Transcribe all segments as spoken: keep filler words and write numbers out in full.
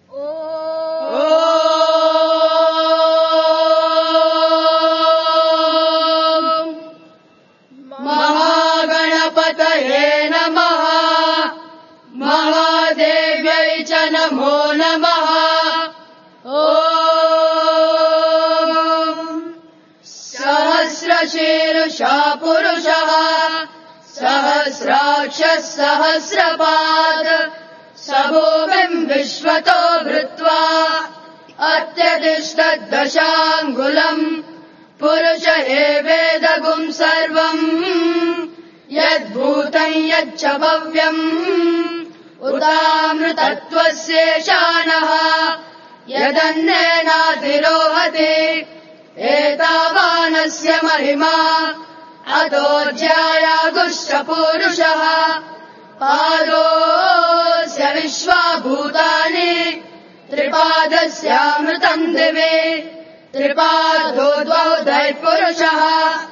महागणपतये नमः। महादेव्यै च नमो नमः। ॐ सहस्रशीर्षा पुरुषः सहस्राक्षः सहस्रपाद स भूमिम् विश्वतो भृत्वा अत्यतिष्ठद्दशाङ्गुलम् पुरुष एवेदगुम् सर्वम् यद्भूतम् यच्च भव्यम् उतामृतत्वस्येषानः यदन्नेनातिरोहति एतावानस्य महिमा अतोऽध्यायागुश्च पूरुषः पादोऽस्य विश्वाभूतानि त्रिपादस्यामृतम् दिवि त्रिपादो द्वौदैः पुरुषः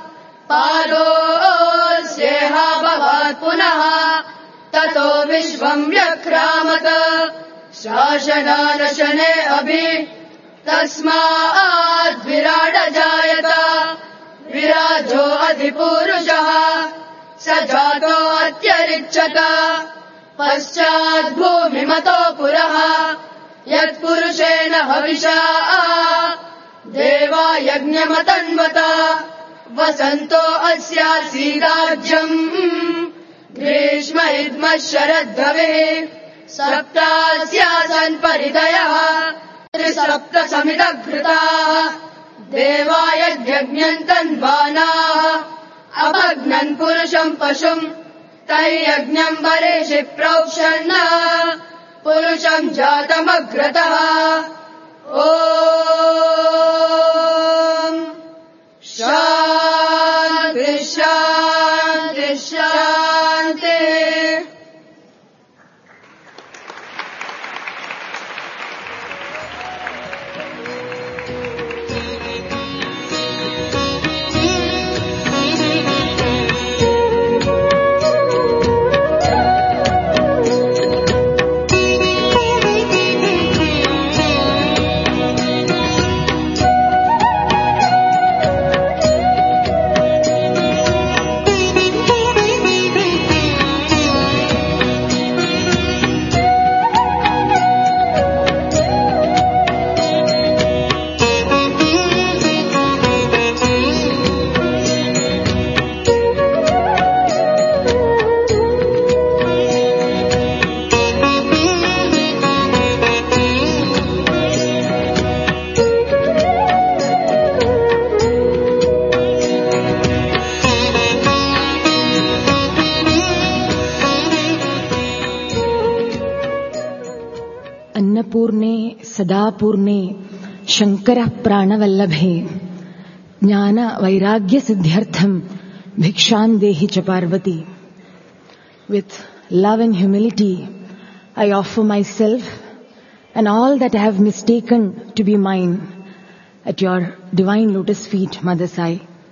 पादोऽस्येहा भवात् पुनः ततो विश्वम् व्यक्रामत शासनानशने अभि तस्मात् विराडजायत विराजो अधिपूरुषः स जातो अत्यरिच्यत पश्चात् भूमिमतो पुरः यत्पुरुषेण हविषा देवा यज्ञमतन्वत वसन्तो अस्यासीदाज्यम् ग्रीष्म इद्मः शरद्भवेः सप्तास्यासन् परिदयः त्रिसप्त समिदघृताः देवा यज्ञन्तन्वानाः अपघ्नन् पुरुषम् पशुम् तैयज्ञम् बरेषि प्रोक्षन् पुरुषम् जातमग्रतः ॐ शान्ति शान्ति शान्ति। अन्नपूर्णे सदापूर्णे शङ्करः प्राणवल्लभे ज्ञान वैराग्य सिद्ध्यर्थम भिक्षां देहि च Parvati. With love and humility, I offer myself and all that I have mistaken to be mine at your divine lotus feet, Mother Sai.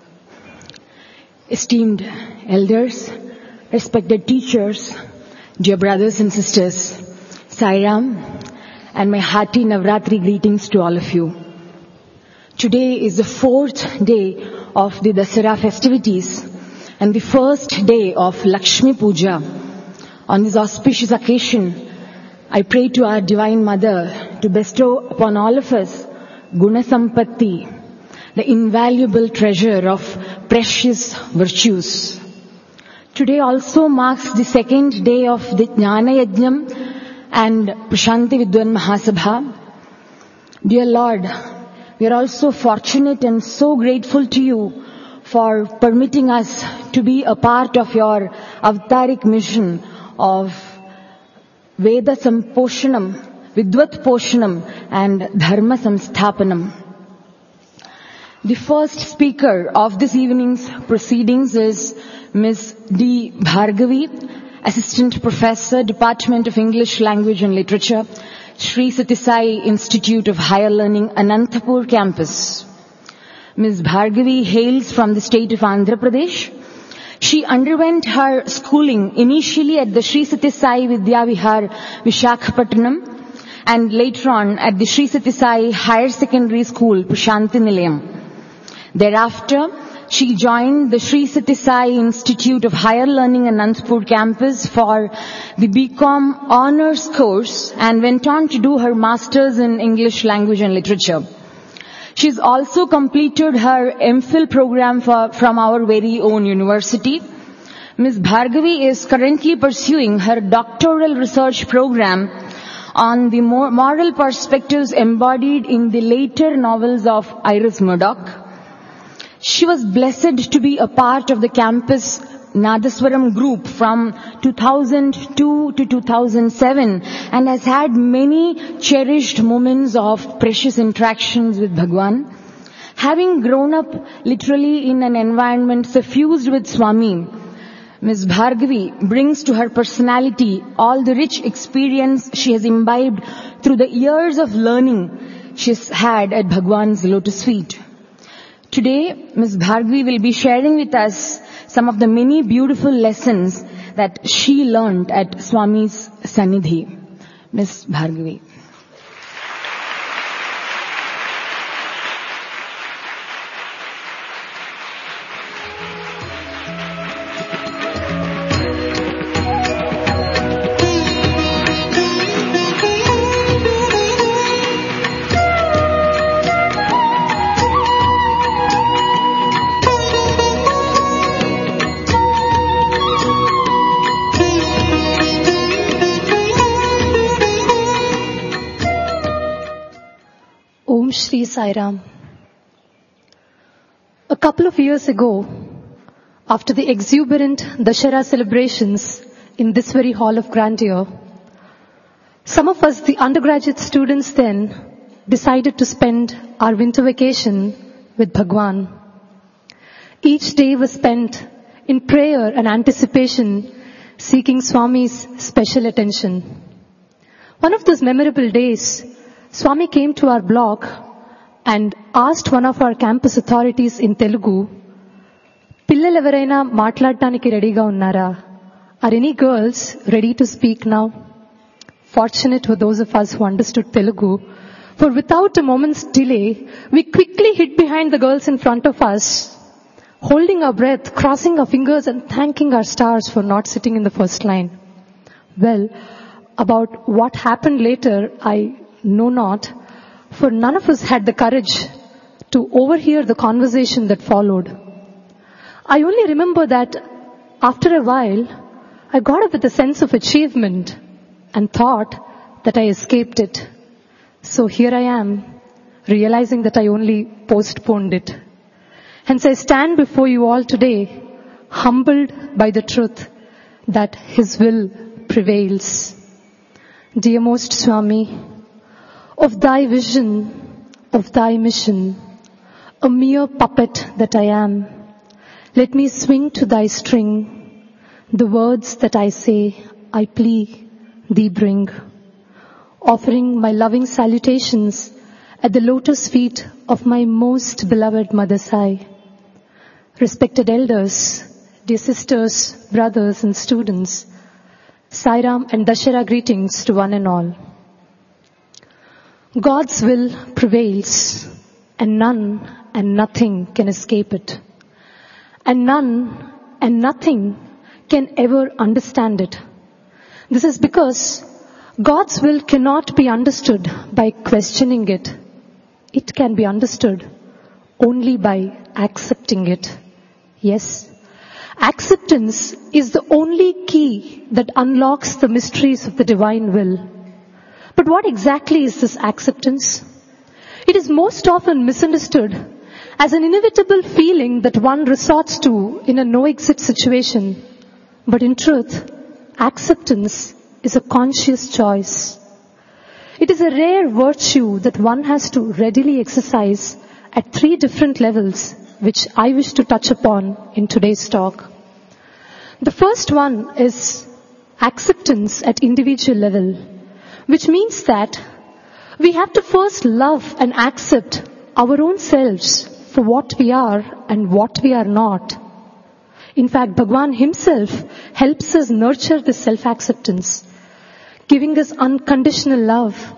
Esteemed elders, respected teachers, dear brothers and sisters, Sai Ram, and my hearty Navratri greetings to all of you. Today is the fourth day of the Dasara festivities and the first day of Lakshmi Puja. On this auspicious occasion, I pray to our Divine Mother to bestow upon all of us Guna Sampatti, the invaluable treasure of precious virtues. Today also marks the second day of the Jnana Yajnam and Prashanti Vidwan Mahasabha. Dear Lord, we are also fortunate and so grateful to you for permitting us to be a part of your avataric mission of Veda Samposhanam, Vidvat Poshanam and Dharma Samsthapanam. The first speaker of this evening's proceedings is Miss D. Bhargavi, Assistant Professor, Department of English Language and Literature, Sri Sati Sai Institute of Higher Learning, Anantapur Campus. Miss Bhargavi hails from the state of Andhra Pradesh. She underwent her schooling initially at the Sri Sati Sai Vidya Vihar, Vishakhapatnam, and later on at the Sri Sati Sai Higher Secondary School, Prashanti Nilayam. Thereafter, she joined the Sri Sati Sai Institute of Higher Learning in Anantapur campus for the B Com Honours course and went on to do her Masters in English Language and Literature. She's also completed her M Phil program for, from our very own university. Miz Bhargavi is currently pursuing her doctoral research program on the moral perspectives embodied in the later novels of Iris Murdoch. She was blessed to be a part of the campus Nadaswaram group from two thousand two to two thousand seven and has had many cherished moments of precious interactions with Bhagwan. Having grown up literally in an environment suffused with Swami, Miz Bhargavi brings to her personality all the rich experience she has imbibed through the years of learning she's had at Bhagwan's lotus feet. Today, Miz Bhargavi will be sharing with us some of the many beautiful lessons that she learned at Swami's Sannidhi. Miz Bhargavi. Shri Sai Ram. A couple of years ago, after the exuberant Dashera celebrations in this very hall of grandeur, some of us, the undergraduate students then, decided to spend our winter vacation with Bhagwan. Each day was spent in prayer and anticipation, seeking Swami's special attention. One of those memorable days, Swami came to our block and asked one of our campus authorities in Telugu, "Pillal evaraina maatladdaniki readyga unnara? Are any girls ready to speak now?" Fortunate were those of us who understood Telugu, for without a moment's delay, we quickly hid behind the girls in front of us, holding our breath, crossing our fingers and thanking our stars for not sitting in the first line. Well, about what happened later, I know not, for none of us had the courage to overhear the conversation that followed. I only remember that after a while, I got up with a sense of achievement and thought that I escaped it. So here I am, realizing that I only postponed it. Hence I stand before you all today, humbled by the truth that His will prevails. Dear most Swami, of Thy vision, of Thy mission, a mere puppet that I am, let me swing to Thy string. The words that I say, I plea, Thee bring. Offering my loving salutations at the lotus feet of my most beloved Mother Sai. Respected elders, dear sisters, brothers and students, Sai Ram and Dashera greetings to one and all. God's will prevails, and none and nothing can escape it. And none and nothing can ever understand it. This is because God's will cannot be understood by questioning it. It can be understood only by accepting it. Yes, acceptance is the only key that unlocks the mysteries of the divine will. But what exactly is this acceptance? It is most often misunderstood as an inevitable feeling that one resorts to in a no-exit situation. But in truth, acceptance is a conscious choice. It is a rare virtue that one has to readily exercise at three different levels, which I wish to touch upon in today's talk. The first one is acceptance at individual level, which means that we have to first love and accept our own selves for what we are and what we are not. In fact, Bhagwan himself helps us nurture this self-acceptance, giving us unconditional love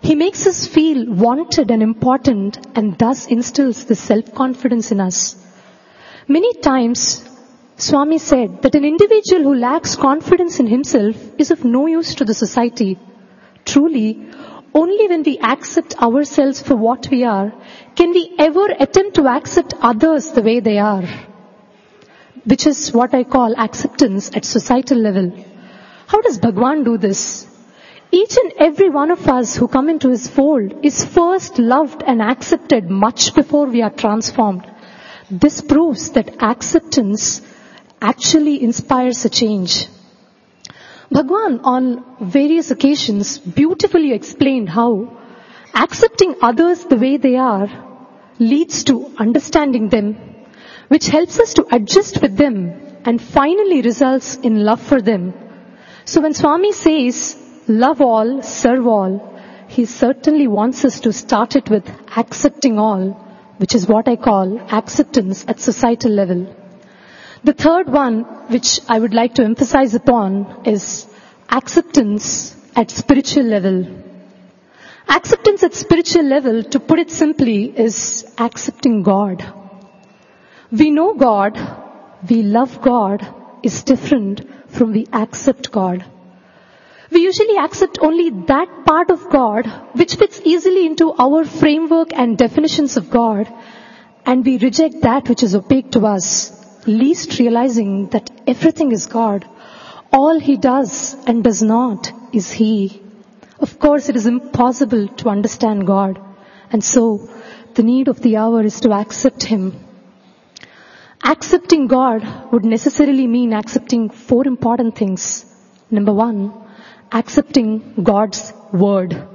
He makes us feel wanted and important and thus instills the self-confidence in us. Many times, Swami said that an individual who lacks confidence in himself is of no use to the society. Truly, only when we accept ourselves for what we are, can we ever attempt to accept others the way they are. Which is what I call acceptance at societal level. How does Bhagwan do this? Each and every one of us who come into his fold is first loved and accepted much before we are transformed. This proves that acceptance actually inspires a change. Bhagwan on various occasions beautifully explained how accepting others the way they are leads to understanding them, which helps us to adjust with them and finally results in love for them. So when Swami says, love all, serve all, he certainly wants us to start it with accepting all, which is what I call acceptance at societal level. The third one, which I would like to emphasize upon, is acceptance at spiritual level. Acceptance at spiritual level, to put it simply, is accepting God. We know God, we love God, is different from we accept God. We usually accept only that part of God which fits easily into our framework and definitions of God, and we reject that which is opaque to us, least realizing that everything is God. All He does and does not is He. Of course, it is impossible to understand God, and so the need of the hour is to accept Him. Accepting God would necessarily mean accepting four important things. Number one, accepting God's word.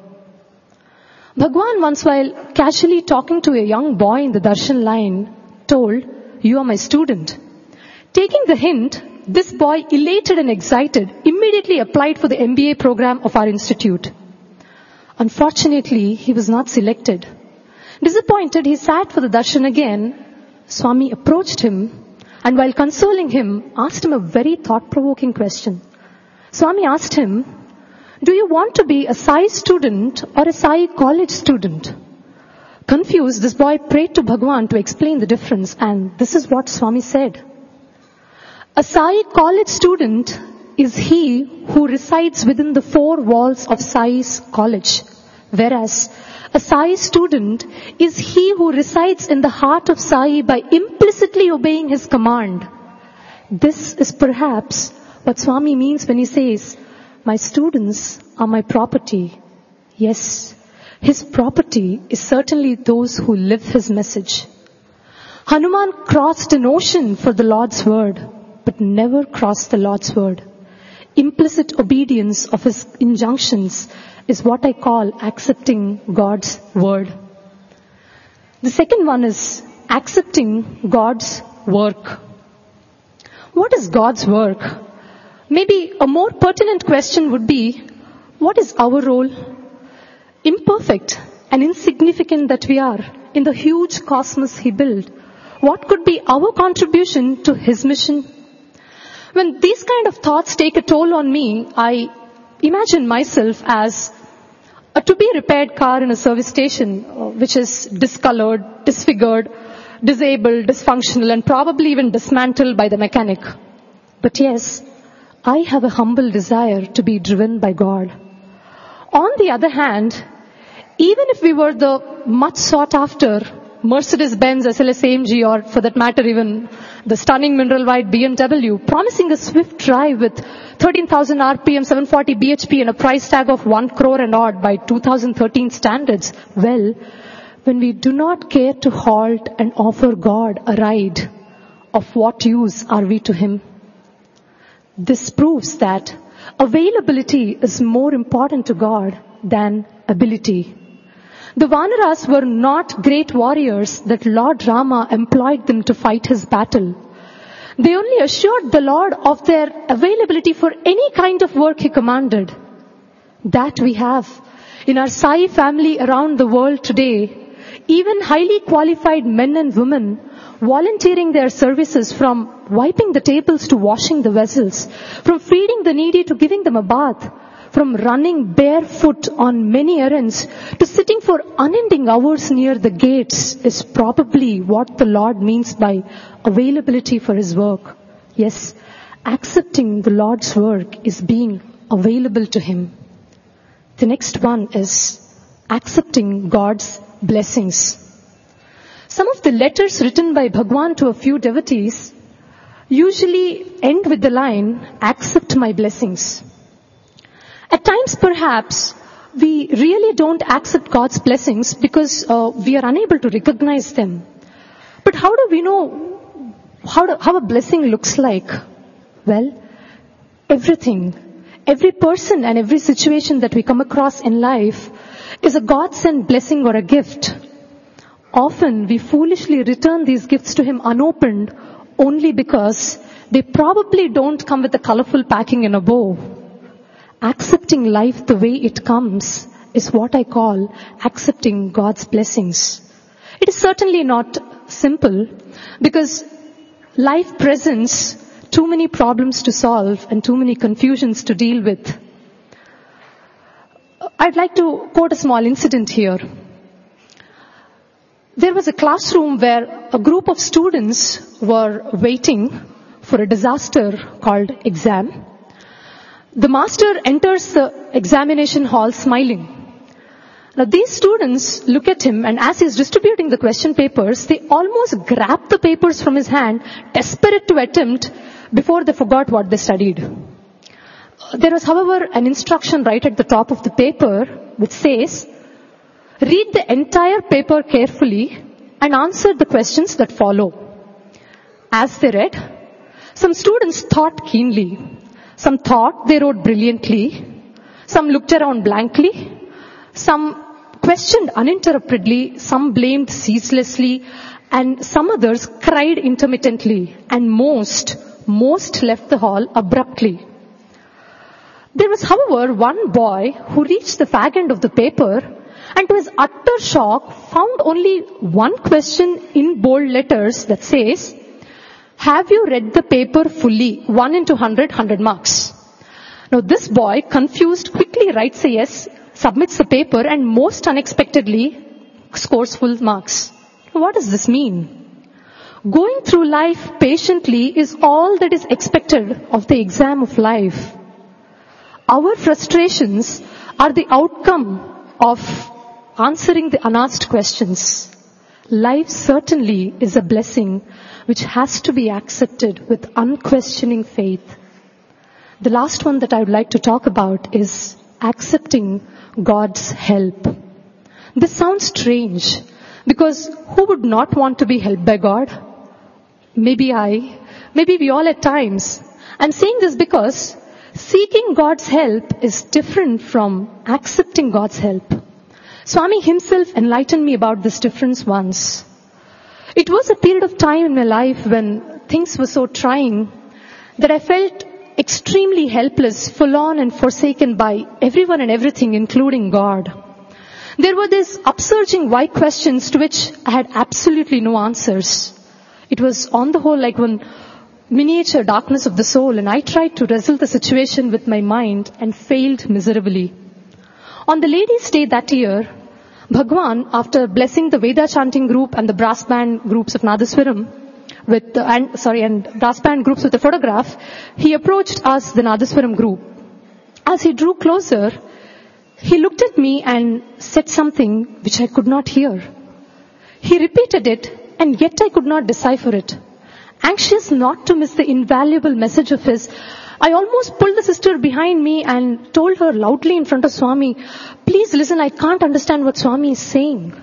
Bhagwan once, while casually talking to a young boy in the darshan line, told, "You are my student." Taking the hint, this boy, elated and excited, immediately applied for the M B A program of our institute. Unfortunately, he was not selected. Disappointed, he sat for the darshan again. Swami approached him and while consoling him, asked him a very thought-provoking question. Swami asked him, "Do you want to be a Sai student or a Sai college student?" Confused, this boy prayed to Bhagwan to explain the difference, and this is what Swami said. A Sai college student is he who resides within the four walls of Sai's college, whereas a Sai student is he who resides in the heart of Sai by implicitly obeying his command. This is perhaps what Swami means when he says, "My students are my property." Yes, his property is certainly those who live his message. Hanuman crossed an ocean for the Lord's word, but never crossed the Lord's word. Implicit obedience of his injunctions is what I call accepting God's word. The second one is accepting God's work. What is God's work? Maybe a more pertinent question would be, what is our role? Imperfect and insignificant that we are in the huge cosmos He built, what could be our contribution to His mission? When these kind of thoughts take a toll on me, I imagine myself as a to-be-repaired car in a service station, uh, which is discolored, disfigured, disabled, dysfunctional, and probably even dismantled by the mechanic. But yes, I have a humble desire to be driven by God. On the other hand, even if we were the much sought after Mercedes-Benz S L S A M G, or for that matter even the stunning mineral white B M W, promising a swift drive with thirteen thousand R P M, seven forty B H P and a price tag of one crore and odd by two thousand thirteen standards, well, when we do not care to halt and offer God a ride, of what use are we to Him? This proves that availability is more important to God than ability. The Vanaras were not great warriors that Lord Rama employed them to fight his battle. They only assured the Lord of their availability for any kind of work He commanded. That we have in our Sai family around the world today. Even highly qualified men and women volunteering their services, from wiping the tables to washing the vessels, from feeding the needy to giving them a bath, from running barefoot on many errands to sitting for unending hours near the gates is probably what the Lord means by availability for His work. Yes, accepting the Lord's work is being available to Him. The next one is accepting God's blessings. Some of the letters written by Bhagwan to a few devotees usually end with the line, accept my blessings. At times perhaps we really don't accept God's blessings because uh, we are unable to recognize them. But how do we know how, do, how a blessing looks like? Well, everything, every person and every situation that we come across in life is a God-sent blessing or a gift. Often we foolishly return these gifts to Him unopened only because they probably don't come with a colorful packing in a bow. Accepting life the way it comes is what I call accepting God's blessings. It is certainly not simple because life presents too many problems to solve and too many confusions to deal with. I'd like to quote a small incident here. There was a classroom where a group of students were waiting for a disaster called exam. The master enters the examination hall smiling. Now these students look at him, and as he's distributing the question papers, they almost grab the papers from his hand, desperate to attempt before they forgot what they studied. There was, however, an instruction right at the top of the paper which says, read the entire paper carefully and answer the questions that follow. As they read, some students thought keenly. Some thought they wrote brilliantly. Some looked around blankly. Some questioned uninterruptedly. Some blamed ceaselessly. And some others cried intermittently. And most, most left the hall abruptly. There was, however, one boy who reached the fag end of the paper and to his utter shock found only one question in bold letters that says, have you read the paper fully? One into hundred, hundred marks. Now this boy, confused, quickly writes a yes, submits the paper and most unexpectedly scores full marks. What does this mean? Going through life patiently is all that is expected of the exam of life. Our frustrations are the outcome of answering the unasked questions. Life certainly is a blessing which has to be accepted with unquestioning faith. The last one that I would like to talk about is accepting God's help. This sounds strange because who would not want to be helped by God? Maybe I, maybe we all at times. I'm saying this because seeking God's help is different from accepting God's help. Swami himself enlightened me about this difference once. It was a period of time in my life when things were so trying that I felt extremely helpless, forlorn and forsaken by everyone and everything, including God. There were these upsurging why questions to which I had absolutely no answers. It was on the whole like one miniature darkness of the soul, and I tried to wrestle the situation with my mind and failed miserably. On the Ladies' Day that year, Bhagwan, after blessing the Veda chanting group and the brass band groups of Nadaswaram, with the, and sorry, and brass band groups with the photograph, he approached us, the Nadaswaram group. As he drew closer, he looked at me and said something which I could not hear. He repeated it, and yet I could not decipher it. Anxious not to miss the invaluable message of his, I almost pulled the sister behind me and told her loudly in front of Swami, please listen, I can't understand what Swami is saying.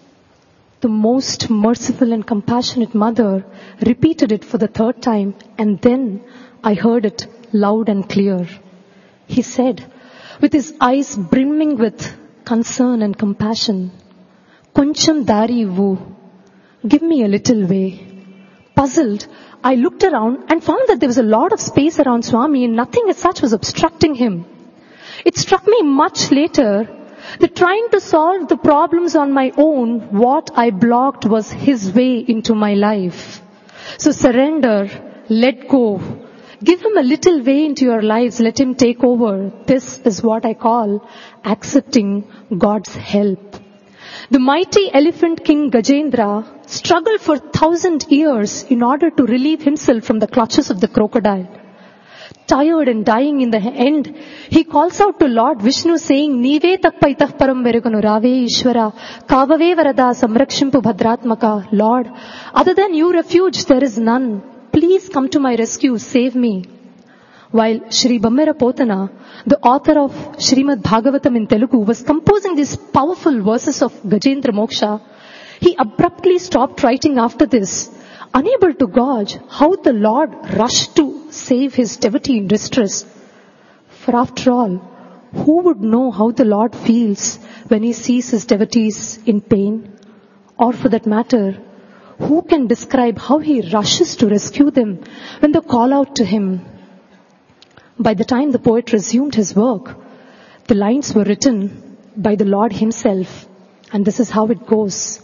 The most merciful and compassionate mother repeated it for the third time, and then I heard it loud and clear. He said, with his eyes brimming with concern and compassion, Koncham dari vu, give me a little way. Puzzled, I looked around and found that there was a lot of space around Swami and nothing as such was obstructing him. It struck me much later that trying to solve the problems on my own, what I blocked was his way into my life. So surrender, let go, Give him a little way into your lives. Let him take over. This is what I call accepting God's help. The mighty elephant king Gajendra struggled for thousand years in order to relieve himself from the clutches of the crocodile. Tired and dying in the end, he calls out to Lord Vishnu saying, Nive tappa itah param veruganu rave Ishvara, kavave varada samrakshimpu bhadratmaka. Lord, other than you refuge, there is none. Please come to my rescue, save me. While Shri Bammera Potana, the author of Srimad Bhagavatam in Telugu, was composing these powerful verses of Gajendra Moksha, he abruptly stopped writing after this, unable to gauge how the Lord rushed to save his devotee in distress. For after all, who would know how the Lord feels when he sees his devotees in pain? Or for that matter, who can describe how he rushes to rescue them when they call out to him? By the time the poet resumed his work, the lines were written by the Lord himself. And this is how it goes.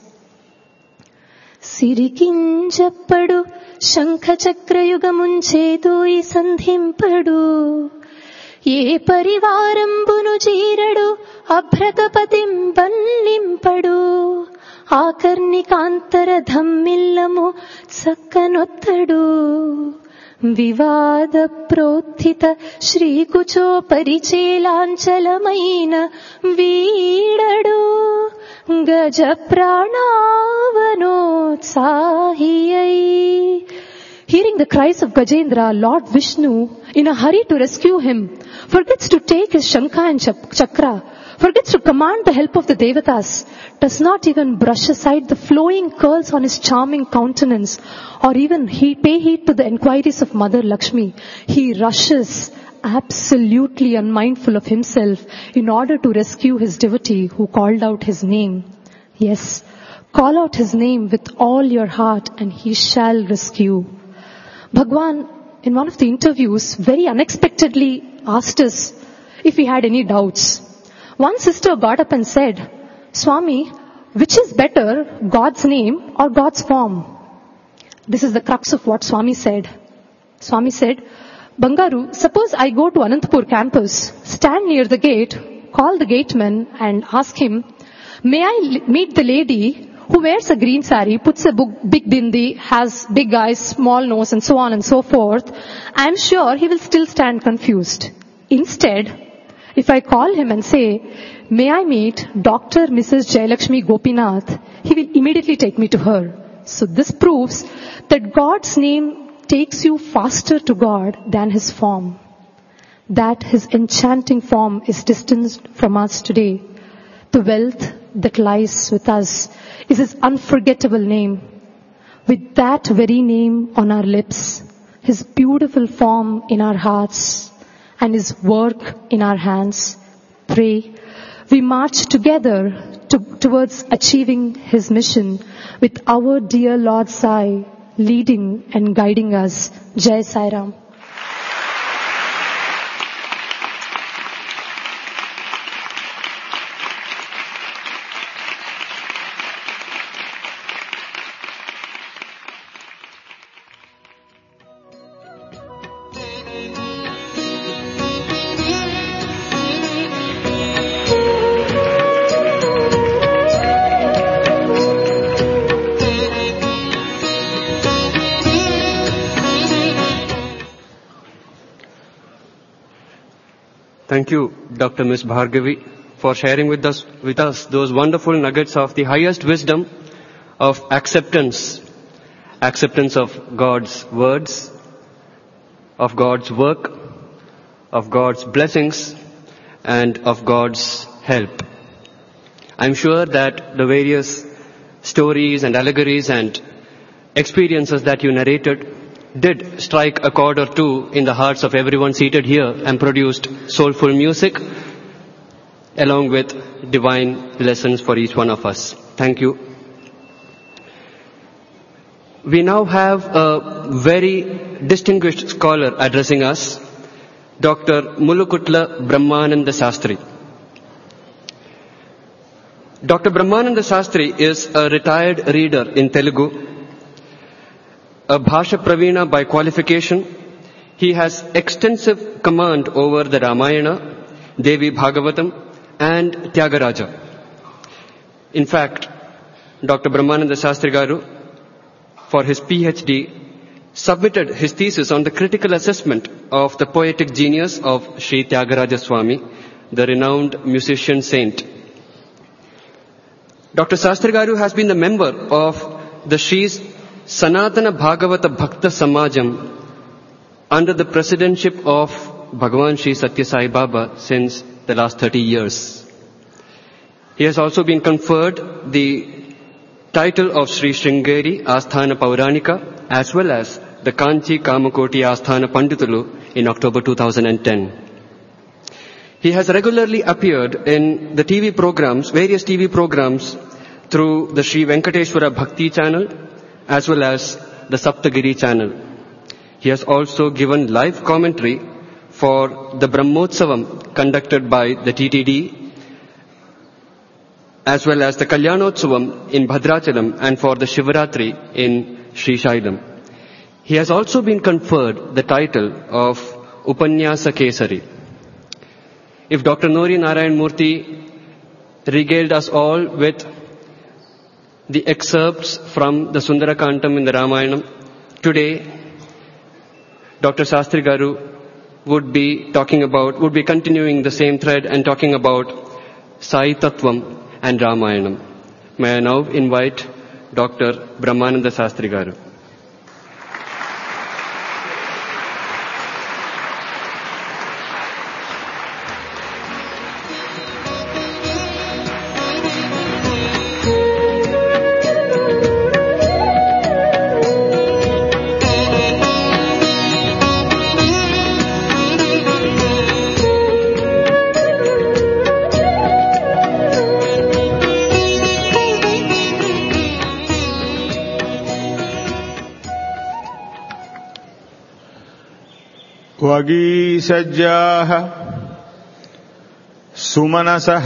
Sirikinjappadu shankha chakra yugamunchedu sandhimpadu ye parivarambunu jeeradu abhratapatim ballimpadu ఆకర్ణికాంతర ధమ్మిల్లము చక్కనొత్తడు వివాద ప్రోత్థిత శ్రీకుచో పరిచేలాంచలమైన వీడడు గజ ప్రాణావనోత్సాహియై. Hearing the cries of Gajendra, Lord Vishnu, in a hurry to rescue him, forgets to take his shankha and chakra, forgets to command the help of the devatas, does not even brush aside the flowing curls on his charming countenance, or even he pay heed to the enquiries of Mother Lakshmi. He rushes, absolutely unmindful of himself, in order to rescue his devotee who called out his name. Yes, call out his name with all your heart and he shall rescue. Bhagwan, in one of the interviews, very unexpectedly asked us if we had any doubts. One sister got up and said, Swami, which is better, God's name or God's form? This is the crux of what Swami said. Swami said, Bangaru, suppose I go to Anantapur campus, stand near the gate, call the gateman and ask him, may I meet the lady who wears a green sari, puts a big bindi, has big eyes, small nose and so on and so forth? I am sure he will still stand confused. Instead, if I call him and say, may I meet Doctor Missus Jayalakshmi Gopinath, he will immediately take me to her. So this proves that God's name takes you faster to God than his form. That his enchanting form is distanced from us today. The wealth that lies with us is his unforgettable name. With that very name on our lips, his beautiful form in our hearts, and his work in our hands, pray, we march together to, towards achieving his mission with our dear Lord Sai leading and guiding us. Jai Sai Ram. Thank you, Doctor Miss Bhargavi, for sharing with us, with us those wonderful nuggets of the highest wisdom of acceptance, acceptance of God's words, of God's work, of God's blessings, and of God's help. I'm sure that the various stories and allegories and experiences that you narrated did strike a chord or two in the hearts of everyone seated here and produced soulful music along with divine lessons for each one of us. Thank you. We now have a very distinguished scholar addressing us, Doctor Mulukutla Brahmananda Sastri. Doctor Brahmananda Sastri is a retired reader in Telugu, a Bhasha Pravina by qualification. He has extensive command over the Ramayana, Devi Bhagavatam and Tyagaraja. In fact, Doctor Brahmananda Sastri Garu, for his PhD, submitted his thesis on the critical assessment of the poetic genius of Sri Tyagaraja Swami, the renowned musician saint. Doctor Sastri Garu has been the member of the Sri's Sanatana Bhagavata Bhakta Samajam under the presidency of Bhagavan Sri Satya Sai Baba since the last thirty years. He has also been conferred the title of Sri Sringeri Asthana Pauranika as well as the Kanchi Kamakoti Asthana Panditulu in October two thousand ten. He has regularly appeared in the T V programs, various T V programs through the Sri Venkateshwara Bhakti channel as well as the Saptagiri channel. He has also given live commentary for the Brahmotsavam conducted by the T T D as well as the Kalyanotsavam in Bhadrachalam and for the Shivaratri in Sri Shailam. He has also been conferred the title of Upanyasa Kesari. If Doctor Nori Narayan Murthy regaled us all with the excerpts from the Sundarakantam in the Ramayanam, today Doctor Sastri Garu would be talking about, would be continuing the same thread and talking about Sai Tattvam and Ramayanam. May I now invite Doctor Brahmananda Sastri Garu. वगीसज्जाः सुमनसः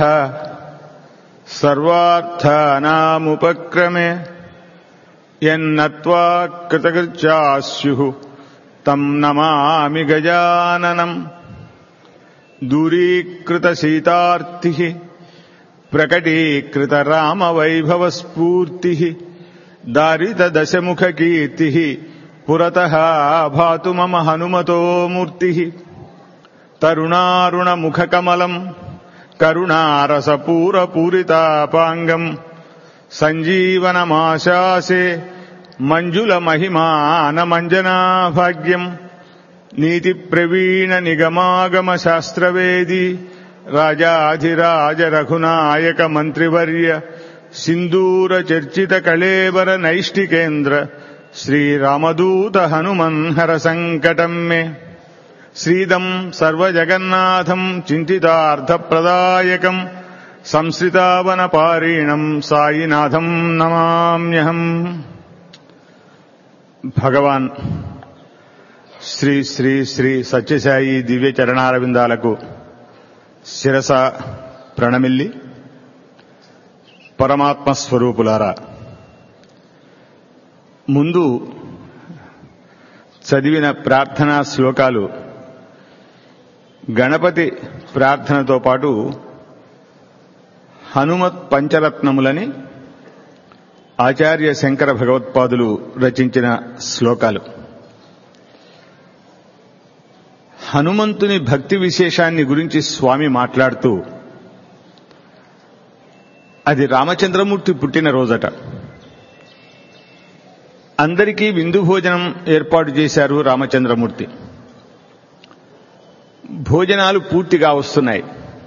सर्वार्थानामुपक्रमे यन्नत्वा कृतकृत्यास्युः तं नमामि गजाननम् दूरीकृतसीतार्तिः प्रकटीकृतरामवैभवस्फूर्तिः दारितदशमुखकीर्तिः पुरतः भातु मम हनुमतो मूर्तिः तरुणारुणमुखकमलम् करुणारसपूरपूरितापाङ्गम् सञ्जीवनमाशासे मञ्जुलमहिमानमञ्जनाभाग्यम् नीतिप्रवीणनिगमागमशास्त्रवेदी राजाधिराजरघुनायकमन्त्रिवर्य सिन्दूरचर्चितकळेबरनैष्टिकेन्द्र श्रीरामदूत हनुमन् हर सङ्कटम् मे श्रीदम् सर्वजगन्नाथम् चिन्तितार्थप्रदायकम् संश्रितावनपारीणम् सायिनाथम् नमाम्यहम्. భగవాన్ శ్రీ శ్రీ శ్రీ సత్యసాయి దివ్య చరణారవిందాలకు శిరస ప్రణమిల్లి, పరమాత్మ స్వరూపులారా, ముందు చదివిన ప్రార్థనా శ్లోకాలు గణపతి ప్రార్థనతో పాటు హనుమత్ పంచరత్నములని ఆచార్య శంకర భగవత్పాదులు రచించిన శ్లోకాలు. హనుమంతుని భక్తి విశేషాన్ని గురించి స్వామి మాట్లాడుతూ, అది రామచంద్రమూర్తి పుట్టినరోజట. అందరికీ విందు భోజనం ఏర్పాటు చేశారు రామచంద్రమూర్తి. భోజనాలు పూర్తిగా వస్తున్నాయి.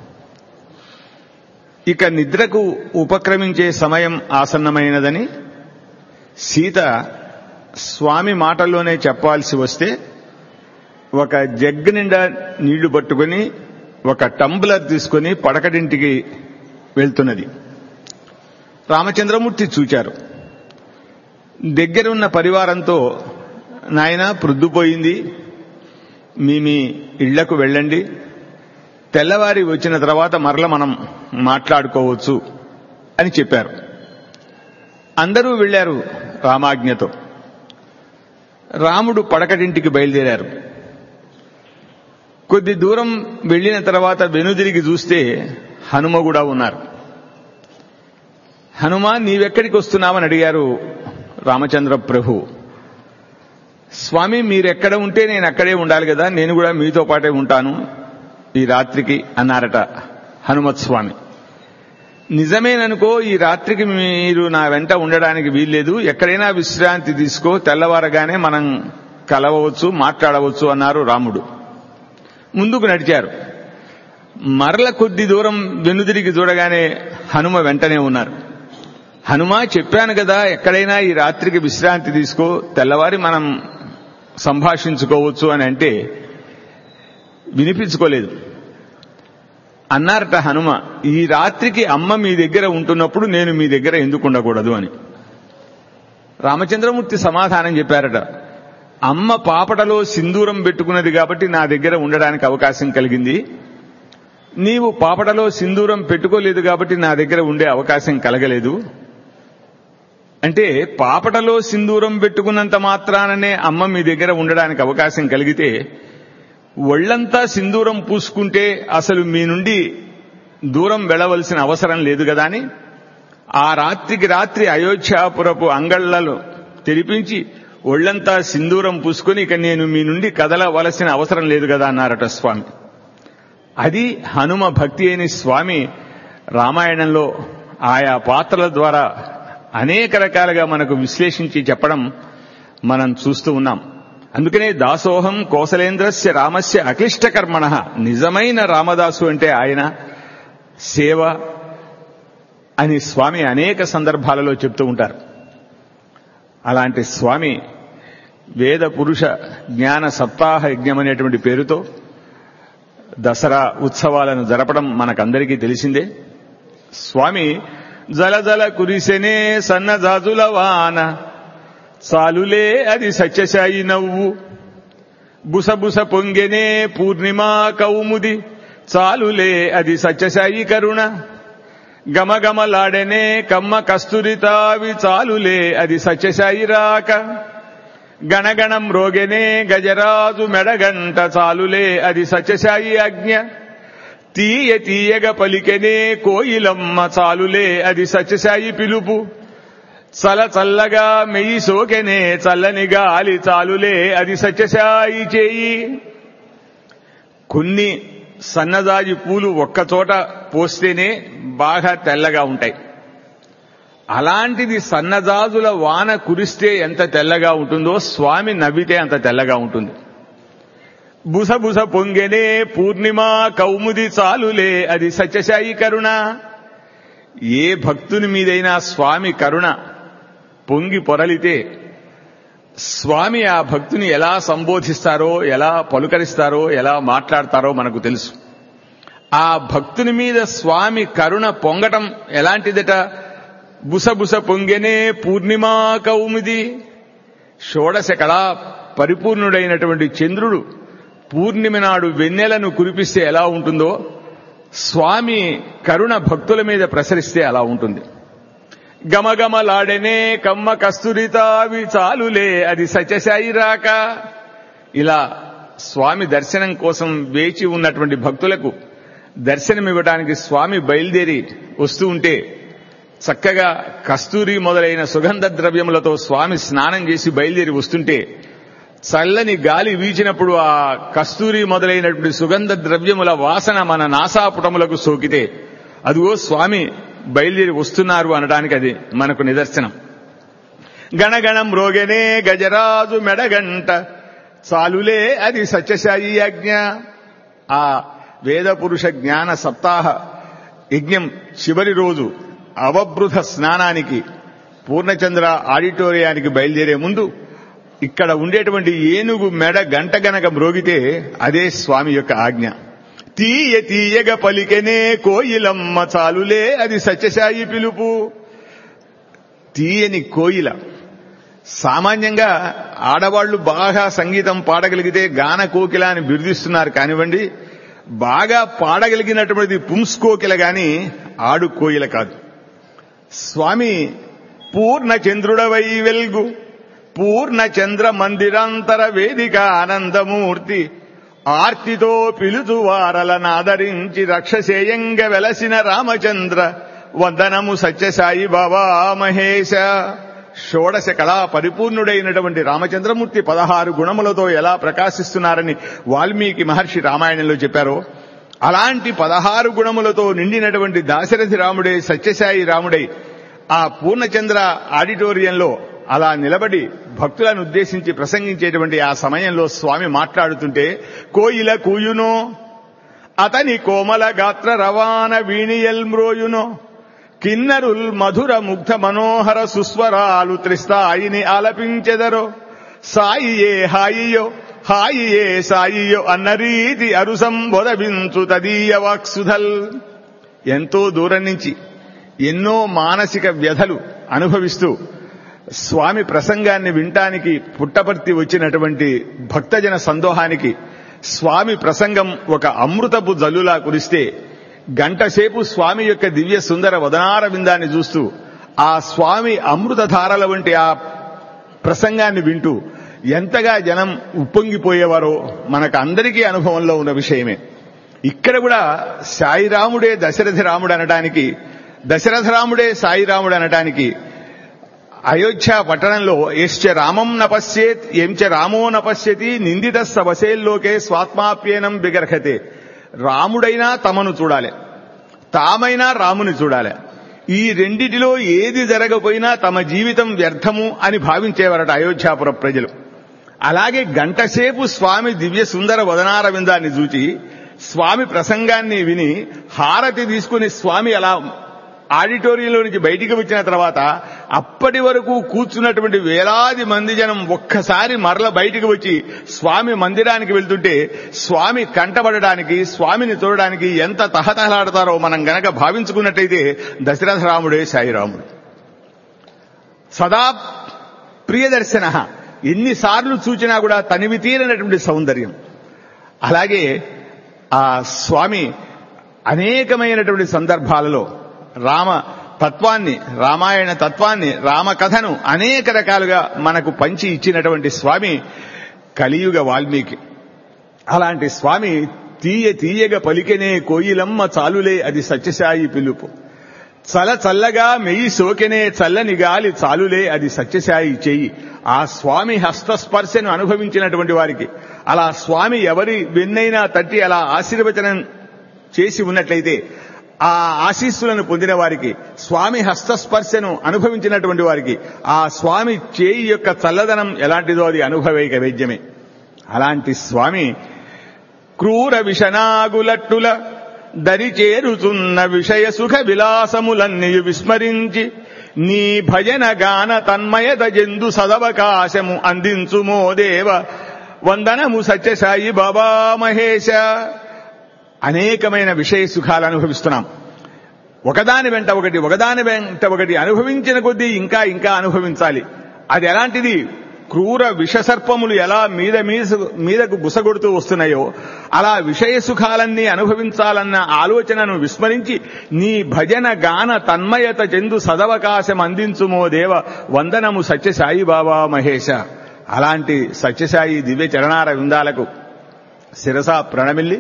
ఇక నిద్రకు ఉపక్రమించే సమయం ఆసన్నమైనదని సీత స్వామి మాటల్లోనే చెప్పాల్సి వస్తే ఒక జగ్గు నిండా నీళ్లు పట్టుకుని ఒక టంబ్లర్ తీసుకుని పడకడింటికి వెళ్తున్నది. రామచంద్రమూర్తి చూచారు. దగ్గరున్న పరివారంతో, నాయనా ప్రొద్దుపోయింది, మీ మీ ఇళ్లకు వెళ్ళండి, తెల్లవారి వచ్చిన తర్వాత మరల మనం మాట్లాడుకోవచ్చు అని చెప్పారు. అందరూ వెళ్లారు రామాజ్ఞతో. రాముడు పడకటింటికి బయలుదేరారు. కొద్ది దూరం వెళ్లిన తర్వాత వెనుదిరిగి చూస్తే హనుమ కూడా ఉన్నారు. హనుమ, నీవెక్కడికి వస్తున్నావని అడిగారు రామచంద్ర ప్రభు. స్వామి, మీరెక్కడ ఉంటే నేను అక్కడే ఉండాలి కదా, నేను కూడా మీతో పాటే ఉంటాను ఈ రాత్రికి అన్నారట హనుమత్ స్వామి. నిజమేననుకో, ఈ రాత్రికి మీరు నా వెంట ఉండడానికి వీల్లేదు, ఎక్కడైనా విశ్రాంతి తీసుకో, తెల్లవారగానే మనం కలవవచ్చు, మాట్లాడవచ్చు అన్నారు రాముడు. ముందుకు నడిచారు. మరల కొద్ది దూరం వెనుదిరిగి చూడగానే హనుమ వెంటనే ఉన్నారు. హనుమ, చెప్పాను కదా, ఎక్కడైనా ఈ రాత్రికి విశ్రాంతి తీసుకో, తెల్లవారి మనం సంభాషించుకోవచ్చు అని అంటే వినిపించుకోలేదు. అన్నారట హనుమ, ఈ రాత్రికి అమ్మ మీ దగ్గర ఉంటున్నప్పుడు నేను మీ దగ్గర ఎందుకు ఉండకూడదు అని. రామచంద్రమూర్తి సమాధానం చెప్పారట, అమ్మ పాపటలో సింధూరం పెట్టుకున్నది కాబట్టి నా దగ్గర ఉండడానికి అవకాశం కలిగింది, నీవు పాపటలో సింధూరం పెట్టుకోలేదు కాబట్టి నా దగ్గర ఉండే అవకాశం కలగలేదు. అంటే పాపటలో సింధూరం పెట్టుకున్నంత మాత్రాననే అమ్మ మీ దగ్గర ఉండడానికి అవకాశం కలిగితే, ఒళ్లంతా సింధూరం పూసుకుంటే అసలు మీ నుండి దూరం వెళ్లవలసిన అవసరం లేదు కదా అని ఆ రాత్రికి రాత్రి అయోధ్యాపురపు అంగళ్లలో తెరిపించి ఒళ్లంతా సింధూరం పూసుకుని ఇక నేను మీ నుండి కదలవలసిన అవసరం లేదు కదా అన్నారట స్వామి. అది హనుమ భక్తి అని స్వామి రామాయణంలో ఆయా పాత్రల ద్వారా అనేక రకాలుగా మనకు విశ్లేషించి చెప్పడం మనం చూస్తూ ఉన్నాం. అందుకనే దాసోహం కోసలేంద్రస్య రామస్య అక్లిష్ట కర్మణ, నిజమైన రామదాసు అంటే ఆయన సేవ అని స్వామి అనేక సందర్భాలలో చెప్తూ ఉంటారు. అలాంటి స్వామి వేద పురుష జ్ఞాన సప్తాహ యజ్ఞం అనేటువంటి పేరుతో దసరా ఉత్సవాలను జరపడం మనకందరికీ తెలిసిందే. స్వామి జలజల కురిసెనే సన్నజాజుల వాన, చాలులే అది సత్యసాయి నవ్వు, బుసబుస పొంగెనే పూర్ణిమా కౌముది, చాలులే అది సత్యసాయి కరుణ, గమగమలాడెనే కమ్మ కస్తూరితావి, చాలులే అది సత్యసాయి రాక, గణగణం రోగెనే గజరాజు మెడగంట, చాలులే అది సత్యసాయి ఆజ్ఞ, తీయ తీయగ పలికెనే కోయిలమ్మ, చాలులే అది సత్యసాయి పిలుపు, చల చల్లగా మెయ్యి సోకెనే చల్లని గాలి, చాలులే అది సత్యసాయి చేయి. కొన్ని సన్నజాజి పూలు ఒక్కచోట పోస్తేనే బాగా తెల్లగా ఉంటాయి. అలాంటిది సన్నజాజుల వాన కురిస్తే ఎంత తెల్లగా ఉంటుందో స్వామి నవ్వితే అంత తెల్లగా ఉంటుంది. బుసబుస పొంగెనే పూర్ణిమా కౌముది, చాలులే అది సత్యసాయి కరుణ. ఏ భక్తుని మీదైనా స్వామి కరుణ పొంగి పొరలితే స్వామి ఆ భక్తుని ఎలా సంబోధిస్తారో, ఎలా పలుకరిస్తారో, ఎలా మాట్లాడతారో మనకు తెలుసు. ఆ భక్తుని మీద స్వామి కరుణ పొంగటం ఎలాంటిదట? బుసబుస పొంగెనే పూర్ణిమా కౌముది. షోడశ కళా పరిపూర్ణుడైనటువంటి చంద్రుడు పూర్ణిమ నాడు వెన్నెలను కురిపిస్తే ఎలా ఉంటుందో స్వామి కరుణ భక్తుల మీద ప్రసరిస్తే అలా ఉంటుంది. గమగమలాడెనే కమ్మ కస్తూరితావి, చాలులే అది సత్యసాయి రాక. ఇలా స్వామి దర్శనం కోసం వేచి ఉన్నటువంటి భక్తులకు దర్శనమివ్వడానికి స్వామి బయలుదేరి వస్తూ ఉంటే చక్కగా కస్తూరి మొదలైన సుగంధ ద్రవ్యములతో స్వామి స్నానం చేసి బయలుదేరి వస్తుంటే చల్లని గాలి వీచినప్పుడు ఆ కస్తూరి మొదలైనటువంటి సుగంధ ద్రవ్యముల వాసన మన నాసాపుటములకు సోకితే అదిగో స్వామి బయలుదేరి వస్తున్నారు అనడానికి అది మనకు నిదర్శనం. గణగణం రోగెనే గజరాజు మెడగంట, చాలులే అది సత్యసాయి యజ్ఞ. ఆ వేద పురుష జ్ఞాన సప్తాహ యజ్ఞం చివరి రోజు అవబృధ స్నానానికి పూర్ణచంద్ర ఆడిటోరియానికి బయలుదేరే ముందు ఇక్కడ ఉండేటువంటి ఏనుగు మెడ గంట గనక మ్రోగితే అదే స్వామి యొక్క ఆజ్ఞ. తీయ తీయగ పలికెనే కోయిలమ్మ, చాలులే అది సత్యసాయి పిలుపు. తీయని కోయిల. సామాన్యంగా ఆడవాళ్లు బాగా సంగీతం పాడగలిగితే గాన కోకిల అని బిరుదిస్తున్నారు కానివ్వండి, బాగా పాడగలిగినటువంటి పుంస్కోకిల గాని ఆడు కోయిల కాదు. స్వామి పూర్ణ చంద్రుడవై వెల్గు, పూర్ణ చంద్ర మందిరాంతర వేదిక ఆనందమూర్తి, ఆర్తితో పిలుచు వారలనాదరించి రక్షసేయంగ వెలసిన రామచంద్ర వందనము సత్యసాయి బాబా మహేశ. షోడశ కళా పరిపూర్ణుడైనటువంటి రామచంద్రమూర్తి పదహారు గుణములతో ఎలా ప్రకాశిస్తున్నారని వాల్మీకి మహర్షి రామాయణంలో చెప్పారో, అలాంటి పదహారు గుణములతో నిండినటువంటి దాశరథి రాముడే సత్యసాయి రాముడై ఆ పూర్ణచంద్ర ఆడిటోరియంలో అలా నిలబడి భక్తులను ఉద్దేశించి ప్రసంగించేటువంటి ఆ సమయంలో స్వామి మాట్లాడుతుంటే, కోయిల కూయునో అతని కోమల గాత్ర రవాన వీణియల్ మ్రోయునో కిన్నరుల్ మధుర ముగ్ధ మనోహర సుస్వరాలు త్రిస్తాయిని ఆలపించెదరో సాయియే హాయియో హాయియే సాయియో అన్న రీతి అరుసంబొదవించు తదీయ వాక్సుధల్. ఎంతో దూరం నుంచి ఎన్నో మానసిక వ్యధలు అనుభవిస్తూ స్వామి ప్రసంగాన్ని వినటానికి పుట్టపర్తి వచ్చినటువంటి భక్తజన సందోహానికి స్వామి ప్రసంగం ఒక అమృతపు జల్లులా కురిస్తే, గంటసేపు స్వామి యొక్క దివ్య సుందర వదనార విందాన్ని చూస్తూ ఆ స్వామి అమృతధారల వంటి ఆ ప్రసంగాన్ని వింటూ ఎంతగా జనం ఉప్పొంగిపోయేవారో మనకు అందరికీ అనుభవంలో ఉన్న విషయమే. ఇక్కడ కూడా సాయిరాముడే దశరథ రాముడు అనటానికి, దశరథ రాముడే సాయిరాముడు అనటానికి అయోధ్య పట్టణంలో యశ్చ రామం నపశ్యేత్ ఎంచ రామో నపశ్యతి నిందిత సవసేల్లోకే స్వాత్మాప్యేనం బిగర్హతే. రాముడైనా తమను చూడాలి, తామైనా రాముని చూడాలి. ఈ రెండిటిలో ఏది జరగపోయినా తమ జీవితం వ్యర్థము అని భావించేవారట అయోధ్యాపుర ప్రజలు. అలాగే గంటసేపు స్వామి దివ్య సుందర వదనార విందాన్ని చూచి స్వామి ప్రసంగాన్ని విని హారతి తీసుకుని స్వామి అలా ఆడిటోరియంలో నుంచి బయటికి వచ్చిన తర్వాత అప్పటి వరకు కూర్చున్నటువంటి వేలాది మంది జనం ఒక్కసారి మరల బయటికి వచ్చి స్వామి మందిరానికి వెళ్తుంటే స్వామి కంటబడడానికి, స్వామిని చూడడానికి ఎంత తహతహలాడతారో మనం గనక భావించుకున్నట్టయితే దశరథ రాముడే సాయిరాముడు. సదా ప్రియదర్శన, ఎన్నిసార్లు చూచినా కూడా తనివి తీరనటువంటి సౌందర్యం. అలాగే ఆ స్వామి అనేకమైనటువంటి సందర్భాలలో రామ తత్వాన్ని, రామాయణ తత్వాన్ని, రామకథను అనేక రకాలుగా మనకు పంచి ఇచ్చినటువంటి స్వామి కలియుగ వాల్మీకి. అలాంటి స్వామి తీయ తీయగా పలికెనే కోయిలమ్మ చాలులే అది సత్యసాయి పిలుపు, చల చల్లగా మెయ్యి సోకెనే చల్లని గాలి చాలులే అది సత్యసాయి చెయ్యి. ఆ స్వామి హస్తస్పర్శను అనుభవించినటువంటి వారికి, అలా స్వామి ఎవరి వెన్నైనా తట్టి అలా ఆశీర్వచనం చేసి ఉన్నట్లయితే ఆ ఆశీస్సులను పొందిన వారికి, స్వామి హస్తస్పర్శను అనుభవించినటువంటి వారికి ఆ స్వామి చేయి యొక్క చల్లదనం ఎలాంటిదో అది అనుభవైక వేద్యమే. అలాంటి స్వామి క్రూర విషనాగులట్టుల దరి చేరుతున్న విషయ సుఖ విలాసములన్నీ విస్మరించి నీ భజన గాన తన్మయత జందు సదవకాశము అందించుమో దేవ వందనము సత్యసాయి బాబా మహేశ. అనేకమైన విషయ సుఖాలు అనుభవిస్తున్నాం. ఒకదాని వెంట ఒకటి, ఒకదాని వెంట ఒకటి అనుభవించిన కొద్దీ ఇంకా ఇంకా అనుభవించాలి. అది ఎలాంటిది? క్రూర విషసర్పములు ఎలా మీద మీదకు బుసగొడుతూ వస్తున్నాయో అలా విషయ సుఖాలన్నీ అనుభవించాలన్న ఆలోచనను విస్మరించి నీ భజన గాన తన్మయత చెందు సదవకాశం అందించుమో దేవ వందనము సత్యసాయి బాబా మహేశ. అలాంటి సత్యసాయి దివ్య చరణార విందాలకు శిరసా ప్రణమిల్లి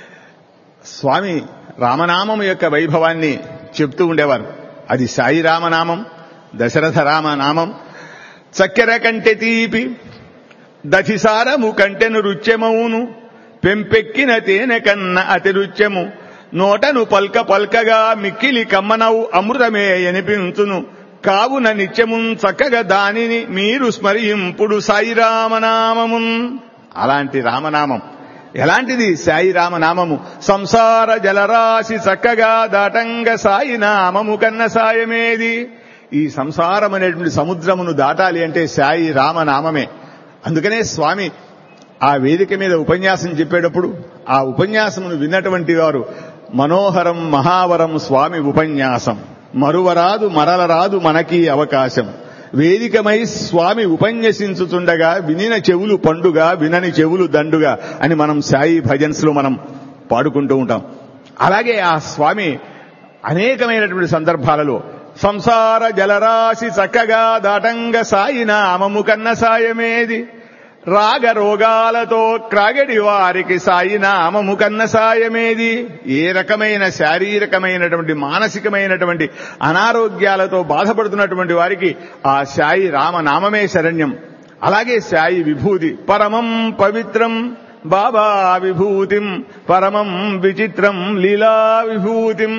స్వామి రామనామం యొక్క వైభవాన్ని చెప్తూ ఉండేవారు. అది సాయి రామనామం, దశరథ రామనామం. చక్కెర కంటె తీపి దధిసారము కంటెను రుచ్యమవును పెంపెక్కిన తేనె కన్న అతి రుచ్యము నోటను పల్క పల్కగా మిక్కిలి కమ్మనవు అమృతమే అనిపించును కావున నిత్యమున్ చక్కగా దానిని మీరు స్మరింపుడు సాయి రామనామమున్. అలాంటి రామనామం ఎలాంటిది? సాయి రామనామము. సంసార జలరాశి చక్కగా దాటంగ సాయి నామము కన్న సాయమేది. ఈ సంసారం అనేటువంటి సముద్రమును దాటాలి అంటే సాయి రామనామమే. అందుకనే స్వామి ఆ వేదిక మీద ఉపన్యాసం చెప్పేటప్పుడు ఆ ఉపన్యాసమును విన్నటువంటి వారు మనోహరం మహావరం స్వామి ఉపన్యాసం మరువరాదు మరలరాదు మనకి అవకాశం. వేదికమై స్వామి ఉపన్యసించుతుండగా వినిన చెవులు పండుగ వినని చెవులు దండుగా అని మనం సాయి భజన్స్ లో మనం పాడుకుంటూ ఉంటాం. అలాగే ఆ స్వామి అనేకమైనటువంటి సందర్భాలలో సంసార జలరాశి చక్కగా దాటంగ సాయి నామము కన్న సాయమేది రాగరోగాలతో క్రాగడి వారికి సాయి నామము కన్న సాయమేది. ఏ రకమైన శారీరకమైనటువంటి మానసికమైనటువంటి అనారోగ్యాలతో బాధపడుతున్నటువంటి వారికి ఆ సాయి రామనామమే శరణ్యం. అలాగే సాయి విభూతి పరమం పవిత్రం బాబా విభూతిం పరమం విచిత్రం లీలా విభూతిం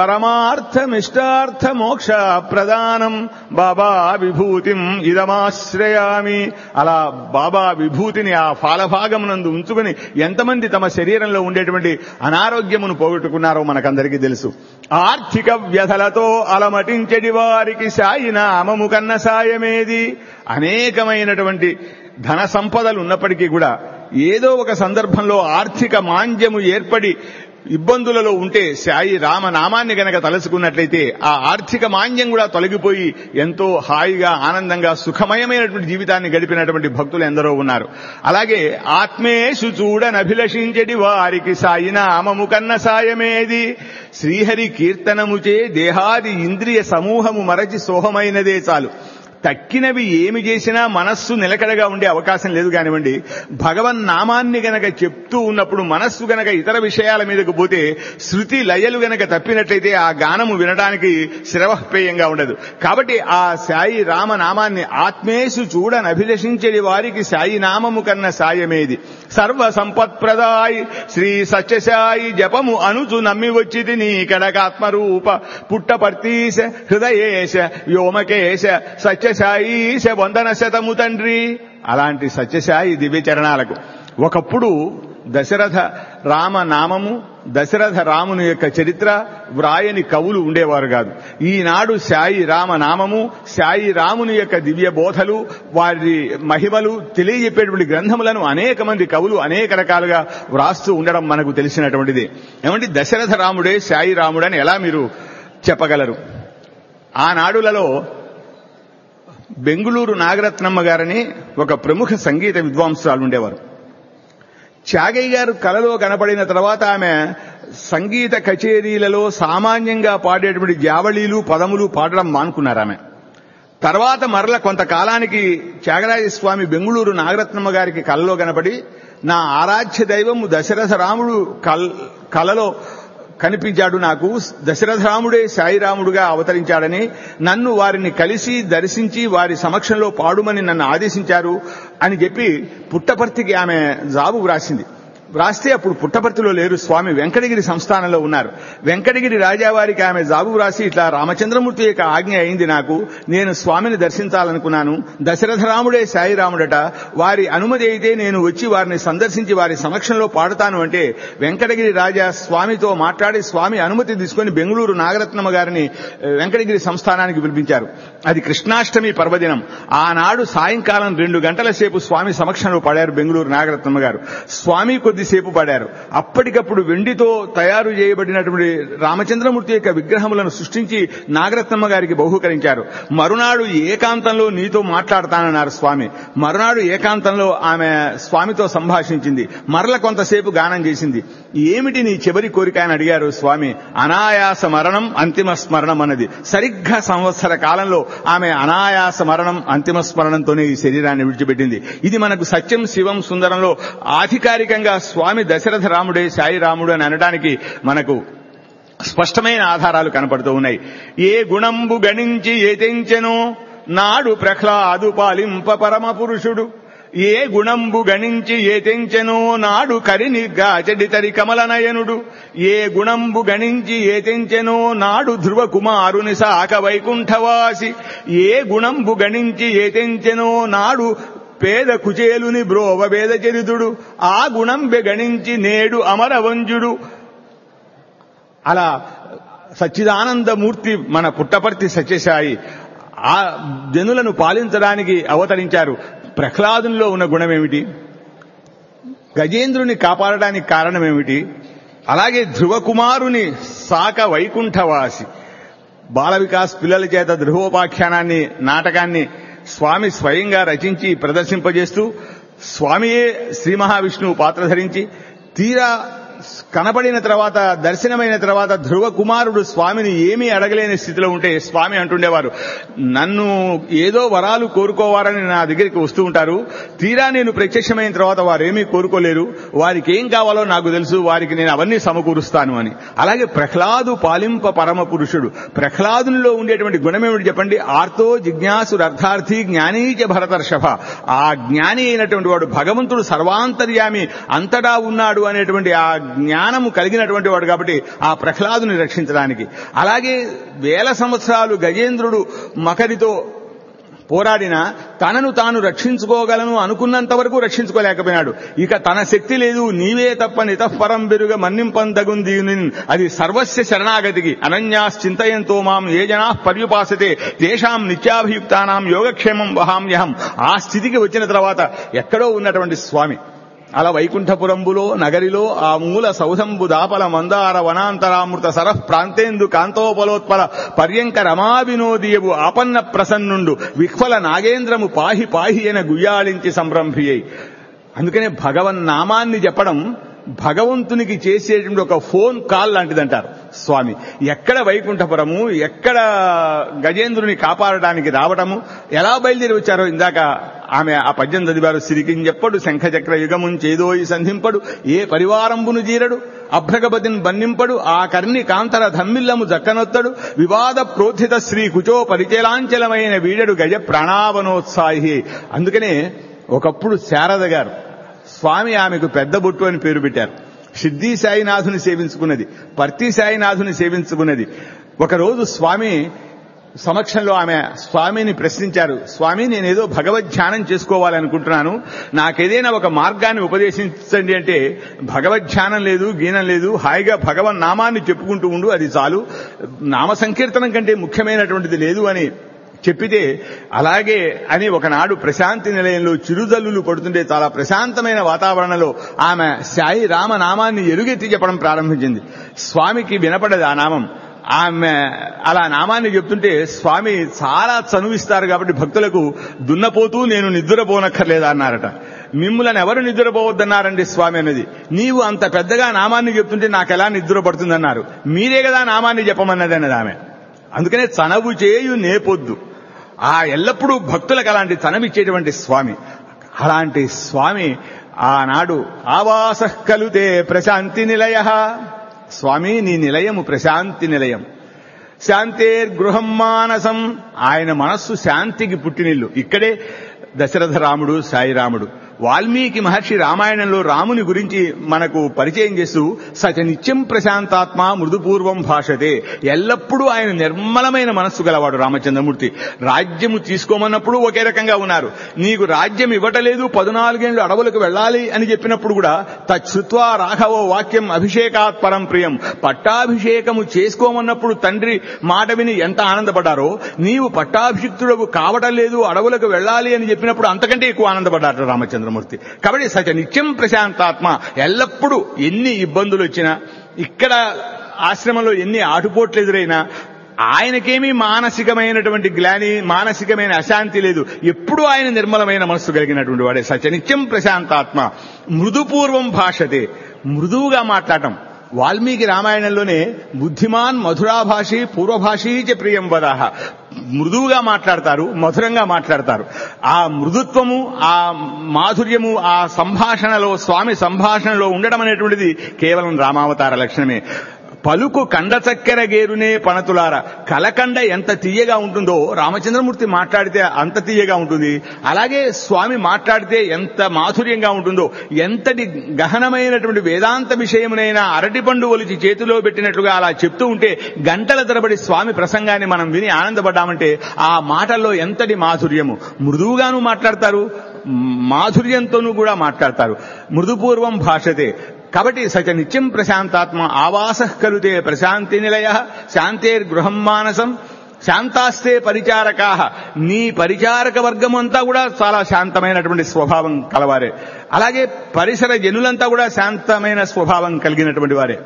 పరమార్థమిష్టార్థ మోక్ష ప్రదానం బాబా విభూతిం ఇదమాశ్రయామి. అలా బాబా విభూతిని ఆ ఫాలభాగమునందు ఉంచుకుని ఎంతమంది తమ శరీరంలో ఉండేటువంటి అనారోగ్యమును పోగొట్టుకున్నారో మనకందరికీ తెలుసు. ఆర్థిక వ్యధలతో అలమటించడి వారికి సాయి నామము కన్న సాయమేది. అనేకమైనటువంటి ధన సంపదలు ఉన్నప్పటికీ కూడా ఏదో ఒక సందర్భంలో ఆర్థిక మాంద్యము ఏర్పడి ఇబ్బందులలో ఉంటే సాయి రామనామాన్ని గనక తలుచుకున్నట్లయితే ఆ ఆర్థిక మాంద్యం కూడా తొలగిపోయి ఎంతో హాయిగా ఆనందంగా సుఖమయమైనటువంటి జీవితాన్ని గడిపినటువంటి భక్తులు ఎందరో ఉన్నారు. అలాగే ఆత్మేషు చూడనభిలషించడి వారికి సాయి నామము కన్న సాయమేది. శ్రీహరి కీర్తనముచే దేహాది ఇంద్రియ సమూహము మరచి సోహమైనదే చాలు. తక్కినవి ఏమి చేసినా మనస్సు నిలకడగా ఉండే అవకాశం లేదు కానివ్వండి. భగవన్ నామాన్ని గనక చెప్తూ ఉన్నప్పుడు మనస్సు గనక ఇతర విషయాల మీదకు పోతే శృతి లయలు గనక తప్పినట్లయితే ఆ గానము వినడానికి శ్రవహపేయంగా ఉండదు. కాబట్టి ఆ సాయి రామనామాన్ని ఆత్మేషు చూడనభిలషించడి వారికి సాయి నామము కన్న సాయమేది. సర్వ సంపత్ప్రదాయి శ్రీ సత్యసాయి జపము అనుచు నమ్మి వచ్చితి నీ కడకాత్మరూప పుట్టపర్తీశ హృదయేశ వ్యోమకేశ సత్య సత్యసాయి వందన శతము తండ్రి. అలాంటి సత్యసాయి దివ్య చరణాలకు ఒకప్పుడు దశరథ రామనామము దశరథ రాముని యొక్క చరిత్ర వ్రాయని కవులు ఉండేవారు కాదు. ఈనాడు సాయి రామనామము సాయి రాముని యొక్క దివ్య బోధలు వారి మహిమలు తెలియజెప్పేటువంటి గ్రంథములను అనేక మంది కవులు అనేక రకాలుగా వ్రాస్తూ ఉండడం మనకు తెలిసినటువంటిది. ఏమంటే దశరథ రాముడే సాయి రాముడని ఎలా మీరు చెప్పగలరు? ఆనాడులలో బెంగుళూరు నాగరత్నమ్మ గారని ఒక ప్రముఖ సంగీత విద్వాంసురాలు ఉండేవారు. త్యాగయ్య గారు కలలో కనపడిన తర్వాత ఆమె సంగీత కచేరీలలో సామాన్యంగా పాడేటువంటి జావళీలు పదములు పాడడం మానుకున్నారు. ఆమె తర్వాత మరల కొంతకాలానికి త్యాగరాజస్వామి బెంగుళూరు నాగరత్నమ్మ గారికి కలలో కనపడి, నా ఆరాధ్య దైవము దశరథ రాముడు కలలో కనిపించాడు, నాకు దశరథరాముడే సాయిరాముడుగా అవతరించాడని, నన్ను వారిని కలిసి దర్శించి వారి సమక్షంలో పాడుమని నన్ను ఆదేశించారు అని చెప్పి పుట్టపర్తికి ఆమె జాబు వ్రాసింది. వ్రాస్తే అప్పుడు పుట్టపర్తిలో లేరు, స్వామి వెంకటగిరి సంస్థానంలో ఉన్నారు. వెంకటగిరి రాజావారికి ఆమె జాబు వ్రాసి, ఇట్లా రామచంద్రమూర్తి యొక్క ఆజ్ఞ అయింది, నాకు నేను స్వామిని దర్శించాలనుకున్నాను, దశరథరాముడే సాయిరాముడట, వారి అనుమతి అయితే నేను వచ్చి వారిని సందర్శించి వారి సమక్షంలో పాడుతాను అంటే వెంకటగిరి రాజా స్వామితో మాట్లాడి స్వామి అనుమతి తీసుకుని బెంగుళూరు నాగరత్నమ్మ గారిని వెంకటగిరి సంస్థానానికి పిలిపించారు. అది కృష్ణాష్టమి పర్వదినం. ఆనాడు సాయంకాలం రెండు గంటల సేపు స్వామి సమక్షంలో పాడారు బెంగుళూరు నాగరత్నమ్మ గారు. స్వామి కొద్దిసేపు పాడారు. అప్పటికప్పుడు వెండితో తయారు చేయబడినటువంటి రామచంద్రమూర్తి యొక్క విగ్రహములను సృష్టించి నాగరత్నమ్మ గారికి బహూకరించారు. మరునాడు ఏకాంతంలో నీతో మాట్లాడతానన్నారు స్వామి. మరునాడు ఏకాంతంలో ఆమె స్వామితో సంభాషించింది. మరల కొంతసేపు గానం చేసింది. ఏమిటి నీ చివరి కోరిక అని అడిగారు స్వామి. అనాయాస మరణం అంతిమ స్మరణం అన్నది. సరిగ్గా సంవత్సర కాలంలో ఆమె అనాయాస మరణం అంతిమ స్మరణంతోనే ఈ శరీరాన్ని విడిచిపెట్టింది. ఇది మనకు సత్యం శివం సుందరంలో ఆధికారికంగా స్వామి దశరథ రాముడే సాయి రాముడు అని అనడానికి మనకు స్పష్టమైన ఆధారాలు కనపడుతూ ఉన్నాయి. ఏ గుణంబు గణించి ఏ తెంచెనో నాడు ప్రహ్లాదు పాలింప పరమ పురుషుడు, ఏ గుణంబు గణించి ఏ తెంచెనో నాడు కరినిగాచడి తరి కమలనయనుడు, ఏ గుణంబు గణించి ఏ తెంచెనో నాడు ధ్రువ కుమారుని సాక వైకుంఠవాసి, ఏ గుణంబు గణించి ఏ తెంచెనో నాడు పేద కుచేలుని బ్రోవ వేద చరితుడు, ఆ గుణం గణించి నేడు అమరవంజుడు. అలా సచ్చిదానందమూర్తి మన పుట్టపర్తి సత్యసాయి ఆ జనులను పాలించడానికి అవతరించారు. ప్రహ్లాదునిలో ఉన్న గుణమేమిటి? గజేంద్రుని కాపాడడానికి కారణమేమిటి? అలాగే ధ్రువకుమారుని సాక వైకుంఠవాసి. బాల వికాస్ పిల్లల చేత ధ్రువోపాఖ్యానాన్ని నాటకాన్ని స్వామి స్వయంగా రచించి ప్రదర్శింపజేస్తూ స్వామియే శ్రీ మహావిష్ణువు పాత్ర ధరించి తీరా కనపడిన తర్వాత, దర్శనమైన తర్వాత ధ్రువ కుమారుడు స్వామిని ఏమీ అడగలేని స్థితిలో ఉంటే స్వామి అంటుండేవారు, నన్ను ఏదో వరాలు కోరుకోవాలని నా దగ్గరికి వస్తూ ఉంటారు, తీరా నేను ప్రత్యక్షమైన తర్వాత వారేమీ కోరుకోలేరు, వారికి ఏం కావాలో నాకు తెలుసు, వారికి నేను అవన్నీ సమకూరుస్తాను అని. అలాగే ప్రహ్లాదు పాలింప పరమ పురుషుడు. ప్రహ్లాదునిలో ఉండేటువంటి గుణమేమిటి చెప్పండి? ఆర్తో జిజ్ఞాసుడు అర్థార్థి జ్ఞానీచ భరతర్షభ. ఆ జ్ఞాని అయినటువంటి వాడు, భగవంతుడు సర్వాంతర్యామి అంతటా ఉన్నాడు అనేటువంటి ఆ జ్ఞానము కలిగినటువంటి వాడు కాబట్టి ఆ ప్రహ్లాదుని రక్షించడానికి. అలాగే వేల సంవత్సరాలు గజేంద్రుడు మకరితో పోరాడినా తనను తాను రక్షించుకోగలను అనుకున్నంత వరకు రక్షించుకోలేకపోయినాడు. ఇక తన శక్తి లేదు, నీవే తప్ప నితఃపరం బెరుగ మన్నింపందగుంది, అది సర్వస్య శరణాగతికి. అనన్యాశ్చింతయంతో మాం ఏ జనా పర్యుపాసతే తేషాం నిత్యాభియుక్తానాం యోగక్షేమం వహామ్యహం. ఆ స్థితికి వచ్చిన తర్వాత ఎక్కడో ఉన్నటువంటి స్వామి అలా వైకుంఠపురంబులో నగరిలో ఆ మూల సౌధంబు దాపల మందార వనాంతరామృత సరః ప్రాంతేందు కాంతోపలోత్పల పర్యంక రమావినోదియవు ఆపన్న ప్రసన్నుండు విహ్వల నాగేంద్రము పాహి పాహి ఎన గుయ్యాళించి సంరంభియ్యి. అందుకనే భగవన్నామాన్ని చెప్పడం భగవంతునికి చేసేటువంటి ఒక ఫోన్ కాల్ లాంటిదంటారు స్వామి. ఎక్కడ వైకుంఠపురము, ఎక్కడ గజేంద్రుని కాపాడడానికి రావటము, ఎలా బయలుదేరి వచ్చారో ఇందాక ఆమె ఆ పద్యం చదివారు. సిరికించెప్పడు శంఖచక్ర యుగమున్ చేదోయి సంధింపడు ఏ పరివారంబును జీరడు అభ్రగపతిని బన్నింపడు ఆ కర్ణి కాంతర ధమ్మిల్లము జక్కనొత్తడు వివాద ప్రోత్థిత శ్రీ కుచో పరిచలాంచలమైన వీడడు గజ ప్రాణావనోత్సాహి. అందుకనే ఒకప్పుడు శారద గారు స్వామి ఆమెకు పెద్ద బొట్టు అని పేరు పెట్టారు. సిద్ధి సాయినాథుని సేవించుకున్నది, పర్తి సాయినాథుని సేవించుకున్నది. ఒకరోజు స్వామి సమక్షంలో ఆమె స్వామిని ప్రశ్నించారు, స్వామి నేనేదో భగవద్ధ్యానం చేసుకోవాలనుకుంటున్నాను, నాకేదైనా ఒక మార్గాన్ని ఉపదేశించండి అంటే, భగవద్ధ్యానం లేదు, గీనం లేదు, హాయిగా భగవన్ నామాన్ని చెప్పుకుంటూ ఉండు, అది చాలు, నామ సంకీర్తనం కంటే ముఖ్యమైనటువంటిది లేదు అని చెప్పితే, అలాగే అని ఒకనాడు ప్రశాంతి నిలయంలో చిరుజల్లులు పడుతుంటే చాలా ప్రశాంతమైన వాతావరణంలో ఆమె సాయి రామనామాన్ని ఎరుగెత్తి చెప్పడం ప్రారంభించింది. స్వామికి వినపడదు ఆ నామం. ఆమె అలా నామాన్ని చెప్తుంటే స్వామి చాలా చనువిస్తారు కాబట్టి భక్తులకు, దున్నపోతూ నేను నిద్రపోనక్కర్లేదా అన్నారట. మిమ్ములను ఎవరు నిద్రపోవద్దన్నారండి స్వామి అనేది, నీవు అంత పెద్దగా నామాన్ని చెప్తుంటే నాకెలా నిద్ర పడుతుందన్నారు, మీరే కదా నామాన్ని చెప్పమన్నది అన్నది ఆమె. అందుకనే చనవు చేయు నేపొద్దు. ఆ ఎల్లప్పుడూ భక్తులకు అలాంటి చనవిచ్చేటువంటి స్వామి. అలాంటి స్వామి ఆనాడు ఆవాసః కలుతే ప్రశాంతి నిలయ. స్వామి నీ నిలయము ప్రశాంతి నిలయం. శాంతేర్ గృహం మానసం. ఆయన మనస్సు శాంతికి పుట్టినిల్లు. ఇక్కడే దశరథ రాముడు, సాయిరాముడు. వాల్మీకి మహర్షి రామాయణంలో రాముని గురించి మనకు పరిచయం చేస్తూ సచ నిత్యం ప్రశాంతాత్మ మృదుపూర్వం భాషతే. ఎల్లప్పుడూ ఆయన నిర్మలమైన మనస్సు గలవాడు రామచంద్రమూర్తి. రాజ్యము తీసుకోమన్నప్పుడు ఒకే రకంగా ఉన్నారు. నీకు రాజ్యం ఇవ్వటలేదు, పద్నాలుగేళ్లు అడవులకు వెళ్ళాలి అని చెప్పినప్పుడు కూడా తచ్చుత్వా రాఘవో వాక్యం అభిషేకాత్ పరం ప్రియం. పట్టాభిషేకము చేసుకోమన్నప్పుడు తండ్రి మాట విని ఎంత ఆనందపడ్డారో, నీవు పట్టాభిషిక్తుడవు కావటం లేదు, అడవులకు వెళ్ళాలి అని చెప్పినప్పుడు అంతకంటే ఎక్కువ ఆనందపడ్డారు రామచంద్ర మూర్తి. కాబట్టి సచ నిత్యం ప్రశాంతాత్మ. ఎల్లప్పుడూ ఎన్ని ఇబ్బందులు వచ్చినా, ఇక్కడ ఆశ్రమంలో ఎన్ని ఆటుపోట్లు ఎదురైనా ఆయనకేమీ మానసికమైనటువంటి గ్లాని, మానసికమైన అశాంతి లేదు. ఎప్పుడూ ఆయన నిర్మలమైన మనస్సు కలిగినటువంటి వాడే. సచ నిత్యం ప్రశాంతాత్మ. మృదుపూర్వం భాషతే. మృదువుగా మాట్లాడటం. వాల్మీకి రామాయణంలోనే బుద్ధిమాన్ మధురాభాషి పూర్వభాషీ చ ప్రియం వదాహ. మృదువుగా మాట్లాడతారు, మధురంగా మాట్లాడతారు. ఆ మృదుత్వము, ఆ మాధుర్యము ఆ సంభాషణలో, స్వామి సంభాషణలో ఉండడం అనేటువంటిది కేవలం రామావతార లక్షణమే. పలుకు కండ చక్కెర గేరునే పణతులార. కలకండ ఎంత తీయగా ఉంటుందో రామచంద్రమూర్తి మాట్లాడితే అంత తీయగా ఉంటుంది. అలాగే స్వామి మాట్లాడితే ఎంత మాధుర్యంగా ఉంటుందో, ఎంతటి గహనమైనటువంటి వేదాంత విషయమునైనా అరటిపండు ఒలిచి చేతిలో పెట్టినట్లుగా అలా చెప్తూ ఉంటే గంటల తరబడి స్వామి ప్రసంగాన్ని మనం విని ఆనందపడ్డామంటే ఆ మాటల్లో ఎంతటి మాధుర్యము. మృదువుగాను మాట్లాడతారు, మాధుర్యంతోనూ కూడా మాట్లాడతారు. మృదుపూర్వం భాషతే. కాబట్టి సచ నిత్యం ప్రశాంతాత్మ ఆవాసః కలుతే ప్రశాంతి నిలయ. శాంతేర్ గృహం మానసం. శాంతాస్తే పరిచారకా. నీ పరిచారక వర్గం అంతా కూడా చాలా శాంతమైనటువంటి స్వభావం కలవారే. అలాగే పరిసర జనులంతా కూడా శాంతమైన స్వభావం కలిగినటువంటి వారే.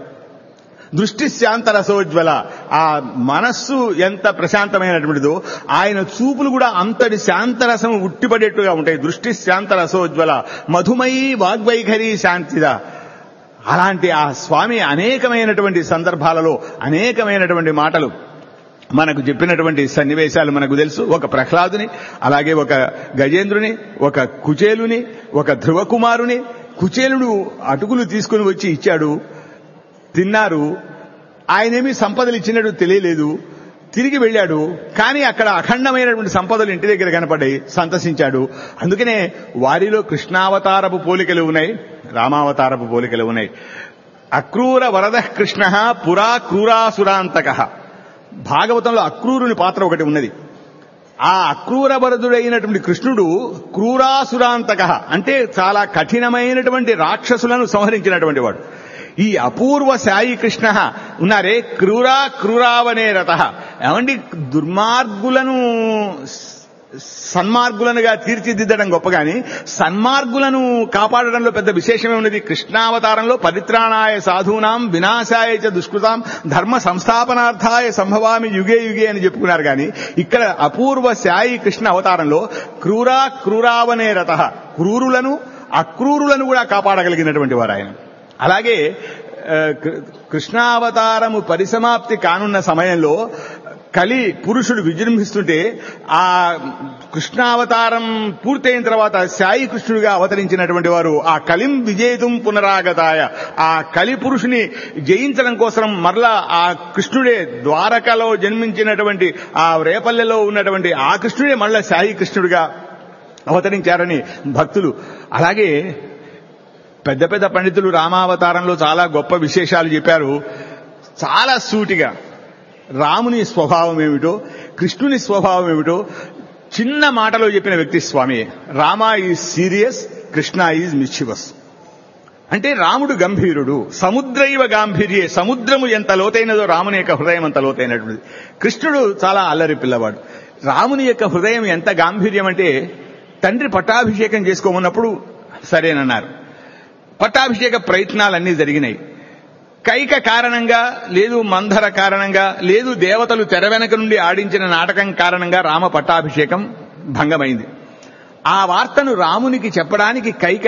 దృష్టి శాంత రసోజ్వల. ఆ మనస్సు ఎంత ప్రశాంతమైనటువంటిదో ఆయన చూపులు కూడా అంతటి శాంతరసం ఉట్టిపడేట్టుగా ఉంటాయి. దృష్టి శాంత రసోజ్వల. మధుమయీ వాగ్వైఖరి శాంతిద. అలాంటి ఆ స్వామి అనేకమైనటువంటి సందర్భాలలో అనేకమైనటువంటి మాటలు మనకు చెప్పినటువంటి సన్నివేశాలు మనకు తెలుసు. ఒక ప్రహ్లాదుని, అలాగే ఒక గజేంద్రుని, ఒక కుచేలుని, ఒక ధ్రువకుమారుని. కుచేలుడు అటుకులు తీసుకుని వచ్చి ఇచ్చాడు, తిన్నారు. ఆయనేమి సంపదలు ఇచ్చినట్టు తెలియలేదు. తిరిగి వెళ్ళాడు. కానీ అక్కడ అఖండమైనటువంటి సంపదలు ఇంటి దగ్గర కనపడ్డాయి. సంతసించాడు. అందుకనే వారిలో కృష్ణావతారపు పోలికలు ఉన్నాయి, రామావతారపు పోలికలు ఉన్నాయి. అక్రూర వరద కృష్ణ పురా క్రూరాసురాంతక. భాగవతంలో అక్రూరుని పాత్ర ఒకటి ఉన్నది. ఆ అక్రూర వరదుడైనటువంటి కృష్ణుడు క్రూరాసురాంతక అంటే చాలా కఠినమైనటువంటి రాక్షసులను సంహరించినటువంటి వాడు. ఈ అపూర్వ సాయి కృష్ణ ఉన్నారే, క్రూరా క్రూరావనే రత. ఏమండి, దుర్మార్గులను సన్మార్గులనుగా తీర్చిదిద్దడం గొప్ప గాని సన్మార్గులను కాపాడడంలో పెద్ద విశేషమే ఉన్నది. కృష్ణావతారంలో పరిత్రాణాయ సాధూనాం వినాశాయ చ దుష్కృతాం ధర్మ సంస్థాపనార్థాయ సంభవామి యుగే యుగే అని చెప్పుకున్నారు. కానీ ఇక్కడ అపూర్వ సాయి కృష్ణ అవతారంలో క్రూరా క్రూరావనే రత, క్రూరులను అక్రూరులను కూడా కాపాడగలిగినటువంటి వారు ఆయన. అలాగే కృష్ణావతారము పరిసమాప్తి కానున్న సమయంలో కలి పురుషుడు విజృంభిస్తుంటే ఆ కృష్ణావతారం పూర్తయిన తర్వాత సాయి కృష్ణుడిగా అవతరించినటువంటి వారు ఆ కలిం విజేతుం పునరాగతాయ, ఆ కలి పురుషుని జయించడం కోసం మరలా ఆ కృష్ణుడే ద్వారకలో జన్మించినటువంటి ఆ రేపల్లెలో ఉన్నటువంటి ఆ కృష్ణుడే మరలా సాయి కృష్ణుడిగా అవతరించారని భక్తులు. అలాగే పెద్ద పెద్ద పండితులు రామావతారంలో చాలా గొప్ప విశేషాలు చెప్పారు. చాలా సూటిగా రాముని స్వభావం ఏమిటో, కృష్ణుని స్వభావం ఏమిటో చిన్న మాటలో చెప్పిన వ్యక్తి స్వామి. Rama is serious, Krishna is mischievous. అంటే రాముడు గంభీరుడు, సముద్రైవ గాంభీర్యే, సముద్రము ఎంత లోతైనదో రాముని యొక్క హృదయం అంత లోతైనటువంటిది. కృష్ణుడు చాలా అల్లరి పిల్లవాడు. రాముని యొక్క హృదయం ఎంత గాంభీర్యం అంటే తండ్రి పట్టాభిషేకం చేసుకోమన్నప్పుడు సరేనన్నారు. పట్టాభిషేక ప్రయత్నాలన్నీ జరిగినాయి. కైక కారణంగా, లేదు మంధర కారణంగా, లేదు దేవతలు తెర వెనక నుండి ఆడించిన నాటకం కారణంగా రామ పట్టాభిషేకం భంగమైంది. ఆ వార్తను రామునికి చెప్పడానికి కైక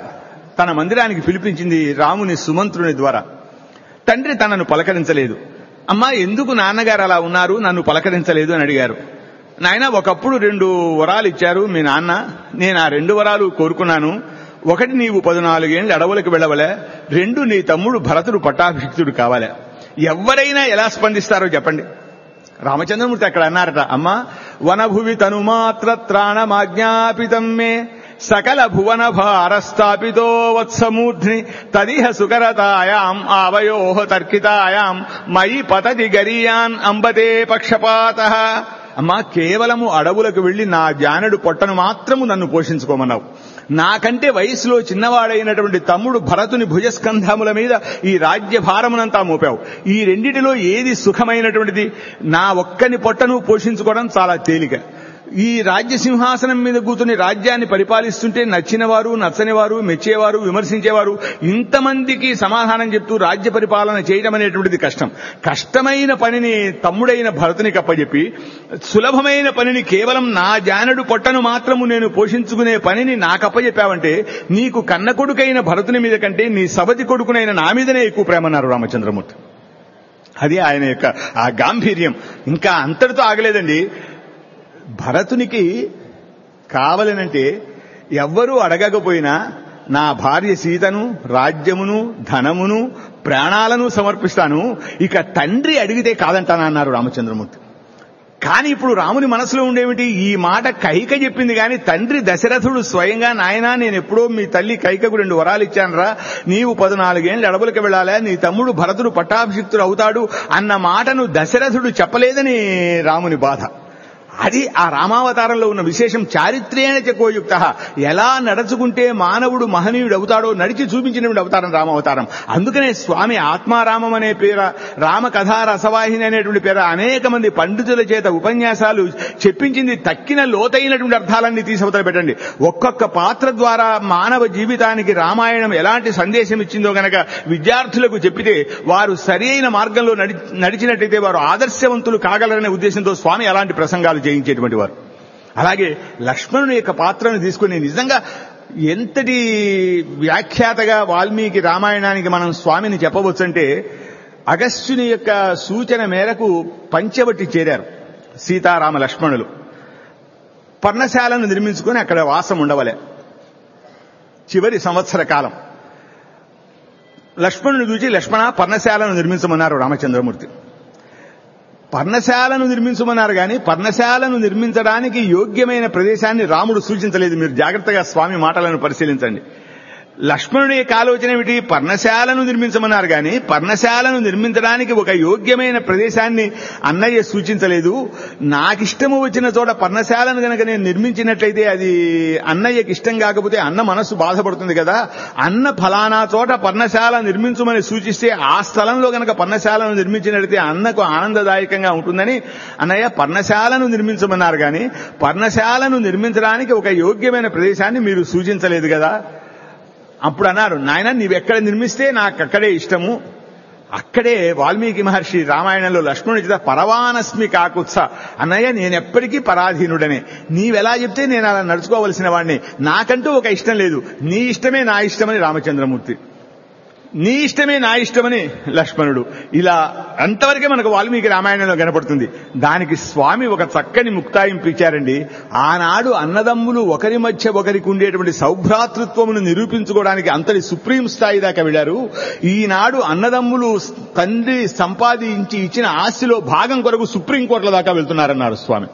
తన మందిరానికి పిలిపించింది రాముని సుమంత్రుని ద్వారా. తండ్రి తనను పలకరించలేదు. అమ్మా, ఎందుకు నాన్నగారు అలా ఉన్నారు, నన్ను పలకరించలేదు అని అడిగారు. నాయన, ఒకప్పుడు రెండు వరాలు ఇచ్చారు మీ నాన్న, నేను ఆ రెండు వరాలు కోరుకున్నాను. ఒకటి, నీవు పద్నాలుగేళ్ళు అడవులకు వెళ్ళవలే. రెండు, నీ తమ్ముడు భరతుడు పట్టాభిషిక్తుడు కావాలే. ఎవరైనా ఎలా స్పందిస్తారో చెప్పండి. రామచంద్రమూర్తి అక్కడ అన్నారట, అమ్మా, వనభువి తనుమాత్ర త్రాణమాజ్ఞాపితం మే సకల భువన భారస్థాపితో వత్సమూర్ధ్ని తదిహ సుకరతాయాం ఆవయోహ తర్కితాయాం మయి పతతి గరీయాన్ అంబతే పక్షపాతః. అమ్మా, కేవలము అడవులకు వెళ్లి నా జానడు పొట్టను మాత్రము నన్ను పోషించుకోమన్నావు. నాకంటే వయసులో చిన్నవాడైనటువంటి తమ్ముడు భరతుని భుజస్కంధముల మీద ఈ రాజ్య భారమునంతా మోపావు. ఈ రెండిటిలో ఏది సుఖమైనటువంటిది? నా ఒక్కని పొట్టను పోషించుకోవడం చాలా తేలిక. ఈ రాజ్య సింహాసనం మీద కూర్చుని రాజ్యాన్ని పరిపాలిస్తుంటే నచ్చినవారు, నచ్చనివారు, మెచ్చేవారు, విమర్శించేవారు, ఇంతమందికి సమాధానం చెప్తూ రాజ్య పరిపాలన చేయడం అనేటువంటిది కష్టం. కష్టమైన పనిని తమ్ముడైన భరతునికి అప్పచెప్పి సులభమైన పనిని కేవలం నా జానడు పొట్టను మాత్రము నేను పోషించుకునే పనిని నాకు అప్పచెప్పావంటే నీకు కన్న కొడుకైన భరతుని మీద కంటే నీ సవతి కొడుకునైన నా మీదనే ఎక్కువ ప్రేమన్నారు రామచంద్రమూర్తి. అది ఆయన యొక్క ఆ గాంభీర్యం. ఇంకా అంతటితో ఆగలేదండి. భరతునికి కావలనంటే ఎవ్వరూ అడగకపోయినా నా భార్య సీతను, రాజ్యమును, ధనమును, ప్రాణాలను సమర్పిస్తాను, ఇక తండ్రి అడిగితే కాదంటానన్నారు రామచంద్రమూర్తి. కానీ ఇప్పుడు రాముని మనసులో ఉండేమిటి? ఈ మాట కైక చెప్పింది కానీ తండ్రి దశరథుడు స్వయంగా, నాయనా, నేను ఎప్పుడో మీ తల్లి కైకకు రెండు వరాలు ఇచ్చానరా, నీవు పద్నాలుగేళ్ళు అడవులకు వెళ్ళాలా, నీ తమ్ముడు భరతుడు పట్టాభిషిక్తుడు అవుతాడు అన్న మాటను దశరథుడు చెప్పలేదని రాముని బాధ. అది ఆ రామావతారంలో ఉన్న విశేషం. చారిత్ర్యేణ చకోయుక్త, ఎలా నడుచుకుంటే మానవుడు మహనీయుడు అవుతాడో నడిచి చూపించినటువంటి అవతారం రామావతారం. అందుకనే స్వామి ఆత్మారామం అనే పేర, రామకథా రసవాహిని అనేటువంటి పేర అనేక మంది పండితుల చేత ఉపన్యాసాలు చెప్పించింది. తక్కిన లోతైనటువంటి అర్థాలన్నీ తీసవతల పెట్టండి. ఒక్కొక్క పాత్ర ద్వారా మానవ జీవితానికి రామాయణం ఎలాంటి సందేశం ఇచ్చిందో గనక విద్యార్థులకు చెప్పితే వారు సరి అయిన మార్గంలో నడిచినట్టయితే వారు ఆదర్శవంతులు కాగలరనే ఉద్దేశంతో స్వామి అలాంటి ప్రసంగాలు చేయించేటువంటి వారు. అలాగే లక్ష్మణుని యొక్క పాత్రను తీసుకుని నిజంగా ఎంతటి వ్యాఖ్యాతగా వాల్మీకి రామాయణానికి మనం స్వామిని చెప్పవచ్చంటే, అగస్త్యుని యొక్క సూచన మేరకు పంచవటి చేరారు సీతారామ లక్ష్మణులు. పర్ణశాలను నిర్మించుకొని అక్కడ వాసం ఉండవలే. చివరి సంవత్సర కాలం లక్ష్మణుని చూసి, లక్ష్మణ పర్ణశాలను నిర్మించమన్నారు రామచంద్రమూర్తి. పర్ణశాలను నిర్మించమన్నారు కానీ పర్ణశాలను నిర్మించడానికి యోగ్యమైన ప్రదేశాన్ని రాముడు సూచించలేదు. మీరు జాగ్రత్తగా స్వామి మాటలను పరిశీలించండి. లక్ష్మణుడి యొక్క ఆలోచన ఏమిటి? పర్ణశాలను నిర్మించమన్నారు కానీ పర్ణశాలను నిర్మించడానికి ఒక యోగ్యమైన ప్రదేశాన్ని అన్నయ్య సూచించలేదు. నాకిష్టము వచ్చిన చోట పర్ణశాలను కనుక నేను నిర్మించినట్లయితే అది అన్నయ్యకి ఇష్టం కాకపోతే అన్న మనస్సు బాధపడుతుంది కదా. అన్న ఫలానా చోట పర్ణశాల నిర్మించమని సూచిస్తే ఆ స్థలంలో కనుక పర్ణశాలను నిర్మించినట్లయితే అన్నకు ఆనందదాయకంగా ఉంటుందని అన్నయ్య పర్ణశాలను నిర్మించమన్నారు కానీ పర్ణశాలను నిర్మించడానికి ఒక యోగ్యమైన ప్రదేశాన్ని మీరు సూచించలేదు కదా. అప్పుడు అన్నారు, నాయన నీవెక్కడ నిర్మిస్తే నాకు అక్కడే ఇష్టము. అక్కడే వాల్మీకి మహర్షి రామాయణంలో లక్ష్మణుడి చేత పరవానస్మి కాకుత్స, అన్నయ్య నేనెప్పటికీ పరాధీనుడనే, నీవెలా చెప్తే నేను అలా నడుచుకోవలసిన వాడిని, నాకంటూ ఒక ఇష్టం లేదు, నీ ఇష్టమే నా ఇష్టమని రామచంద్రమూర్తి, నీ ఇష్టమే నా ఇష్టమని లక్ష్మణుడు. ఇలా అంతవరకే మనకు వాల్మీకి రామాయణంలో కనపడుతుంది. దానికి స్వామి ఒక చక్కని ముక్తాయింపు ఇచ్చారండి. ఆనాడు అన్నదమ్ములు ఒకరి మధ్య ఒకరికి ఉండేటువంటి సౌభ్రాతృత్వమును నిరూపించుకోవడానికి అంతటి సుప్రీం స్థాయి దాకా వెళ్లారు. ఈనాడు అన్నదమ్ములు తండ్రి సంపాదించి ఇచ్చిన ఆస్తిలో భాగం కొరకు సుప్రీంకోర్టుల దాకా వెళ్తున్నారన్నారు స్వామి.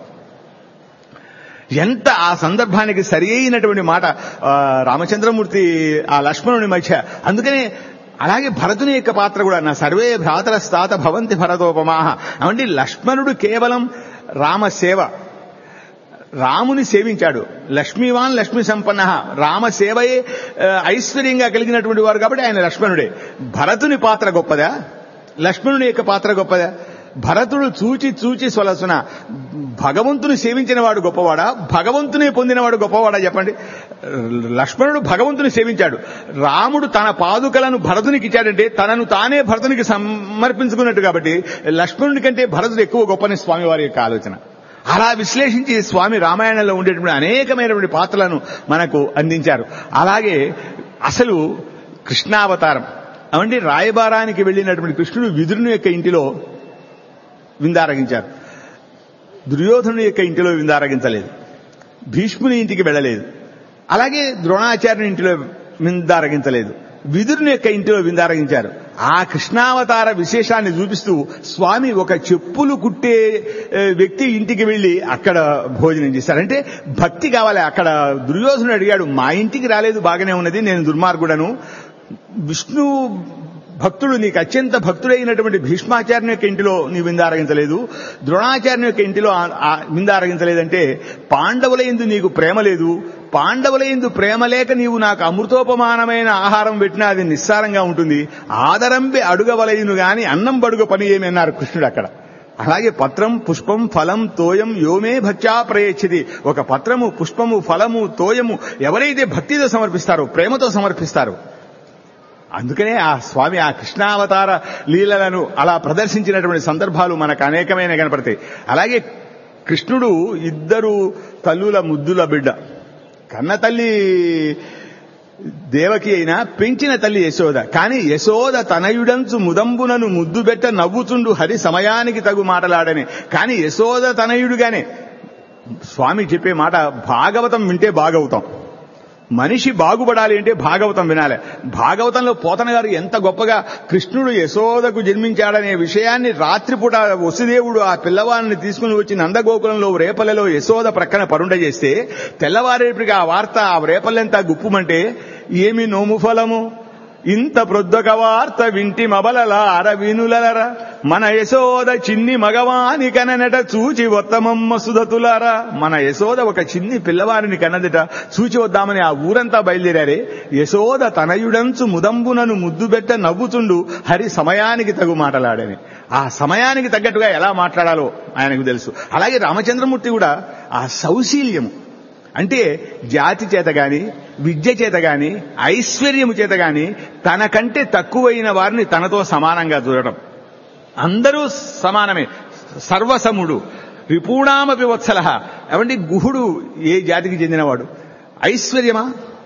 ఎంత ఆ సందర్భానికి సరి అయినటువంటి మాట రామచంద్రమూర్తి ఆ లక్ష్మణుని మధ్య. అందుకనే అలాగే భరతుని యొక్క పాత్ర కూడా, నా సర్వే భ్రాతరస్తాత భవంతి భరతోపమాహ. అంటే లక్ష్మణుడు కేవలం రామసేవ, రాముని సేవించాడు. లక్ష్మీవాన్ లక్ష్మీ సంపన్న, రామ సేవయే ఐశ్వర్యంగా కలిగినటువంటి వారు కాబట్టి ఆయన లక్ష్మణుడే. భరతుని పాత్ర గొప్పదా, లక్ష్మణుని యొక్క పాత్ర గొప్పదా? భరతుడు చూచి చూచి సొలసున, భగవంతుని సేవించిన వాడు గొప్పవాడా, భగవంతుని పొందినవాడు గొప్పవాడా చెప్పండి. లక్ష్మణుడు భగవంతుని సేవించాడు. రాముడు తన పాదుకలను భరతునికి ఇచ్చాడంటే తనను తానే భరతునికి సమర్పించుకున్నట్టు కాబట్టి లక్ష్మణుడి కంటే భరతుడు ఎక్కువ గొప్పని స్వామి వారి యొక్క ఆలోచన. అలా విశ్లేషించి స్వామి రామాయణంలో ఉండేటువంటి అనేకమైనటువంటి పాత్రలను మనకు అందించారు. అలాగే అసలు కృష్ణావతారం అవండి, రాయబారానికి వెళ్లినటువంటి కృష్ణుడు విదురుని యొక్క ఇంటిలో విందారగించారు. దుర్యోధనుడి యొక్క ఇంటిలో విందారగించలేదు, భీష్ముని ఇంటికి వెళ్ళలేదు, అలాగే ద్రోణాచార్యుని ఇంటిలో విందారగించలేదు, విదురుని యొక్క ఇంటిలో విందారగించారు. ఆ కృష్ణావతార విశేషాన్ని చూపిస్తూ స్వామి ఒక చెప్పులు కుట్టే వ్యక్తి ఇంటికి వెళ్లి అక్కడ భోజనం చేశారంటే భక్తి కావాలి. అక్కడ దుర్యోధనుడు అడిగాడు, మా ఇంటికి రాలేదు, బాగానే ఉన్నది, నేను దుర్మార్గుడను. విష్ణు భక్తుడు, నీకు అత్యంత భక్తుడైనటువంటి భీష్మాచార్యుని యొక్క ఇంటిలో నీ విందారగించలేదు, ద్రోణాచార్యుని యొక్క ఇంటిలో విందారగించలేదంటే పాండవుల యందు నీకు ప్రేమ లేదు, పాండవుల యందు ప్రేమ లేక నీవు నాకు అమృతోపమానమైన ఆహారం పెట్టినా అది నిస్సారంగా ఉంటుంది, ఆదరంబి అడుగవలయును గాని అన్నం బడుగ పని ఏమి అన్నారు కృష్ణుడు అక్కడ. అలాగే పత్రం పుష్పం ఫలం తోయం యోమే భక్త్యా ప్రయచ్చతి, ఒక పత్రము పుష్పము ఫలము తోయము ఎవరైతే భక్తితో సమర్పిస్తారో, ప్రేమతో సమర్పిస్తారో, అందుకనే ఆ స్వామి ఆ కృష్ణావతార లీలలను అలా ప్రదర్శించినటువంటి సందర్భాలు మనకు అనేకమైన కనపడతాయి. అలాగే కృష్ణుడు ఇద్దరు తల్లుల ముద్దుల బిడ్డ. కన్న తల్లి దేవకి అయినా పెంచిన తల్లి యశోద. కానీ యశోద తనయుడంచు ముదంబునను ముద్దు బెట్ట నవ్వుచుండు హరి సమయానికి తగు మాటలాడని. కానీ యశోద తనయుడుగానే స్వామి చెప్పే మాట, భాగవతం వింటే బాగవుతాం. మనిషి బాగుపడాలి అంటే భాగవతం వినాలి. భాగవతంలో పోతన గారు ఎంత గొప్పగా కృష్ణుడు యశోదకు జన్మించాడనే విషయాన్ని రాత్రిపూట వసుదేవుడు ఆ పిల్లవాడిని తీసుకుని వచ్చి నందగోకులంలో రేపల్లెలో యశోద ప్రక్కన పరుండ చేస్తే తెల్లవారేపటికి ఆ వార్త ఆ రేపల్లెంతా గుప్పుమంటే, ఏమి నోము ఫలము ఇంత ప్రొద్దొక వార్త వింటి మబలల అరవినులరా, మన యశోద చిన్ని మగవాని కననట చూచి వత్తమమ్మ సుధతులారా. మన యశోద ఒక చిన్ని పిల్లవారిని కన్నదిట, చూచి వద్దామని ఆ ఊరంతా బయలుదేరారే. యశోద తనయుడంచు ముదంబునను ముద్దుబెట్ట నవ్వుచుండు హరి సమయానికి తగు మాటలాడని. ఆ సమయానికి తగ్గట్టుగా ఎలా మాట్లాడాలో ఆయనకు తెలుసు. అలాగే రామచంద్రమూర్తి కూడా ఆ సౌశీల్యము అంటే జాతి చేత గాని, విద్య చేత గాని, ఐశ్వర్యము చేత గాని తనకంటే తక్కువైన వారిని తనతో సమానంగా చూడటం. అందరూ సమానమే, సర్వసముడు, రిపూణామపి వత్సలః. ఏమండి, గుహుడు ఏ జాతికి చెందినవాడు? ఐశ్వర్యమా?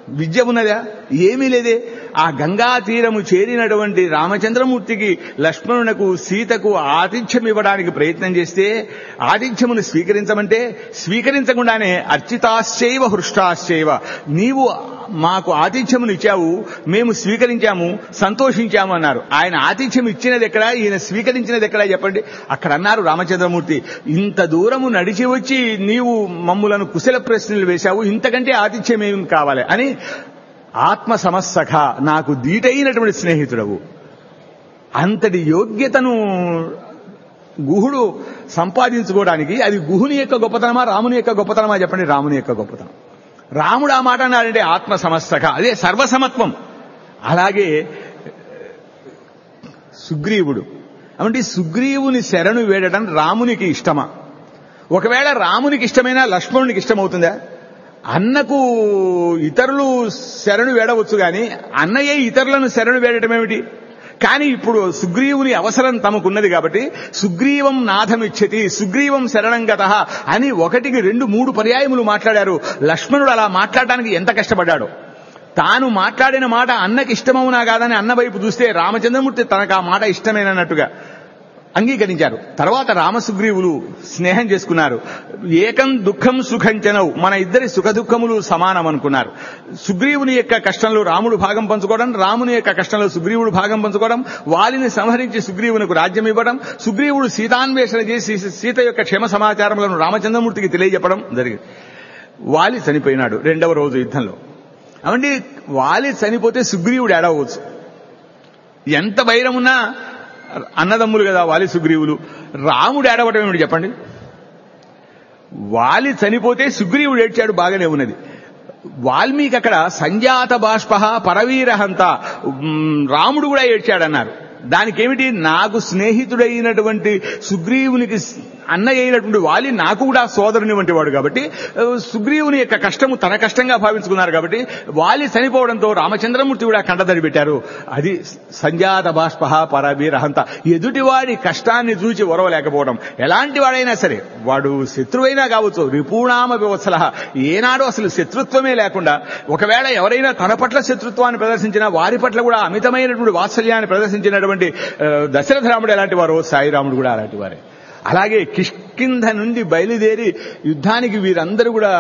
విద్య ఉన్నదా? ఏమీ లేదే. ఆ గంగా తీరము చేరినటువంటి రామచంద్రమూర్తికి, లక్ష్మణునకు, సీతకు ఆతిథ్యం ఇవ్వడానికి ప్రయత్నం చేస్తే ఆతిథ్యమును స్వీకరించమంటే స్వీకరించకుండానే అర్చితాశ్చైవ హృష్టాశ్చైవ, నీవు మాకు ఆతిథ్యమును ఇచ్చావు, మేము స్వీకరించాము, సంతోషించాము అన్నారు. ఆయన ఆతిథ్యం ఇచ్చినది ఎక్కడా, ఈయన స్వీకరించినది ఎక్కడా చెప్పండి? అక్కడ అన్నారు రామచంద్రమూర్తి, ఇంత దూరము నడిచి వచ్చి నీవు మమ్ములను కుశల ప్రశ్నలు వేశావు, ఇంతకంటే ఆతిథ్యం ఏం కావాలి అని ఆత్మ సమస్సఖ, నాకు దీటైనటువంటి స్నేహితుడవు. అంతటి యోగ్యతను గుహుడు సంపాదించుకోవడానికి అది గుహుని యొక్క గొప్పతనమా రాముని యొక్క గొప్పతనమా చెప్పండి? రాముని యొక్క గొప్పతనం. రాముడు ఆ మాట అన్నాడంటే ఆత్మ సమస్తక, అదే సర్వసమత్వం. అలాగే సుగ్రీవుడు అంటే సుగ్రీవుని శరణు వేడటం రామునికి ఇష్టమా? ఒకవేళ రామునికి ఇష్టమైనా లక్ష్మణునికి ఇష్టమవుతుందా? అన్నకు ఇతరులు శరణు వేడవచ్చు గాని అన్నయ్య ఇతరులను శరణు వేడటం ఏమిటి? కానీ ఇప్పుడు సుగ్రీవుని అవసరం తమకున్నది కాబట్టి సుగ్రీవం నాథమిచ్చతి, సుగ్రీవం శరణంగతః అని ఒకటికి రెండు మూడు పర్యాయములు మాట్లాడారు. లక్ష్మణుడు అలా మాట్లాడడానికి ఎంత కష్టపడ్డాడో. తాను మాట్లాడిన మాట అన్నకి ఇష్టమవునా కాదని అన్న వైపు చూస్తే రామచంద్రమూర్తి తనకు ఆ మాట ఇష్టమేనన్నట్టుగా అంగీకరించారు. తర్వాత రామసుగ్రీవులు స్నేహం చేసుకున్నారు. ఏకం దుఃఖం సుఖంచనవు, మన ఇద్దరి సుఖ దుఃఖములు సమానం అనుకున్నారు. సుగ్రీవుని యొక్క కష్టంలో రాముడు భాగం పంచుకోవడం, రాముని యొక్క కష్టంలో సుగ్రీవుడు భాగం పంచుకోవడం, వాలిని సంహరించి సుగ్రీవునికి రాజ్యం ఇవ్వడం, సుగ్రీవుడు సీతాన్వేషణ చేసి సీత యొక్క క్షేమ సమాచారములను రామచంద్రమూర్తికి తెలియజెప్పడం జరిగింది. వాలి చనిపోయినాడు రెండవ రోజు యుద్ధంలో. అవండి వాలి చనిపోతే సుగ్రీవుడు ఏడవచ్చు. ఎంత వైరమున్నా అన్నదమ్ములు కదా వాలి సుగ్రీవులు. రాముడు ఏడవటం ఏమిటి చెప్పండి? వాలి చనిపోతే సుగ్రీవుడు ఏడ్చాడు, బాగానే ఉన్నది. వాల్మీకి అక్కడ సంజాత బాష్ప పరవీరహంత, రాముడు కూడా ఏడ్చాడన్నారు. దానికేమిటి? నాకు స్నేహితుడైనటువంటి సుగ్రీవునికి అన్నయ్య అయినటువంటి వాలి నాకు కూడా సోదరుని వంటి వాడు కాబట్టి సుగ్రీవుని యొక్క కష్టము తన కష్టంగా భావించుకున్నారు కాబట్టి వాలి చనిపోవడంతో రామచంద్రమూర్తి కూడా కంటదడి పెట్టారు. అది సంజాత బాష్ప పరవీరహంత, ఎదుటివాడి కష్టాన్ని చూచి ఓరవలేకపోవడం. ఎలాంటి వాడైనా సరే, వాడు శత్రువైనా కావచ్చు, రిపూణామ వివత్సలః, ఏనాడు అసలు శత్రుత్వమే లేకుండా, ఒకవేళ ఎవరైనా తన పట్ల శత్రుత్వాన్ని ప్రదర్శించినా వారి పట్ల కూడా అమితమైనటువంటి వాత్సల్యాన్ని ప్రదర్శించినటువంటి దశరథ రాముడు ఎలాంటి వారో సాయిరాముడు కూడా అలాంటి వారే. అలాగే కిష్కింధ నుండి బయలుదేరి యుద్ధానికి వీరందరూ కూడా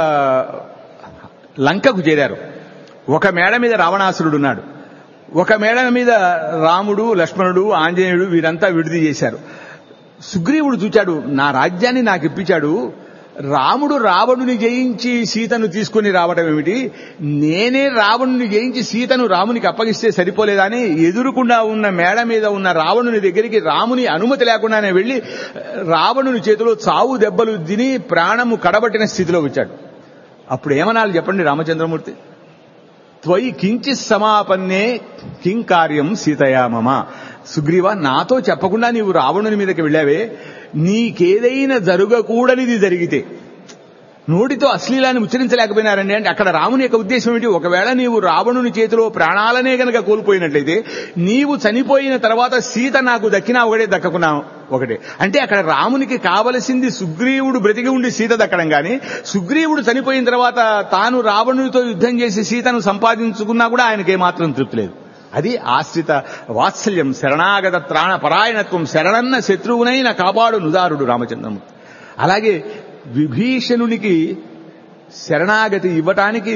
లంకకు చేరారు. ఒక మేడ మీద రావణాసురుడు ఉన్నాడు, ఒక మేడ మీద రాముడు, లక్ష్మణుడు, ఆంజనేయుడు వీరంతా విడిది చేశారు. సుగ్రీవుడు చూచాడు, నా రాజ్యాన్ని నాకు ఇప్పించాడు, రాముడు రావణుని జయించి సీతను తీసుకుని రావడం ఏమిటి, నేనే రావణుని జయించి సీతను రామునికి అప్పగిస్తే సరిపోలేదా అని ఎదురుకుండా ఉన్న మేడ మీద ఉన్న రావణుని దగ్గరికి రాముని అనుమతి లేకుండానే వెళ్లి రావణుని చేతిలో చావు దెబ్బలు తిని ప్రాణము కడబట్టిన స్థితిలో వచ్చాడు. అప్పుడు ఏమనాలి చెప్పండి రామచంద్రమూర్తి? త్వయి కించి సమాపన్నే కిం కార్యం సీతయా మమ. సుగ్రీవా, నాతో చెప్పకుండా నీవు రావణుని మీదకి వెళ్ళావే, నీకేదైనా జరగకూడనిది జరిగితే, నోటితో అశ్లీలాన్ని ఉచ్చరించలేకపోయినారండి అంటే అక్కడ రాముని యొక్క ఉద్దేశం ఏంటి? ఒకవేళ నీవు రావణుని చేతిలో ప్రాణాలనే గనక కోల్పోయినట్లయితే నీవు చనిపోయిన తర్వాత సీత నాకు దక్కినా ఒకటే, దక్కకున్నా ఒకటే. అంటే అక్కడ రామునికి కావలసింది సుగ్రీవుడు బ్రతికి ఉండి సీత దక్కడం కానీ, సుగ్రీవుడు చనిపోయిన తర్వాత తాను రావణునితో యుద్ధం చేసి సీతను సంపాదించుకున్నా కూడా ఆయనకి ఏమాత్రం తృప్తి లేదు. అది ఆశ్రిత వాత్సల్యం, శరణాగత త్రాణ పరాయణత్వం, శరణన్న శత్రువునైన కాపాడు నుదారుడు రామచంద్రమూర్తి. అలాగే విభీషణునికి శరణాగతి ఇవ్వటానికి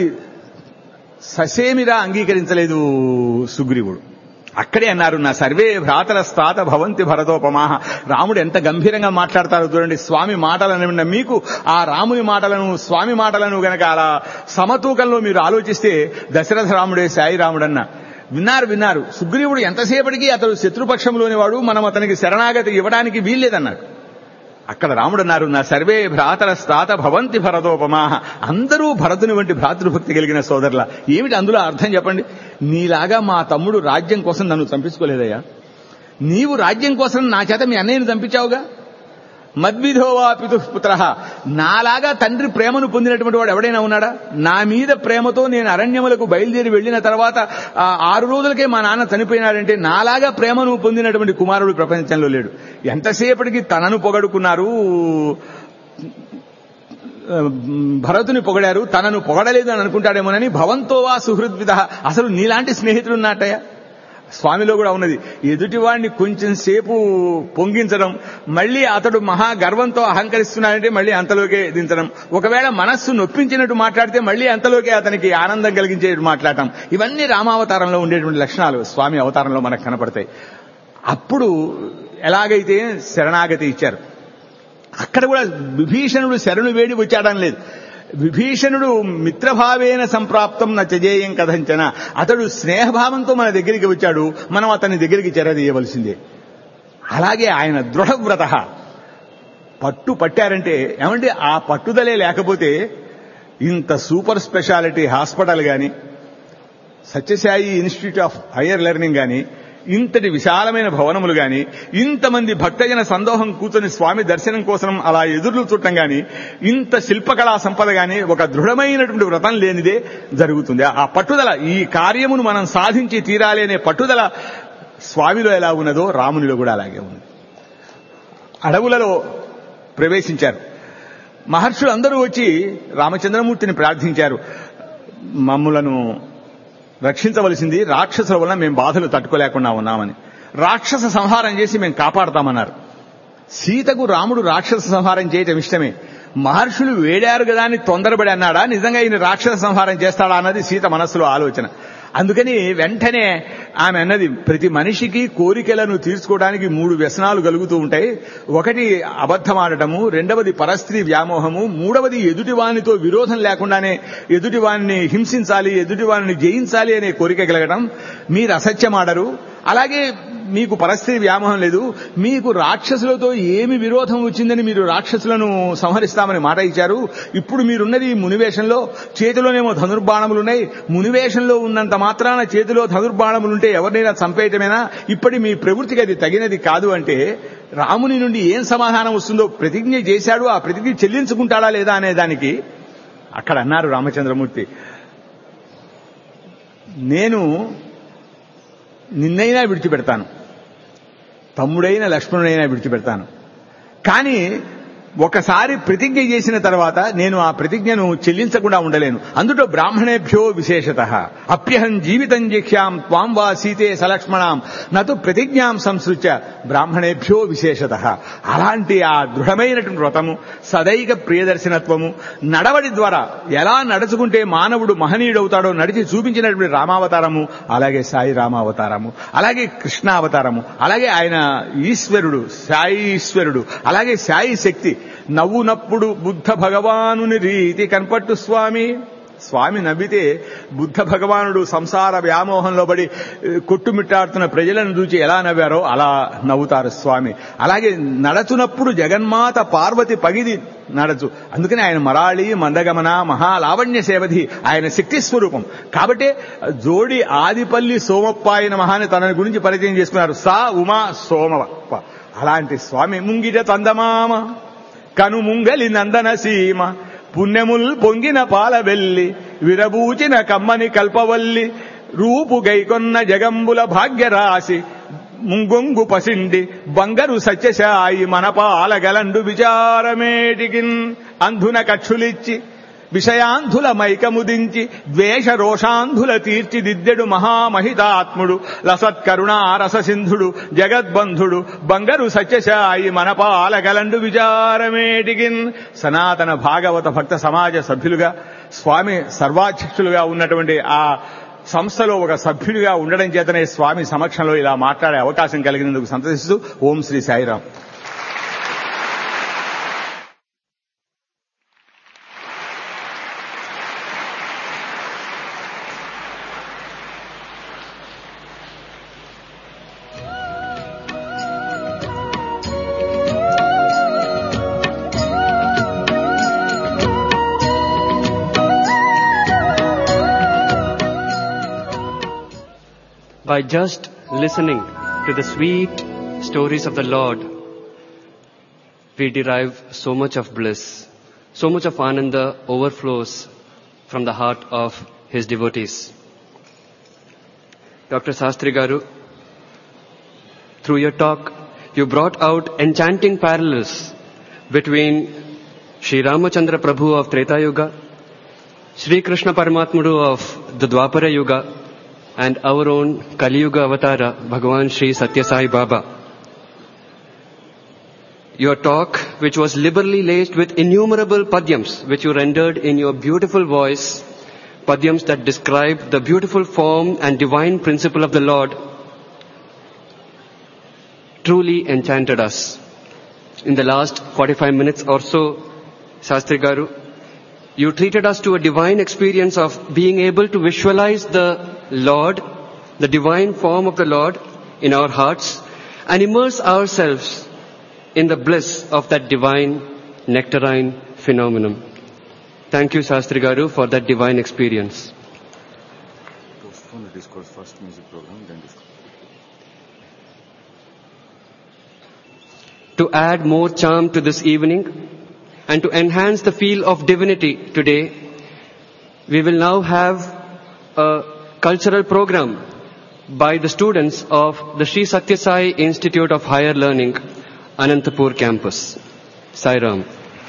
ససేమిరా అంగీకరించలేదు సుగ్రీవుడు. అక్కడే అన్నారు, నా సర్వే భ్రాతరస్తాత భవంతి భరతోపమాహ. రాముడు ఎంత గంభీరంగా మాట్లాడతారో చూడండి. స్వామి మాటలను విన్న మీకు ఆ రాముని మాటలను, స్వామి మాటలను గనక అలా సమతూకంలో మీరు ఆలోచిస్తే దశరథ రాముడే సాయి రాముడన్న. విన్నారు విన్నారు సుగ్రీవుడు ఎంతసేపటికి అతడు శత్రుపక్షంలోని వాడు, మనం అతనికి శరణాగతి ఇవ్వడానికి వీల్లేదన్నాడు. అక్కడ రాముడు అన్నారు, నా సర్వే భ్రాతరస్తాత భవంతి భరతోపమాహ. అందరూ భరతుని వంటి భ్రాతృభక్తి కలిగిన సోదరుల. ఏమిటి అందులో అర్థం చెప్పండి? నీలాగా మా తమ్ముడు రాజ్యం కోసం నన్ను చంపించుకోలేదయ్యా, నీవు రాజ్యం కోసం నా చేత మీ అన్నయ్యను చంపించావుగా. మద్విధోవా పితుః పుత్రః, నాలాగా తండ్రి ప్రేమను పొందినటువంటి వాడు ఎవడైనా ఉన్నాడా? నా మీద ప్రేమతో నేను అరణ్యములకు బయలుదేరి వెళ్లిన తర్వాత ఆరు రోజులకే మా నాన్న చనిపోయినాడంటే నాలాగా ప్రేమను పొందినటువంటి కుమారుడు ప్రపంచంలో లేడు. ఎంతసేపటికి తనను పొగడుకున్నారు, భరతుని పొగడారు, తనను పొగడలేదు అని అనుకుంటాడేమోనని భవంతో వా సుహృద్విద, అసలు నీలాంటి స్నేహితుడు ఉన్నాటయ్యా. స్వామిలో కూడా ఉన్నది. ఎదుటివాడిని కొంచెం సేపు పొంగించడం, మళ్ళీ అతడు మహా గర్వంతో అహంకరిస్తున్నాడంటే మళ్ళీ అంతలోకే దించడం, ఒకవేళ మనస్సు నొప్పించినట్టు మాట్లాడితే మళ్ళీ అంతలోకే అతనికి ఆనందం కలిగించేట్టు మాట్లాడటం, ఇవన్నీ రామావతారంలో ఉండేటువంటి లక్షణాలు స్వామి అవతారంలో మనకు కనపడతాయి. అప్పుడు ఎలాగైతే శరణాగతి ఇచ్చారు, అక్కడ కూడా విభీషణుడు శరణు వేడి వచ్చాడని లేదు. విభీషణుడు మిత్రభావేన సంప్రాప్తం నచజేయం కథంచన, అతడు స్నేహభావంతో మన దగ్గరికి వచ్చాడు, మనం అతని దగ్గరికి చేరదీయవలసిందే. అలాగే ఆయన దృఢవ్రత, పట్టు పట్టారంటే ఏమంటే ఆ పట్టుదలే లేకపోతే ఇంత సూపర్ స్పెషాలిటీ హాస్పిటల్ గాని, Sathya Sai institute of higher learning గాని, ఇంతటి విశాలమైన భవనములు గాని, ఇంతమంది భక్తజన సందోహం కూర్చొని స్వామి దర్శనం కోసం అలా ఎదుర్లు చుట్టం గాని, ఇంత శిల్పకళా సంపద గాని ఒక దృఢమైనటువంటి వ్రతం లేనిదే జరుగుతుంది. ఆ పట్టుదల, ఈ కార్యమును మనం సాధించి తీరాలి అనే పట్టుదల స్వామిలో ఎలా ఉన్నదో రామునిలో కూడా అలాగే ఉంది. అడవులలో ప్రవేశించారు. మహర్షులు అందరూ వచ్చి రామచంద్రమూర్తిని ప్రార్థించారు, మమ్ములను రక్షించవలసింది, రాక్షసుల వల్ల మేము బాధలు తట్టుకోలేకుండా ఉన్నామని. రాక్షస సంహారం చేసి మేము కాపాడతామన్నారు. సీతకు రాముడు రాక్షస సంహారం చేయటం ఇష్టమే. మహర్షులు వేడారు కదా అని తొందరపడి అన్నాడా, నిజంగా ఈయన రాక్షస సంహారం చేస్తాడా అన్నది సీత మనస్సులో ఆలోచన. అందుకని వెంటనే ఆమె అన్నది, ప్రతి మనిషికి కోరికలను తీర్చుకోవడానికి మూడు వ్యసనాలు కలుగుతూ ఉంటాయి. ఒకటి అబద్ధమాడటము, రెండవది పరస్త్రీ వ్యామోహము, మూడవది ఎదుటివానితో విరోధం లేకుండానే ఎదుటివాడిని హింసించాలి, ఎదుటివాడిని జయించాలి అనే కోరిక కలగడం. మీరు అసత్యమాడరు, అలాగే మీకు పరస్త్రీ వ్యామోహం లేదు, మీకు రాక్షసులతో ఏమి విరోధం వచ్చిందని మీరు రాక్షసులను సంహరిస్తామని మాట ఇచ్చారు. ఇప్పుడు మీరున్నది మునివేషంలో, చేతిలోనేమో ధనుర్బాణములున్నాయి. మునివేషంలో ఉన్నంత మాత్రాన చేతిలో ధనుర్బాణములుంటే ఎవరినైనా చంపేయటమేనా? ఇప్పటి మీ ప్రవృత్తికి అది తగినది కాదు అంటే రాముని నుండి ఏం సమాధానం వస్తుందో ప్రతిజ్ఞ చేశాడు. ఆ ప్రతిజ్ఞ చెల్లించుకుంటాడా లేదా అనే దానికి అక్కడ అన్నారు రామచంద్రమూర్తి, నేను నిన్నైనా విడిచిపెడతాను, తమ్ముడైన లక్ష్మణుడైనా విడిచిపెడతాను, కానీ ఒకసారి ప్రతిజ్ఞ చేసిన తర్వాత నేను ఆ ప్రతిజ్ఞను చెల్లించకుండా ఉండలేను. అందులో బ్రాహ్మణేభ్యో విశేషతః అప్యహం జీవితం జిఖ్యాం త్వాం వా సీతే సలక్ష్మణాం నతు ప్రతిజ్ఞాం సంసృత్య బ్రాహ్మణేభ్యో విశేషతః. అలాంటి ఆ దృఢమైనటువంటి వ్రతము, సదైక ప్రియదర్శనత్వము, నడవడి ద్వారా ఎలా నడుచుకుంటే మానవుడు మహనీయుడవుతాడో నడిచి చూపించినటువంటి రామావతారము, అలాగే సాయి రామావతారము, అలాగే కృష్ణావతారము, అలాగే ఆయన ఈశ్వరుడు, సాయి ఈశ్వరుడు, అలాగే సాయి శక్తి. నవ్వునప్పుడు బుద్ధ భగవానుని రీతి కనపట్టు స్వామి. స్వామి నవ్వితే బుద్ధ భగవానుడు సంసార వ్యామోహంలో పడి కొట్టుమిట్టాడుతున్న ప్రజలను చూచి ఎలా నవ్వారో అలా నవ్వుతారు స్వామి. అలాగే నడచునప్పుడు జగన్మాత పార్వతి పగిది నడచు. అందుకని ఆయన మరాళి మందగమన మహాలావణ్య సేవధి, ఆయన శక్తి స్వరూపం. కాబట్టి జోడి ఆదిపల్లి సోమప్పాయన మహాని తన గురించి పరిచయం చేసుకున్నారు. సా ఉమా సోమవప్ప. అలాంటి స్వామి ముంగిట తందమామ కను ముంగలి నందన సీమ పుణ్యముల్ పొంగిన పాల వెల్లి విరబూచిన కమ్మని కల్పవల్లి రూపు గైకొన్న జగంబుల భాగ్యరాశి ముంగొంగు పసిండి బంగరు సత్యశాయి మన పాలగలండు విచారమేటికిన్ అంధున కక్షులిచ్చి విషయాంధుల మైకముదించి ద్వేష రోషాంధుల తీర్చిదిద్దెడు మహామహితాత్ముడు లసత్కరుణా రససింధుడు జగద్బంధుడు బంగరు సత్యశాయి మనపాలగలండు విచారమేటికిన్. సనాతన భాగవత భక్త సమాజ సభ్యులుగా స్వామి సర్వాధ్యక్షులుగా ఉన్నటువంటి ఆ సంస్థలో ఒక సభ్యుడిగా ఉండడం చేతనే స్వామి సమక్షంలో ఇలా మాట్లాడే అవకాశం కలిగినందుకు సంతోషిస్తూ ఓం Shri Sairam. By just listening to the sweet stories of the Lord, we derive so much of bliss, so much of ananda overflows from the heart of His devotees. Doctor Sastri Garu, through your talk, you brought out enchanting parallels between Shri Ramachandra Prabhu of Treta Yuga, Shri Krishna Paramatmadu of the Dwapara Yuga, and our own Kali Yuga Avatara, Bhagavan Shri Satya Sai Baba. Your talk, which was liberally laced with innumerable padyams, which you rendered in your beautiful voice, padyams that describe the beautiful form and divine principle of the Lord, truly enchanted us. In the last forty-five minutes or so, Shastri Garu, you treated us to a divine experience of being able to visualize the Lord, the divine form of the Lord in our hearts, and immerse ourselves in the bliss of that divine nectarine phenomenon. Thank you, Shastri Garu, for that divine experience. Postpone the discourse, first music program, then discourse. To add more charm to this evening and to enhance the feel of divinity today, we will now have a cultural program by the students of the Sri Satya Sai Institute of Higher Learning, Anantapur campus. Sai Ram.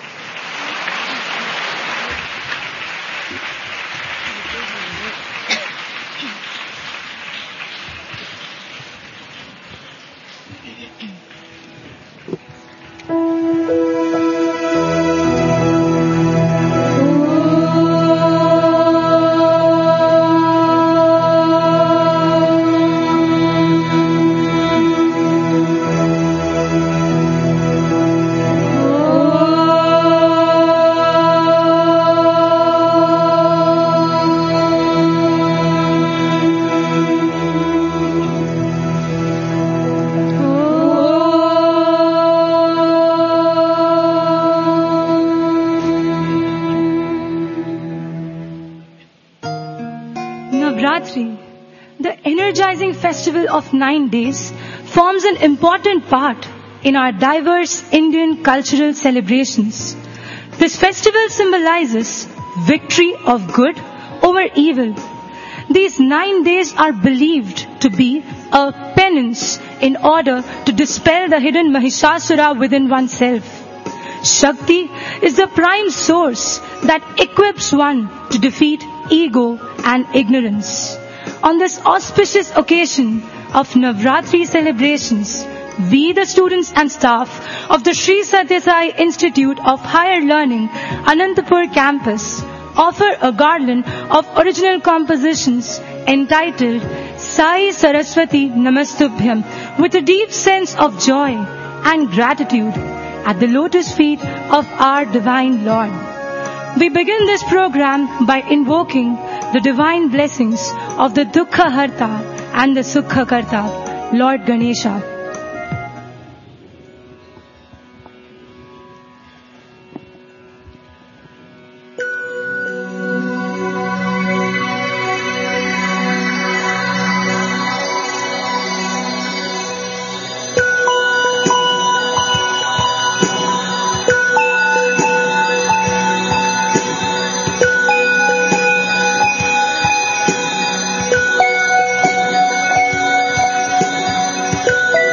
Festival of nine days forms an important part in our diverse Indian cultural celebrations. This festival symbolizes victory of good over evil. These nine days are believed to be a penance in order to dispel the hidden Mahishasura within oneself. Shakti is the prime source that equips one to defeat ego and ignorance. On this auspicious occasion of Navratri celebrations, we, the students and staff of the Sri Satya Sai Institute of Higher Learning, Anantapur campus, offer a garland of original compositions entitled Sai Saraswati Namastubhyam with a deep sense of joy and gratitude at the lotus feet of our Divine Lord. We begin this program by invoking the divine blessings of the Dukkha Harta and the Sukha Karta, Lord Ganesha. Thank you.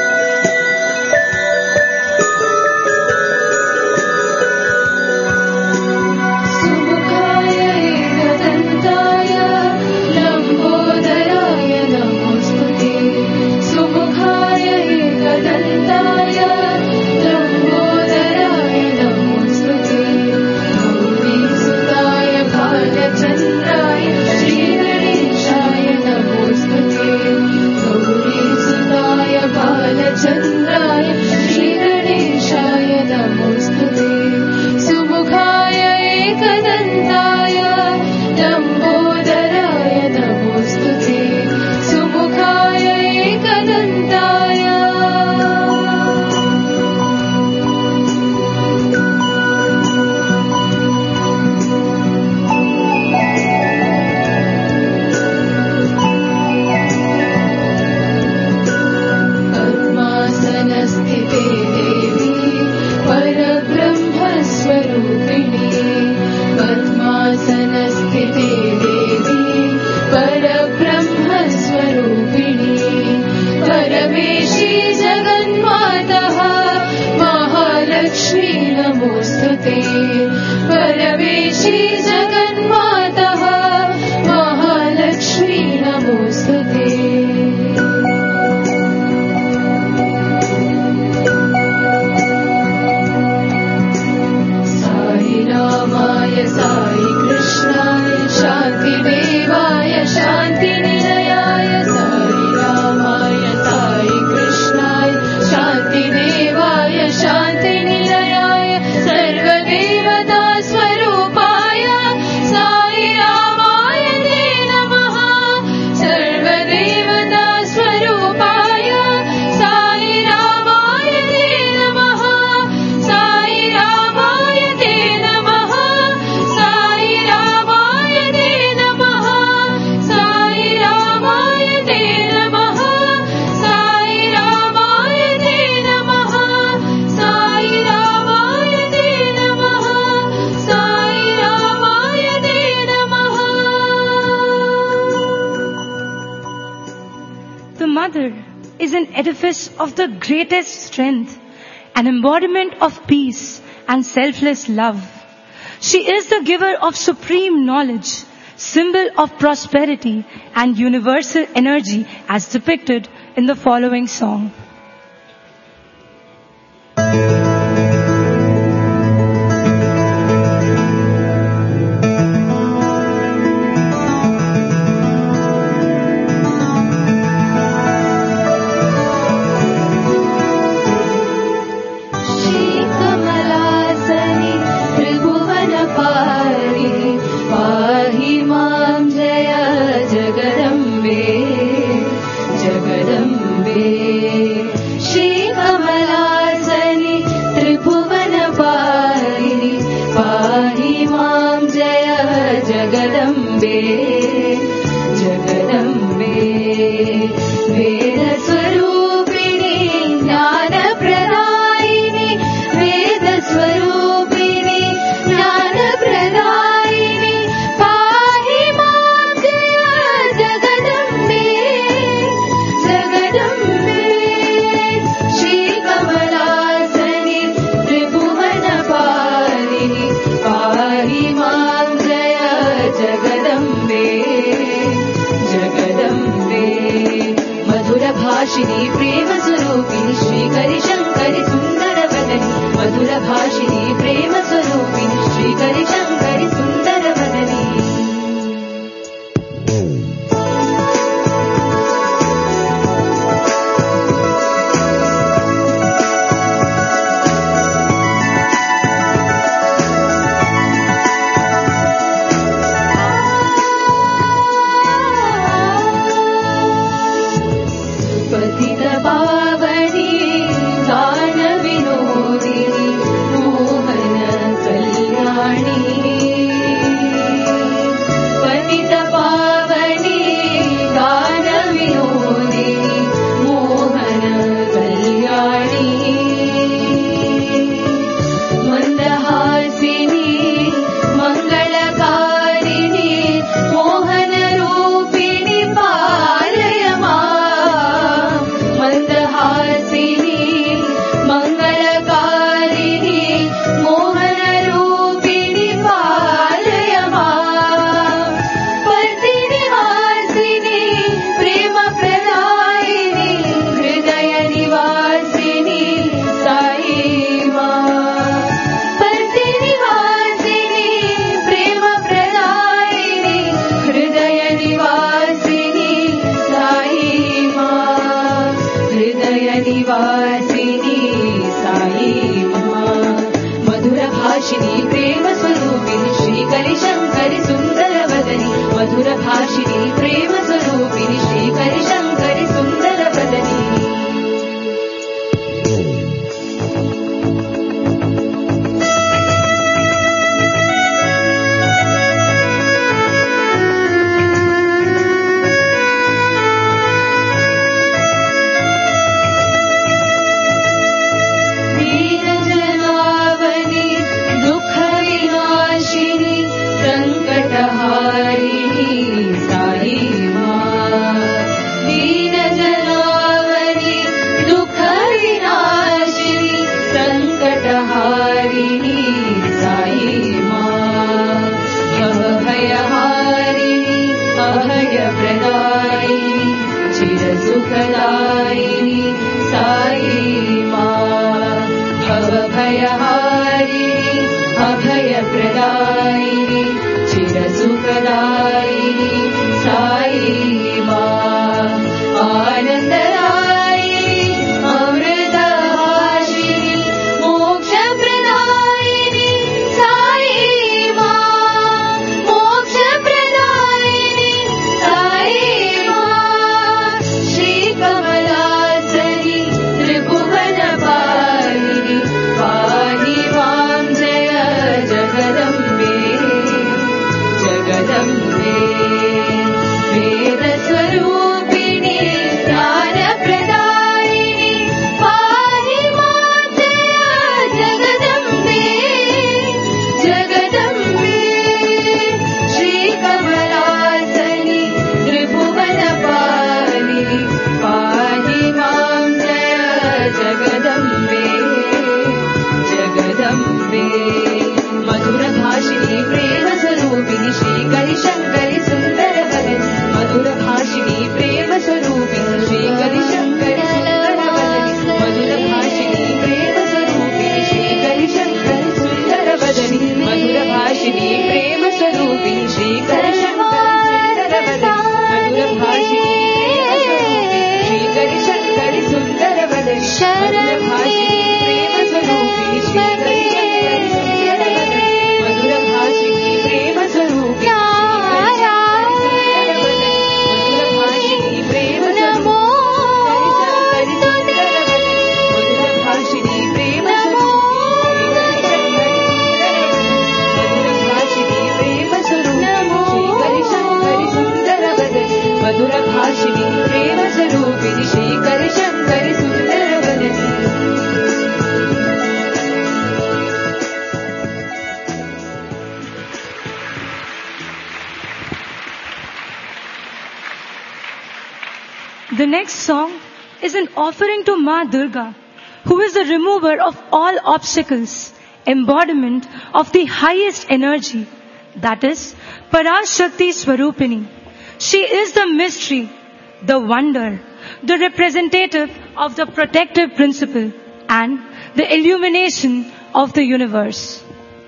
Sai कृष्णाय शान्तिदेवाय शान्तिनिलयाय साई रामाय साई कृष्णाय शान्तिदेवाय शान्तिनिलयाय सर्वदेवता स्वरूपाय साई रामाय ते नमः सर्वदेवता स्वरूपाय साई रामाय ते नमः साई रामाय ते नमः साई रामाय ते नमः साई रामाय ते नमः साई रामाय ते नमः साई रामाय ते नमः साई रामाय ते नमः. The mother is an edifice of the greatest strength, an embodiment of peace and selfless love. She is the giver of supreme knowledge, symbol of prosperity and universal energy as depicted in the following song. श्रीकमलासनि त्रिभुवनपारिणि पाहि मां जय जगदम्बे जगदम्बे श्रीकमलासनि त्रिभुवनपारिणि पाहि मां जय जगदम्बे जगदम्बे वेदस्वरूपिणि ज्ञानप्रदायिनि वेदस्वरूपिणि ज्ञानप्रदायिनि पाहि मां जय जगदम्बे जगदम्बे श्रीकमलासनि त्रिभुवनपालिनि पाहि मां जय जगदम्बे जगदम्बे मधुरभाषिणि प्रेमस्वरूपिणि श्रीकरि शङ्करि सुन्दरवदनि मधुरभाषिणि प्रेमस्वरूपिणि श्रीकरि शङ्करि सुन्दरवदनि पतितपावनि गानविनोदिनि मोहन कल्याणि पतितपावनि गानविनोदिनि मोहन कल्याणि मन्दहासिनि मङ्गलकारिणि मोहनरूपिणि पालय माम् मन्दहासिनि मङ्गलकारिणि मोहनरूपिणि पालय माम् पतिनिवासिनि प्रेमप्रदायिनि हृदयनिवासिनि साई माम् पतिनिवासिनि प्रेमप्रदायिनि हृदयनिवासिनि साई माम् हृदयनिवासिनि साई माम् मधुरभाषिणि प्रेमस्वरूपिणि श्रीकरि शङ्करि सुन्दरवदनि मधुरभाषिणि प्रेमस्वरूपिणि श्रीकरि शङ्करि सुन्दरवदनि दीनजनावनि दुःखविनाशिनि सङ्कटहारिणि साई माम् दीनजनावनि दुःखविनाशिनि सङ्कटहारिणि साई माम् भवभयहारिणि अभयप्रदायिनि चिरसुखदायिनि साई माम् भवभयहारिणि अभयप्रदायिनि सुखदायिनी साई माँ आनंददायिनी अमृतभाषिनी मोक्षप्रदायिनी साई माँ मोक्षप्रदायिनी साई माँ श्रीकमलासनी त्रिभुवनपालिनी पाहि मां जय जगदम्बे जगदम्बे वेदस्वरूपिणी ज्ञानप्रदायिनी पाहि मां जय जगदम्बे जगदम्बे श्रीकमलासनी त्रिभुवनपालिनी पाहि मां जय Jagdambe Jagdambe मधुरभाषिणी प्रेमस्वरूपिणी श्रीकरि शङ्करि सुन्दरवदने मधुरभाषिणी प्रेमस्वरूपिणी श्रीकरि शङ्करि सुन्दरवदने मधुरभाषिणी प्रेमस्वरूपिणी श्रीकरि शङ्करि सुन्दरवदने मधुरभाषिणी प्रेमस्वरूपिणी श्रीकरि शङ्करि सुन्दरवदने मधुरभाषिणी श्रीकरि शङ्करि सुन्दरवदने मधुरभाषिणी प्रेमस्वरूपिणी श्रीकरि शङ्करि सुन्दरवदने मधुरभाषिणी प्रेमस्वरूपिणी मधुरभाषिणी प्रेमस्वरूपिणी मधुरभाषिणी प्रेमस्वरूपिणी श्रीकरि शङ्करि मधुरभाषिणी प्रेमस्वरूपिणी श्रीकरि शङ्करि सुन्दरवदने The next song is an offering to Ma Durga, who is the remover of all obstacles, embodiment of the highest energy, that is Parashakti Swarupini. She is the mystery, the wonder, the representative of the protective principle and the illumination of the universe.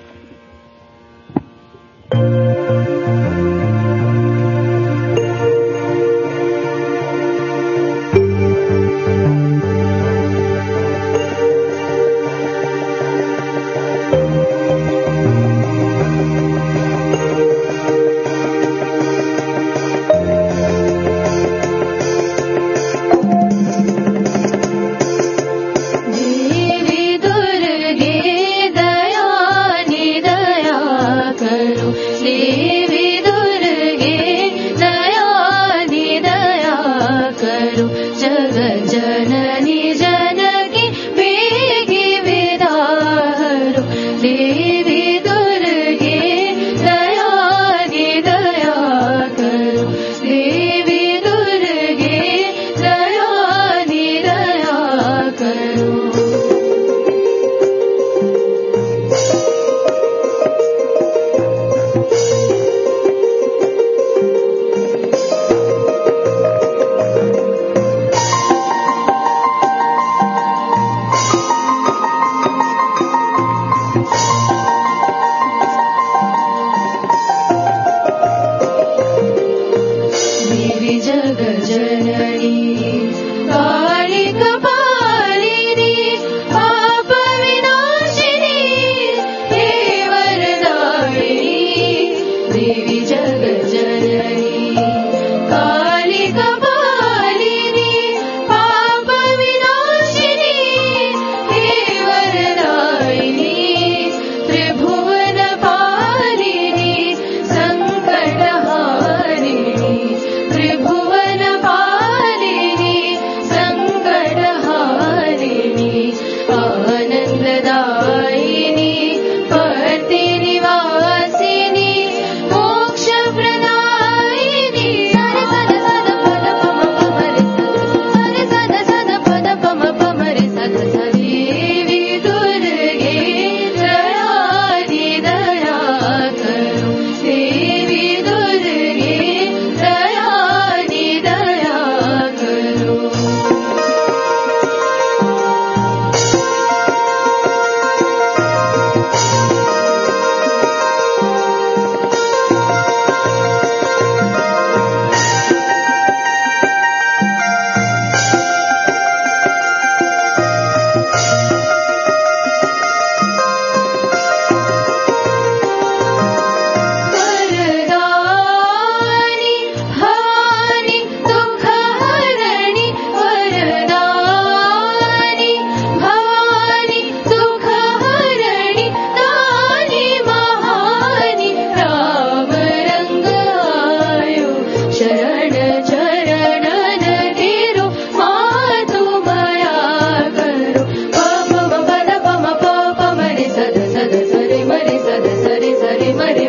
देवी दुर्गे दया निदया करो देवी दुर्गे दया निदया करो जगत जननी जनकी वेगी विदारो देवी दुर्गे दया निदया करो देवी दुर्गे दया निदया करो देवी जगत जननी काली कपालिनी पाप विनाशिनी हे वरदायिनी देवी जगत जननी काली कपालिनी पाप विनाशिनी हे वरदायिनी त्रिभुवन पालिनी संकटहारिणी त्रिभुवन पालिनी संकटहारिणी आनंददायिनी पतिनिवासिनी मोक्षप्रदायिनी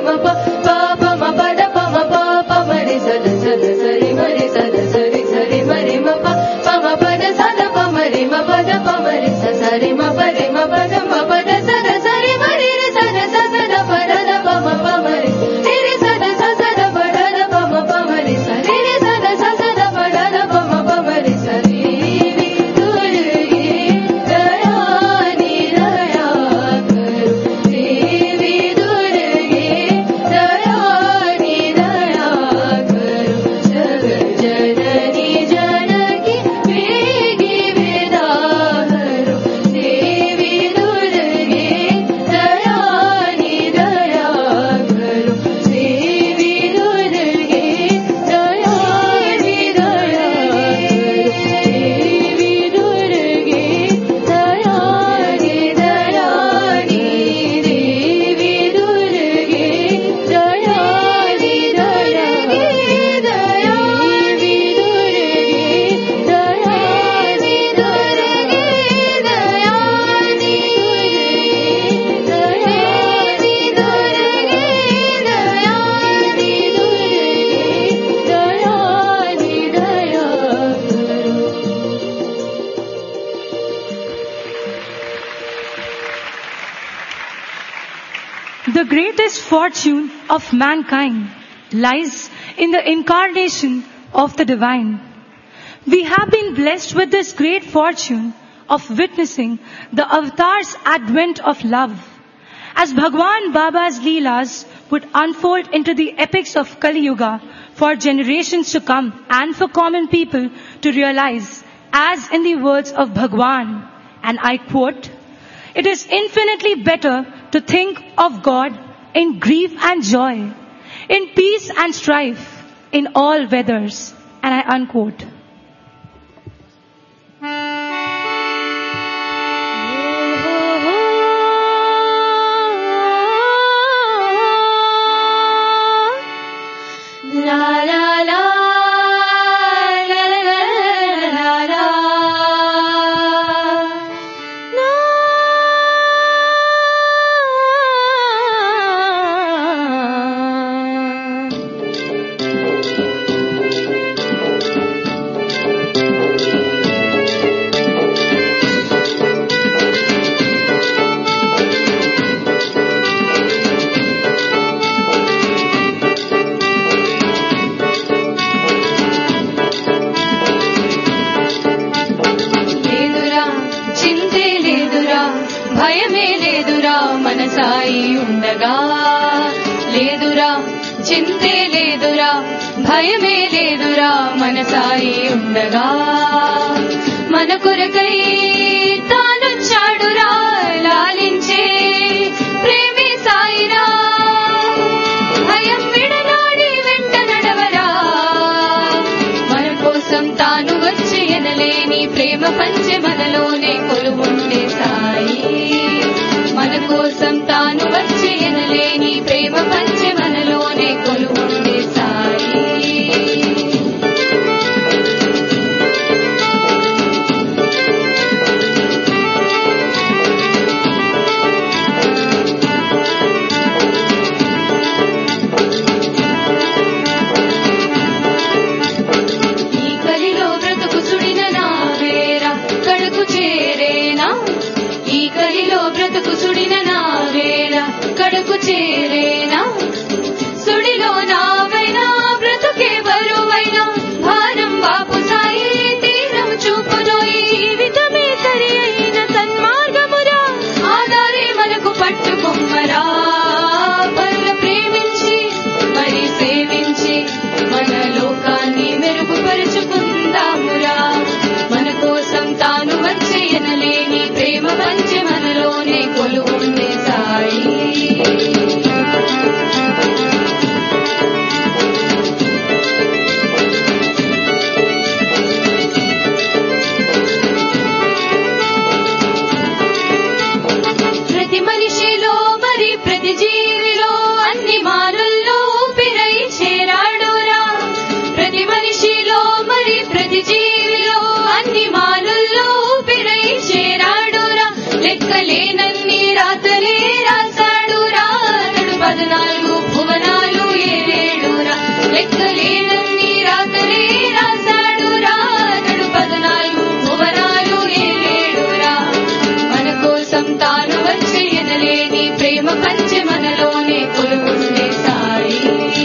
ma pa pa pa ma pa da pa ma pa pa ma re sa da sa da sa re ma re sa da sa re sa re ma re ma pa pa ma pa da sa da pa ma re ma pa da pa ma re sa sa re ma pa re ma pa da ma pa da sa da sa re ma re re sa da sa sa da pa da da pa ma pa ma re re re sa da sa sa da pa da da pa ma pa ma re sa re re sa da sa sa da pa da da pa ma pa ma re sa re The greatest fortune of mankind lies in the incarnation of the divine. We have been blessed with this great fortune of witnessing the avatar's advent of love. As Bhagwan Baba's Leelas would unfold into the epics of Kali Yuga for generations to come and for common people to realize, as in the words of Bhagwan, and I quote, "It is infinitely better to think of God in grief and joy, in peace and strife, in all weathers." And I unquote. La la la la la la la la. భయమే లేదురా మనసాయి ఉండగా, లేదురా చింతే లేదురా భయమే లేదురా మనసాయి ఉండగా, మన కొరకై తానొచ్చాడురా లాలించే ప్రేమే సాయిరా, భయం విడనాడి వెంట నడవరా, మన కోసం తాను వచ్చి ఎనలేని ప్రేమ పంచె మనలోనే కొలువుండే సాయి, మన కోసం తాను వచ్చి ఎనలేని ప్రేమ పంచె మనలోనే కొలువుండే సాయి. లెక్కలేనన్ని రాతలే రాశాడురా నడు పదనాలుగు భువనాలు ఏలేడురా మన కోసం తాను వచ్చి ఎనలేని ప్రేమ పంచి మనలోనే కొలువుండే సాయి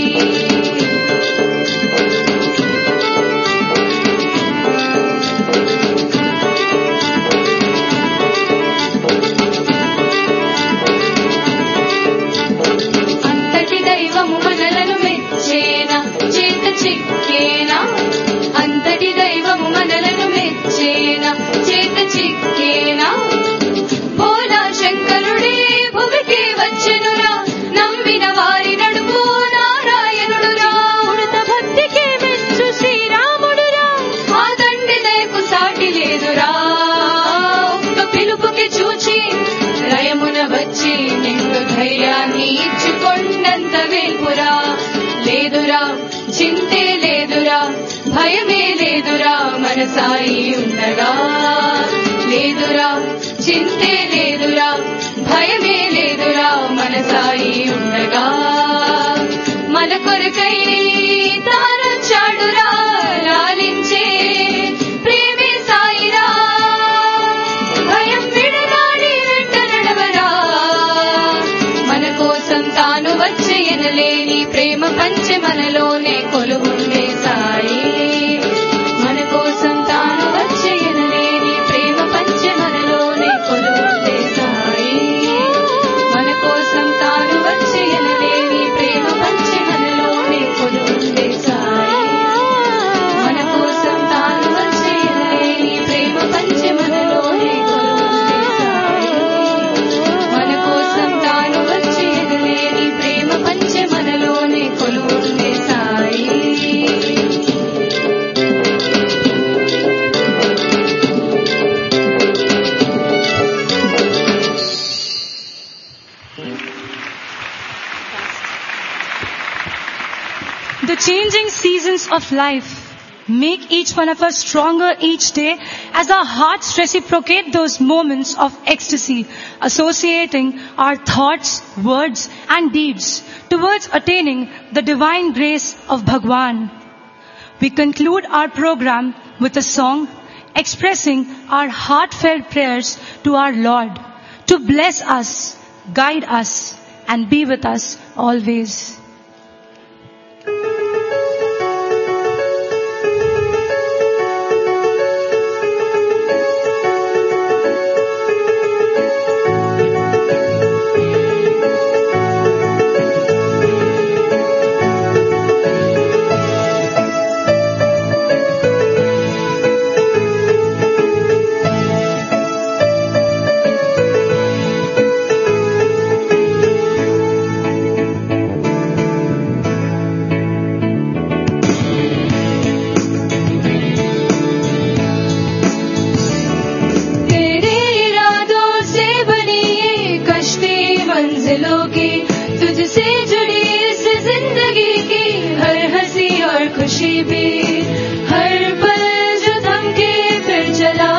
అంతటి దైవము మనలను మెచ్చేనా చేత చిక్కేనా అంతటి దైవము మనలను మెచ్చేనా చేత చిక్కేనా భోలా శంకరుడే భువికి వచ్చెనురా నమ్మిన వారి నడుపు నారాయణుడురా ఉడత భక్తికి మెచ్చు శ్రీరాముడురా ఆ తండ్రి దయకు సాటి లేదురా ఒక్క పిలుపుకి చూచి లయమున వచ్చి నిండు ధైర్యాన్ని ఇచ్చుకొండంత వేల్పురా లేదురా చింతే లేదురా భయమే లేదురా మన సాయి ఉండగా లేదురా చింతే లేదురా భయమే లేదురా మన సాయి ఉండగా మన కొరకై తారొచ్చాడురా లాలించే ప్రేమే సాయిరా భయం విడనాడి వెంట నడవరా మన కోసం తాను వచ్చి ఎనలేని ప్రేమ పంచి మనలోనే కొలువుండే సాయి మన కోసం తాను వచ్చి ఎనలేని ప్రేమ పంచి మనలోనే కొలువుండే సాయి మన కోసం తాను వచ్చి ఎనలేని ప్రేమ పంచి మనలోనే కొలువుండే సాయి మన కోసం తాను వచ్చి ఎనలేని ప్రేమ పంచి మనలోనే కొలువుండే సాయి మన కోసం తాను వచ్చి ఎనలేని ప్రేమ పంచి మనలోనే కొలువుండే Sai The changing seasons of life make each one of us stronger each day as our hearts reciprocate those moments of ecstasy, associating our thoughts, words and deeds towards attaining the divine grace of Bhagwan. We conclude our program with a song expressing our heartfelt prayers to our Lord to bless us, guide us and be with us always. तेरे इरादों से बनी ये कश्ती मंजिलों की तुझसे जुड़ी इस जिंदगी की हर हंसी और खुशी भी हर पल जो थमके फिर चला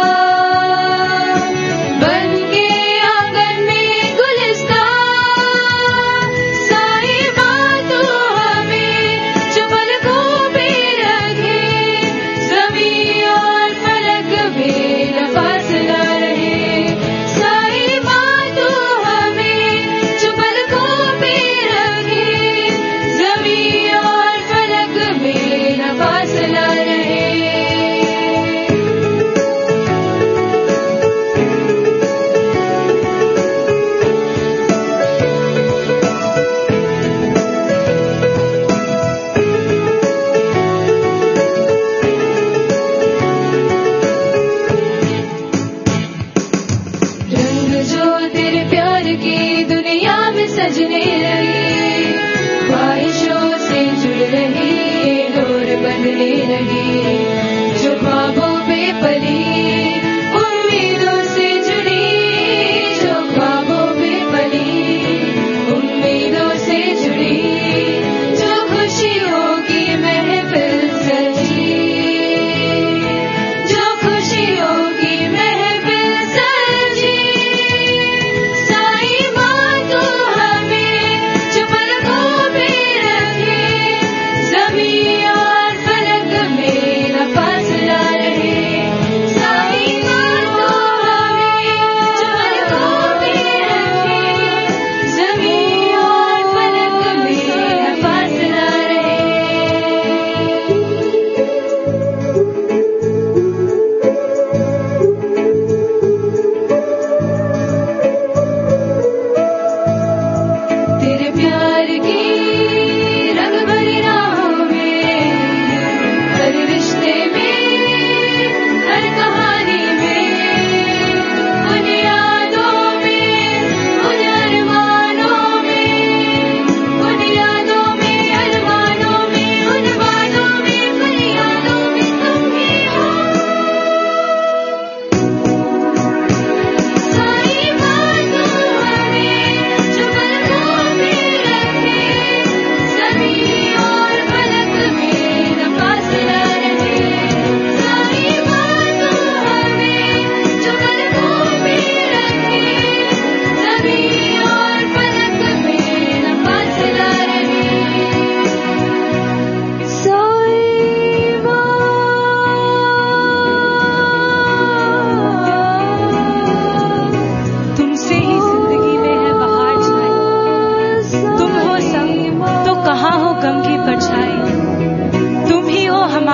बन के आंगन में गुलिस्तान साई बातों हमें जो पलकों पे रखे ज़मीं और फलक में फासला रहे साई बातों हमें जो पलकों पे रखे ज़मीं और फलक में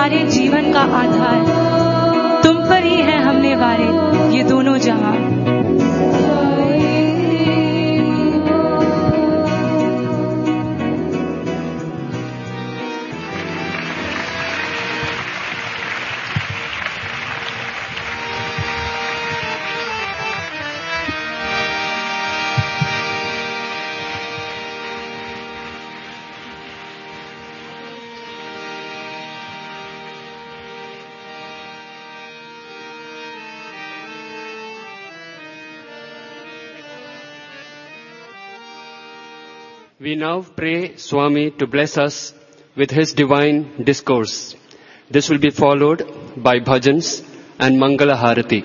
हमारे जीवन का आधार। तुम पर ही है हमने वारे ये दोनों जहां। We now pray Swami to bless us with his divine discourse. This will be followed by bhajans and Mangala Harati.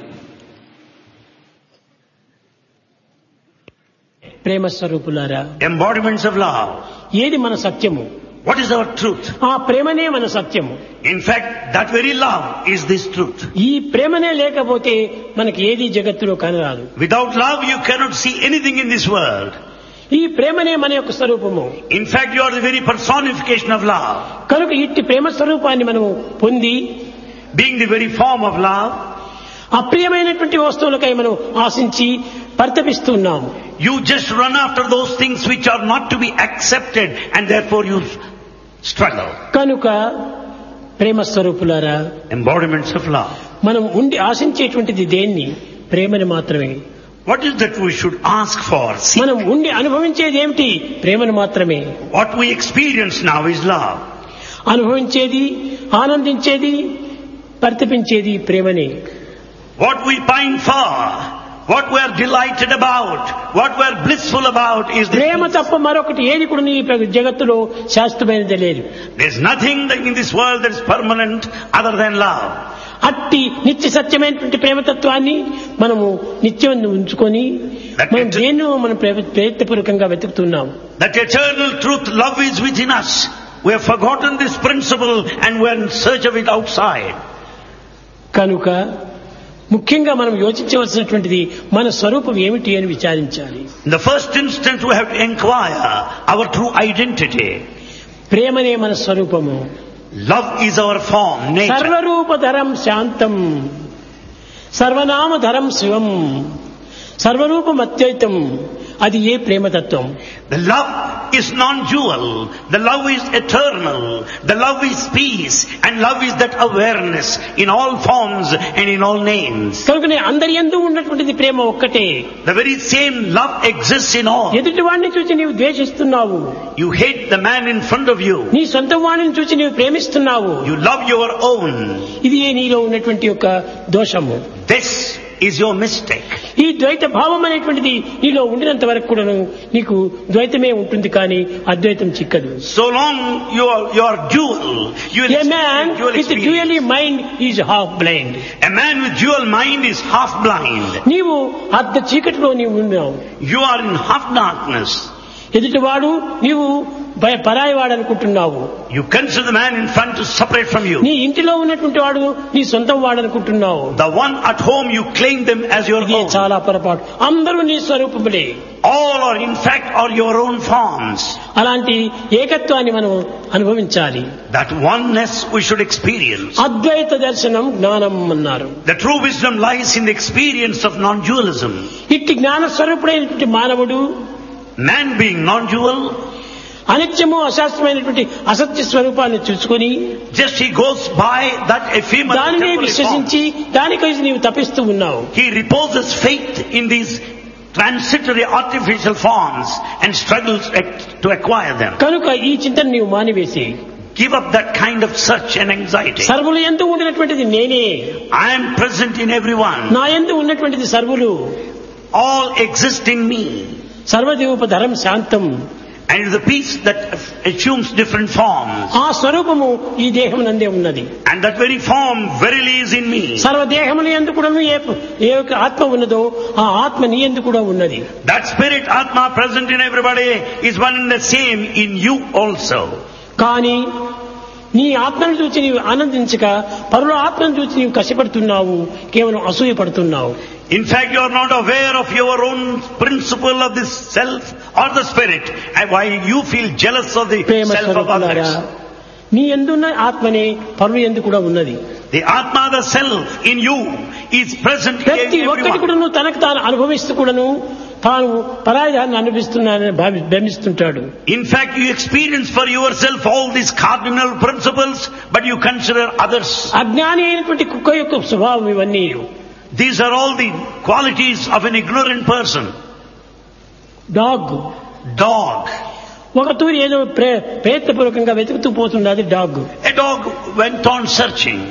ప్రేమ స్వరూపులారా, embodiments of love. ఏది మన సత్యము? What is our truth? ఆ ప్రేమనే మన సత్యము. In fact, that very love is this truth. ఈ ప్రేమనే లేకపోతే మనకి ఏది జగత్తులో కనరాదు. Without love, you cannot see anything in this world. ఈ ప్రేమనే మన యొక్క స్వరూపము. In fact, you are the very personification of love. కనుక ఇట్టి ప్రేమ స్వరూపాన్ని మనము పొంది, being the very form of love, అప్రియమైనటువంటి వస్తువులకై మనం ఆశించి పరితపిస్తున్నాము. You just run after those things which are not to be accepted, and therefore you struggle. కనుక ప్రేమ స్వరూపులారా, embodiments of love, మనం ఉండి ఆశించేటువంటిది దేన్ని? ప్రేమని మాత్రమే. What is that we should ask for? Seek. మనం ఉండి అనుభవించేది ఏమిటి? ప్రేమను మాత్రమే. What we experience now is love. అనుభవించేది, ఆనందించేది, పరితపించేది ప్రేమనే. What we pine for, what we are delighted about, what we are blissful about is this. ప్రేమ తప్ప మరొకటి ఏది కూడా ఈ జగత్తులో శాశ్వతమైనది లేదు. There is nothing in this world that is permanent other than love. అట్టి నిత్య సత్యమైనటువంటి ప్రేమతత్వాన్ని మనము నిత్యం ఉంచుకొని మనం దేన్నో మనం ప్రయత్నపూర్వకంగా వెతుకుతున్నాం. That eternal truth, love is within us. We have forgotten this principle and we are in search of it outside. కనుక ముఖ్యంగా మనం యోచించవలసినటువంటిది మన స్వరూపం ఏమిటి అని విచారించాలి. In the first instance we have to inquire our true identity. ప్రేమనే మన స్వరూపము. Love is our form, nature. సర్వరూపధరం శాంతం, సర్వనామధరం శివం, సర్వరూపం అద్వైతం. అది ఏ ప్రేమతత్వం? The love is non-dual. The love is eternal. The love is peace. And love is that awareness in all forms and in all names. కనుకనే అందరి యందు ఉన్నటువంటిది ప్రేమ ఒక్కటే. The very same love exists in all. ఎదుటి వాడిని చూసి నీవు ద్వేషిస్తున్నావు. You hate the man in front of you. నీ సొంత వాడిని చూసి నీవు ప్రేమిస్తున్నావు. You love your own. ఇది నీలో ఉన్నటువంటి యొక్క దోషము. This is your mistake. ఈ ద్వైత భావం అనేటువంటిది నీలో ఉండినంత వరకు కూడాను నీకు ద్వైతమే ఉంటుంది, కానీ అద్వైతం చిక్కదు. So long you are, you are dual. You A man with dually mind is half blind. A man with dual mind is half blind. నీవు అర్ధ చీకటిలో నీవు ఉన్నావు. You are in half darkness. ఎదుటివాడు నీవు పరాయి వాడు అనుకుంటున్నావు. You consider the man in front to separate from you. నీ ఇంటిలో ఉన్నటువంటి వాడు నీ సొంతం వాడు అనుకుంటున్నావు. The one at home you claim them as your own. చాలా పొరపాటు. అందరూ నీ స్వరూపములే. All are in fact are your own forms. అలాంటి ఏకత్వాన్ని మనం అనుభవించాలి. That oneness we should experience. అద్వైత దర్శనం జ్ఞానం అన్నారు. The true wisdom lies in the experience of non-dualism. ఇట్టి జ్ఞాన స్వరూపుడైనటువంటి మానవుడు, man being non-dual, అనిత్యము అశాస్త్రమైనటువంటి అసత్య స్వరూపాన్ని చూసుకొని just he goes by that ephemeral, దానిని విశ్వసించి దానికోసం నీవు తపిస్తూ ఉన్నావు. He reposes faith in these transitory artificial forms and struggles to acquire them. కనుక ఈ చింతన నీవు మానివేసి give up that kind of search and anxiety. సర్వుల యందు ఉండినటువంటిది నేనే. I am present in everyone. నా యందు ఉన్నటువంటిది సర్వులు. All exist in me. సర్వదేవోపధరం శాంతం. And the peace that assumes different forms. ఆ స్వరూపము ఈ దేహం నందే ఉన్నది. And that very form verily is in me. సర్వదేహముల యందు కూడా ఏ ఏ ఆత్మ ఉన్నదో ఆ ఆత్మ నీ యందు కూడా ఉన్నది. That spirit Atma present in everybody is one and the same in you also. కానీ నీ ఆత్మను చూసి నీవు ఆనందించక పరుల ఆత్మను చూసి నీవు కష్టపడుతున్నావు, కేవలం అసూయ పడుతున్నావు. In fact, you are not aware of your own principle of this self or the spirit, and why you feel jealous of the self of others. నీ ఎందున్న ఆత్మనే పరుల యందు కూడా ఉన్నది. The Atma, the self in you, is present in ప్రతి ఒక్కటి everyone. కూడాను తనకు తాను అనుభవిస్తూ కూడాను తాను పరాయాన్ని అనుభవిస్తున్నానని భావి భ్రమిస్తుంటాడు. In fact, you experience for yourself all these cardinal principles, but you consider others. అజ్ఞాని అయినటువంటి కుక్క యొక్క స్వభావం ఇవన్నీ. These are all the qualities of an ignorant person. Dog Dog. ఒక తూరి ఏదో ప్రే ప్రయత్నపూర్వకంగా వెతుకుతూ పోతున్నది dog. A dog went on searching,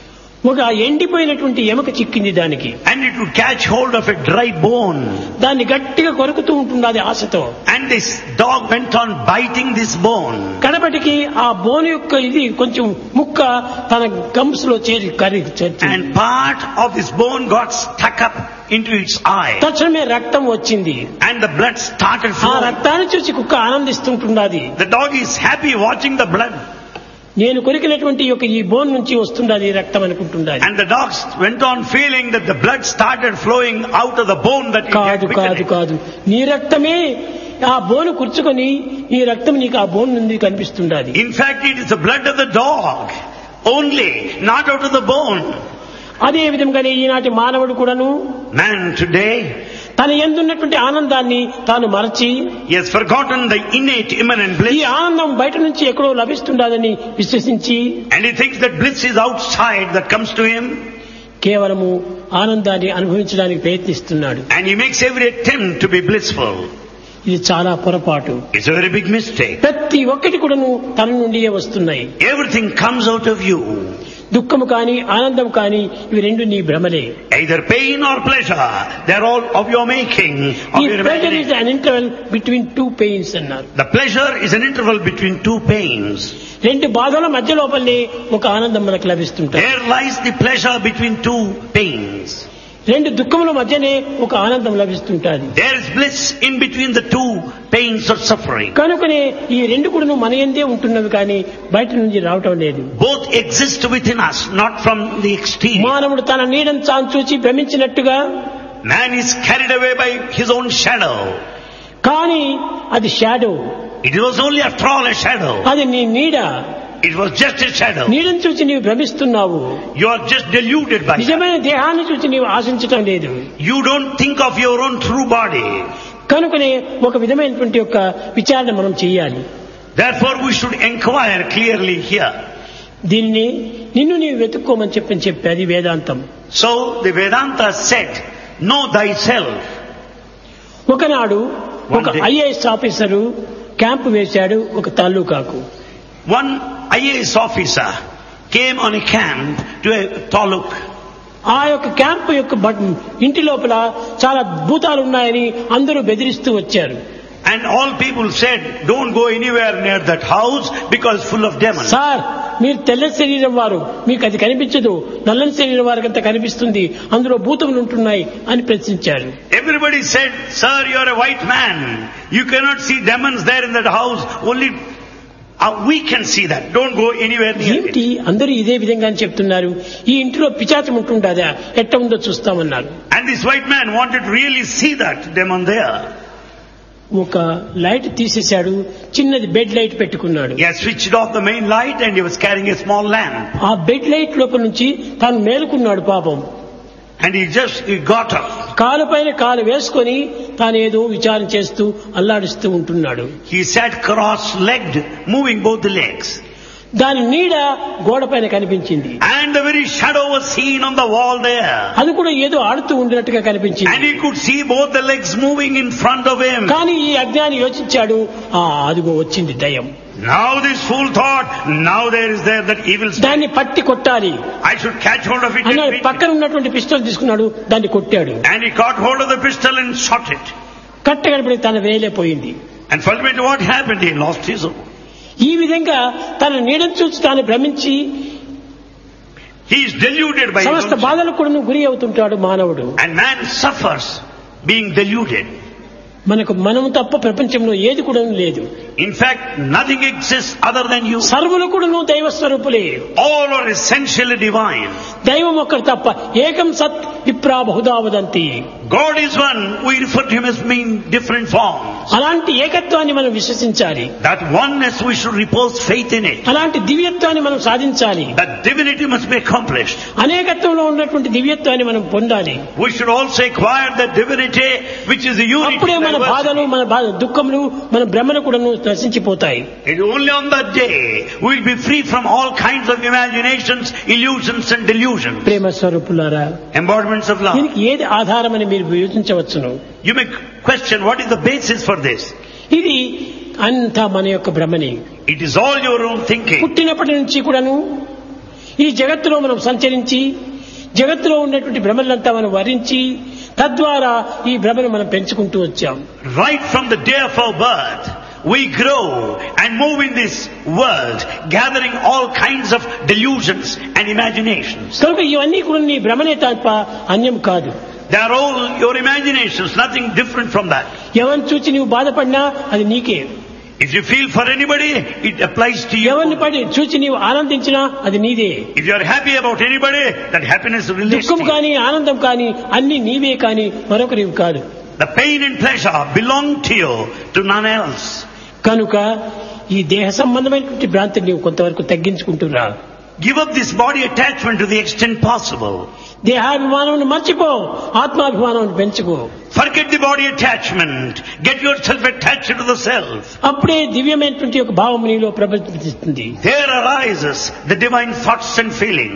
ఒక ఎండిపోయినటువంటి ఎముక చిక్కింది దానికి. and it would catch hold of a dry bone. దాన్ని గట్టిగా కొరుకుతూ ఉంటున్నది ఆశతో. And this dog went on biting this bone. కడపటికి ఆ బోన్ యొక్క ఇది కొంచెం ముక్క తన గమ్స్ లో చేరి కరి And part of this bone got stuck up into its eye. తక్షణమే రక్తం వచ్చింది. And the blood started ఆ flowing. రక్తాన్ని చూసి కుక్క ఆనందిస్తుంటున్నది. The dog is happy watching the blood. నేను కొరికినటువంటి యొక్క ఈ బోన్ నుంచి వస్తున్నది రక్తం అనుకుంటున్నది. And the dog went on feeling that the blood started flowing out of the bone that it had కాదు కాదు bitten. కాదు నీ రక్తమే ఆ బోను కూర్చుకొని ఈ రక్తం నీకు ఆ బోన్ నుండి కనిపిస్తున్నది. In fact, it is the blood of the dog only, not out of the bone. అదే విధంగానే ఈనాటి మానవుడు కూడాను Man today, తన యందున్నటువంటి ఆనందాన్ని తాను మరచి he has forgotten the innate immanent ఈ bliss, ఆనందం బయట నుంచి ఎక్కడో లభిస్తుండదని విశ్వసించి and he thinks that bliss is outside that comes to him, కేవలము ఆనందాన్ని అనుభవించడానికి ప్రయత్నిస్తున్నాడు. and he makes every attempt to be blissful. ఇది చాలా పొరపాటు. It's a very big mistake. ప్రతి ఒక్కటి కూడాను తన నుండియే వస్తున్నాయి. Everything comes out of you. దుఃఖము కానీ ఆనందం కానీ ఇవి రెండు నీ భ్రమలే. Either pain or pleasure, they're all of your making, of ఈ your pleasure is imagination. An interval between two pains అన్నారు. The pleasure is an interval between two pains. రెండు బాధల మధ్య లోపలనే ఒక ఆనందం మనకు లభిస్తుంటాయి. There lies the pleasure between two pains. రెండు దుఃఖముల మధ్యనే ఒక ఆనందం లభిస్తుంటాది. There is bliss in between the two pains of suffering. కనుకనే ఈ రెండు కూడా మన యందే ఉంటున్నవి కానీ బయట నుంచి రావటం లేదు. Both exist within us, not from the exterior. మానవుడు తన నీడను తాను చూచి భ్రమించినట్టుగా Man is carried away by his own shadow. కానీ అది shadow, It was only after all a shadow. అది నీ నీడ. It was just a shadow. నీడను చూసి నీవు భ్రమిస్తున్నావు. You are just deluded by that. నిజమైన దేహాన్ని చూసి నీవు ఆశించటం లేదు. You don't think of your own true body. కనుకనే ఒక విధమైనటువంటి యొక్క విచారణ మనం చేయాలి. Therefore we should inquire clearly here. దీన్ని నిన్ను నీవు వెతుక్కోమని చెప్పని చెప్పేది వేదాంతం. So the Vedanta said, know thyself. ఒకనాడు ఒక One day. IAS officer camp వేశాడు ఒక తాలూకాకు. One I A S officer came on a camp to a taluk. ఆ యొక్క క్యాంపు యొక్క బట్- ఇంటి లోపల చాలా భూతాలు ఉన్నాయని అందరూ బెదిరిస్తూ వచ్చారు. And all people said, don't go anywhere near that house because full of demons. Sir మీరు తెల్ల శరీరం వారు, మీకు అది కనిపించదు, నల్లని శరీరం వారికి అంత కనిపిస్తుంది, అందులో భూతములు ఉంటున్నాయి అని ప్రశ్నించారు. Everybody said, sir, you are a white man. You cannot see demons there in that house. Only uh, we can see that. Don't go anywhere near ఏమిటి it. అందరూ ఇదే విధంగా అని చెప్తున్నారు, ఈ ఇంటిలో పిచాచం ఉంటుండదా, ఎట్ట ఉందో చూస్తామన్నారు. And this white man wanted to really see that demon there. ఒక లైట్ తీసేశాడు, చిన్నది బెడ్ లైట్ పెట్టుకున్నాడు. He had switched off the main light and he was carrying a small lamp. ఆ బెడ్ లైట్ లోపల నుంచి తాను మేలుకున్నాడు పాపం. And he just he got up. కాలు పైన కాలు వేసుకొని తానేదో విచారం చేస్తూ అల్లాడిస్తూ ఉంటున్నాడు. He sat cross-legged, moving both the legs. దాని నీడ గోడ పైన కనిపించింది. And the very shadow was seen on the wall there. అది కూడా ఏదో ఆడుతూ ఉండినట్టుగా కనిపించింది. And he could see both the legs moving in front of him. కానీ ఈ అజ్ఞాని యోచించాడు, ఆ అదిగో వచ్చింది దయ్యం, Now this fool thought, now there is there that evil spirit. దాన్ని పట్టి కొట్టాలి I should catch hold of it and అన్నాడు. beat పక్కన it. ఉన్నటువంటి పిస్టల్ తీసుకున్నాడు, దాన్ని కొట్టాడు. And he caught hold of the pistol and shot it. కట్టగడపడి తన వేలేపోయింది. And ultimately what happened? He lost his own. ఈ విధంగా తన నీడను చూసి తాను భ్రమించి He is deluded by his సమస్త own. బాధలకు కూడా గురి అవుతుంటాడు మానవుడు. And man suffers being deluded. మనకు మనం తప్ప ప్రపంచంలో ఏది కూడా లేదు. In fact, nothing exists other than you. సర్వులు కూడాను దైవ స్వరూపులే. All are essentially divine. దైవం ఒక్కడు తప్ప ఏకం సత్ విప్రా Bahuda వదంతి. God is one. We refer to him as being different forms. అలాంటి ఏకత్వాన్ని మనం విశ్వసించాలి. That oneness we should repose faith in it. అలాంటి దివ్యత్వాన్ని మనం సాధించాలి. That divinity must be accomplished. అనేకత్వంలో ఉన్నటువంటి దివ్యత్వాన్ని మనం పొందాలి. We should also acquire that divinity which is the unity. అప్పుడే మన బాధలు, మన దుఃఖములు, మన భ్రమలు కూడా నశించిపోతాయి. It is only on that day we will be free from all kinds of imaginations, illusions and delusions. ప్రేమ స్వరూపులారా, embodiments of love. దీనికి ఏది ఆధారమని మీరు యోచించవచ్చును. You may question what is the basis for this. ఇది అంతా మన యొక్క భ్రమని. It is all your own thinking. పుట్టినప్పటి నుంచి కూడాను ఈ జగత్తులో మనం సంచరించి జగత్తులో ఉన్నటువంటి భ్రమలంతా మనం వరించి తద్వారా ఈ భ్రమను మనం పెంచుకుంటూ వచ్చాం. Right from the day of our birth we grow and move in this world gathering all kinds of delusions and imaginations. కనుక ఇవన్నీ కూడా నీ భ్రమనే తప్ప అన్యం కాదు. They are all your imaginations, nothing different from that. ఎవరిని చూచి నీవు బాధపడినా అది నీకే. If you feel for anybody, it applies to you. ఎవరిని పడి చూచి నీవు ఆనందించినా అది నీదే. If you are happy about anybody, that happiness relates to దుఃఖం you. కానీ ఆనందం కానీ అన్ని నీవే కానీ మరొకరివి కాదు. The pain and pleasure belong to you, to none else. కనుక ఈ దేహ సంబంధమైనటువంటి భ్రాంతిని నీవు కొంతవరకు తగ్గించుకుంటురా. Give up this body attachment to the extent possible. దేహాభిమానం మర్చిపో, ఆత్మాభిమానం పెంచుకో. Forget the body attachment. Get yourself attached to the self. అప్పుడే దివ్యమైనటువంటి ఒక భావం నీలో ప్రబలిస్తుంది. There arises the divine thoughts and feelings.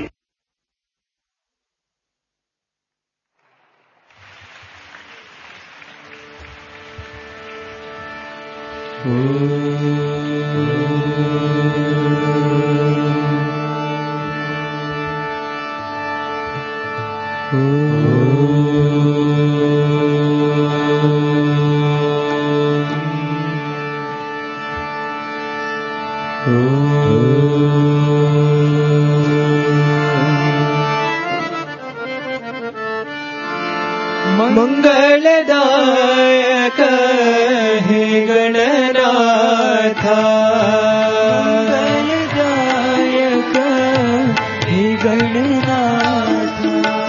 मंगलदायक हे गणनाथ, मंगलदायक हे गणनाथ,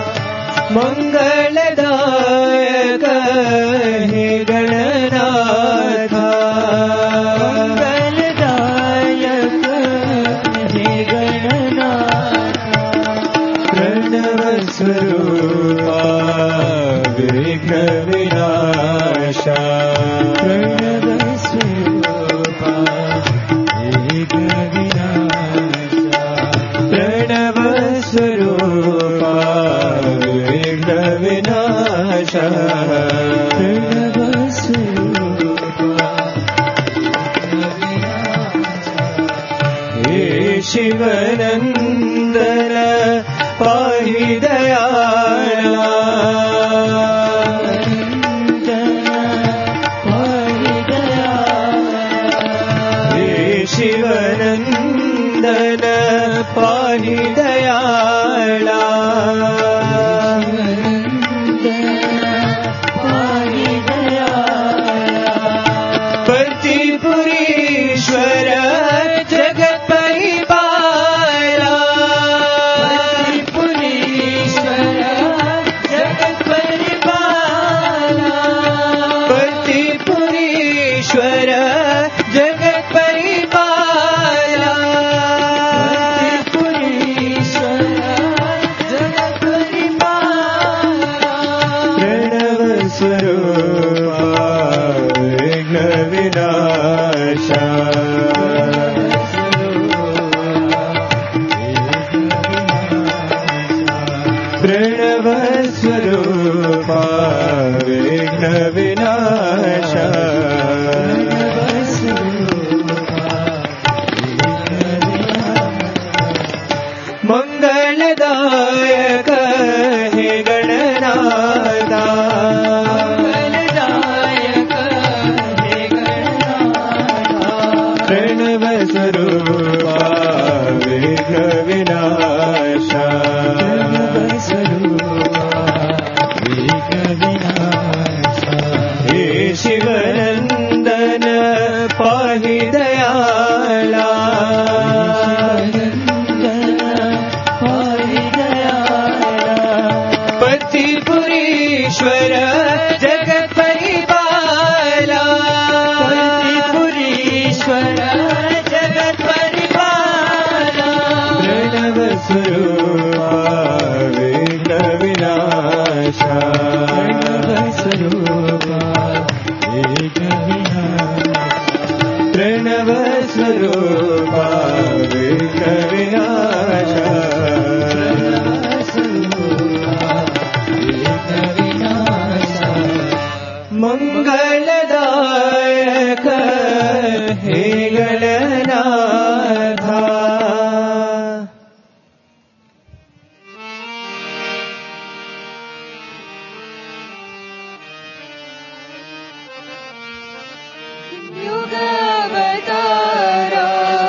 मंगलदायक हे गणनाथ, मंगलदायक हे गणनाथ, प्रणव स्वरूपा विघ्न विनाशा, प्रणव स्वरूपा विघ्न विनाशा, प्रणव स्वरूपा विघ्न विनाशा, प्रणव स्वरूपा हे शिवनंदन पाहि दयाला, शिवनंदन पाहि दयाला, पाहि दयाला, पतिपुरीश्वर जगत परिपाला, पतिपुरीश्वर जगत परिपाला, पतिपुरीश्वर जगत परिपाला, प्रणव स्वरूपा विघ्न विनाशा, प्रणव स्वरूपा विघ्न विनाशा, मंगलदायक हे गणनाथ, मंगलदायक हे गणनाथ, प्रणव स्वरूपा विघ्न विनाशा, प्रणव स्वरूपा विघ्न विनाशा, हे शिवनंदन पाहि स्वरूपा विघ्न विनाशा प्रणवस्वरूपा विघ्न विनाशा मंगलदायक हे गणनाथा युगावतारा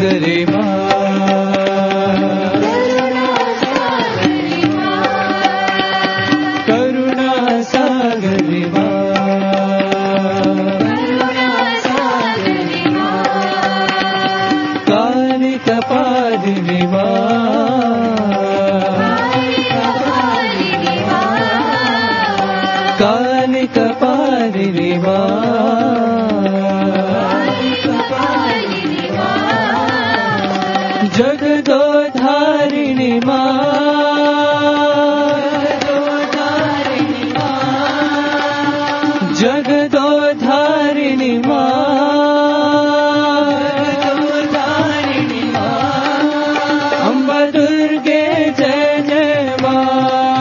सागरी माँ करुणा सागरी माँ कालिकपालिनी माँ कालिकपालिनी माँ जगदोधारिणी माँ जगदोधारिणी माँ अम्बा दुर्गे जय जय माँ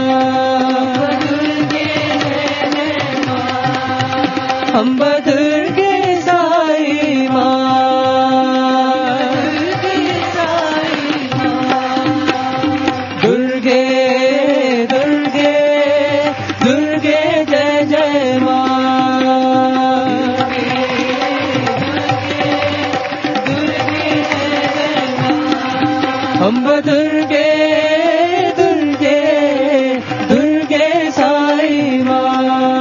अम्बा दुर्गे साई माँ दुर्गे दुर्गे दुर्गे जय जय माँ अम्बा दुर्गे दुर्गे दुर्गे साई माँ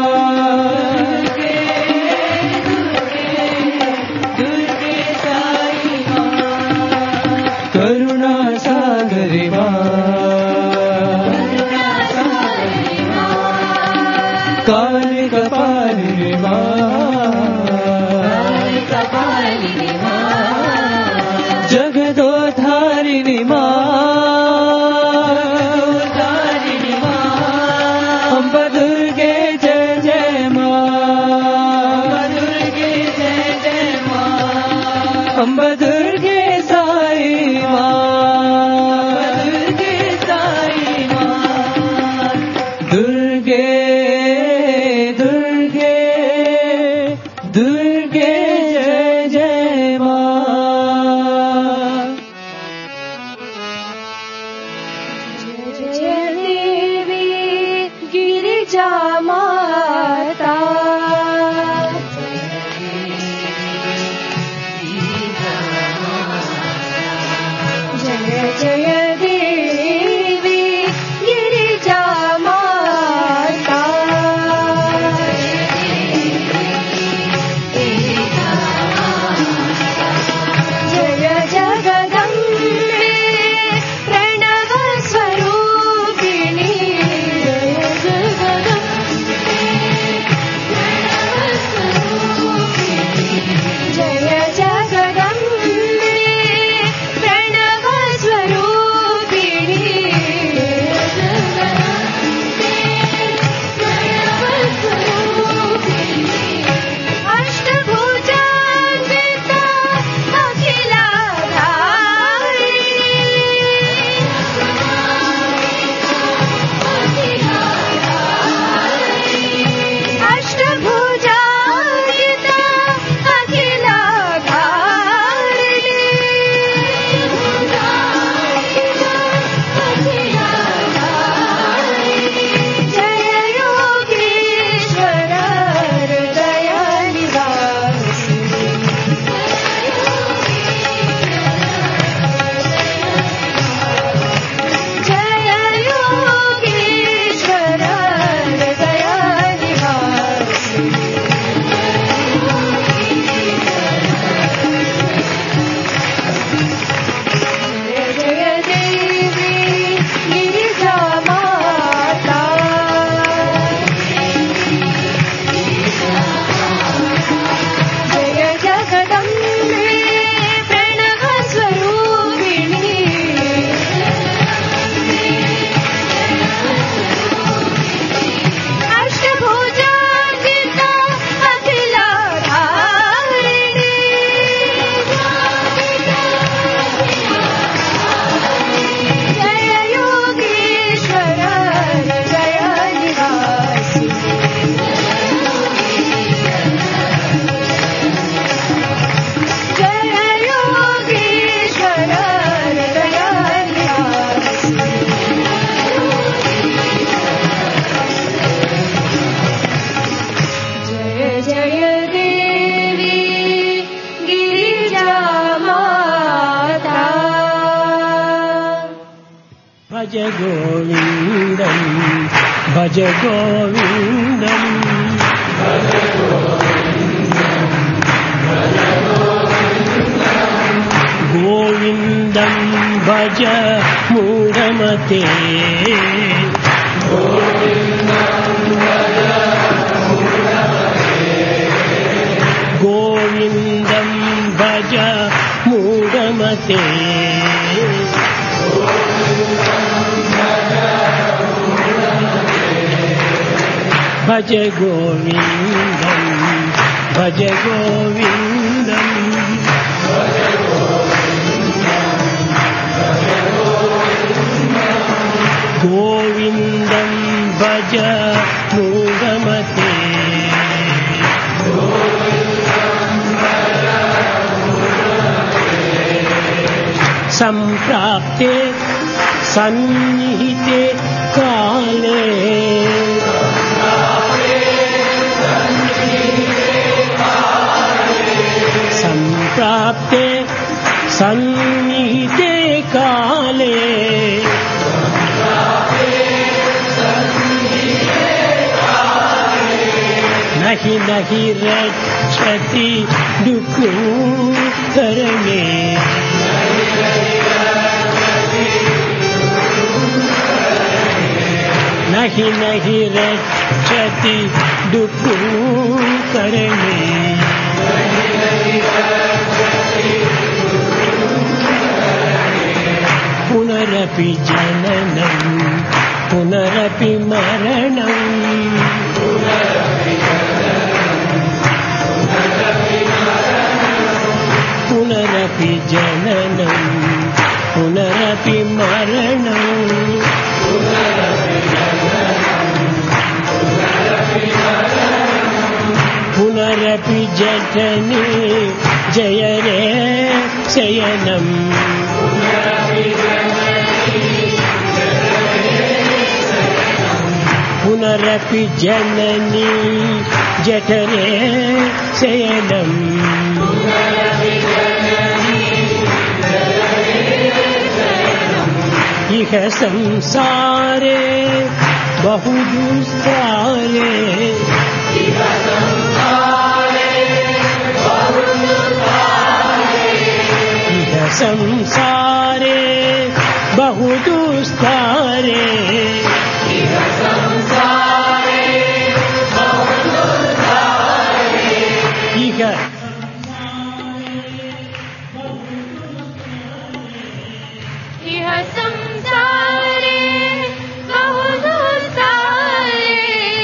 करुणा सागरी माँ कालिकपालिनी माँ जगदोधारिणी माँ अम्बा दुर्गे जय जय माँ अम्बा दुर्गे साई माँ दुर्गे दुर्गे दुर्गे जय जय माँ जय देवी गिरिजा माता गिरिजा माता భజ గోవిందం భజ గోవిందం గోవిందం భజ మూఢమతే గోవిందం భజ మూఢమతే భజ గోవిందం భజ గోవిందం గోవిందం భజ మూఢమతే సంప్రాప్తే సన్నిహితే కాలే సంప్రాప్తే సన్నిహితే కాలే నహి నహి రక్షతి దుఃఖకరణే నహి నహి రక్షతి దుఃఖకరణే పునరపి జననం పునరపి మరణం పునరపి జననం పునరపి మరణం పునరపి జఠనే జయ రే శయనం పునరపి జననీ జఠరే శయనం ఇహ సంసారే బహుదుస్తారే ఇహ సంసారే బహుదుస్తారే ఇహ इह संसारे बहुदुस्तारे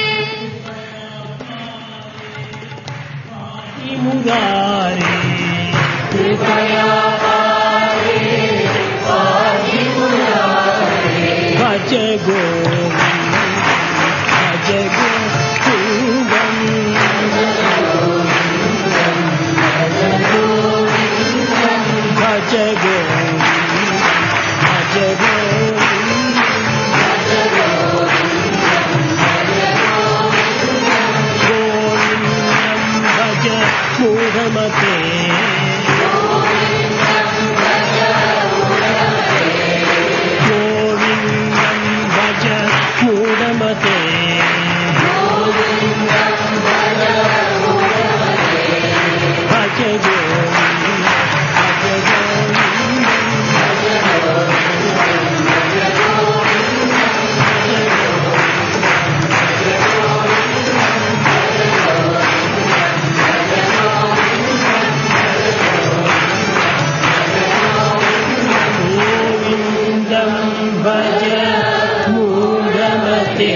మురారే कृपया पारे पाहि मुरारे భజ గోవిందం భజ గోవిందం భజ గోవిందం భజ గోవిందం భజ మూఢమతే గోవిందం భజ మూఢమతే భజ గోవిందం భజ గోవిందం భజ మూఢమతే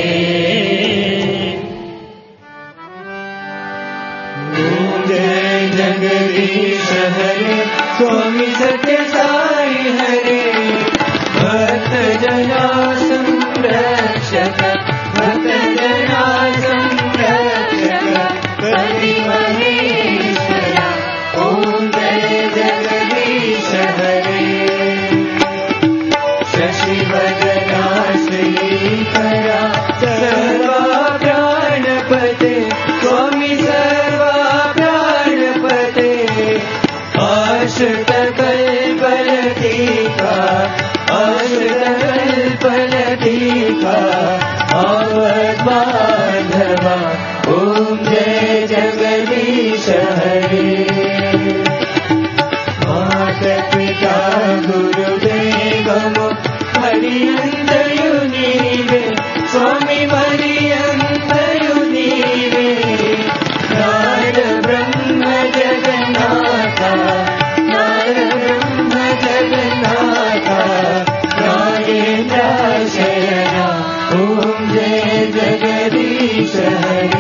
जय जगदीश हरे स्वामी सत्य साई हरे भक्त जना संरक्षक भक्त जना संरक्षक पति महेश्वरा ओम जय जगदीश हरे शशि वदना श्रीकरा सर्वा प्राणपते स्वामी सर्वा प्राणपते आश्रित कल्पलतिका आश्रित कल्प फल दीखा आवत माधवा ओम जय जगदीश हरे माता पिता गुरुदेवमो हरियंतयु नीवे स्वामी हरियंतयु नीवे नारद ब्रह्म जगन्नाथा नारद ब्रह्म जगन्नाथा नागेन्द्र शयना ओम जय जगदीश हरे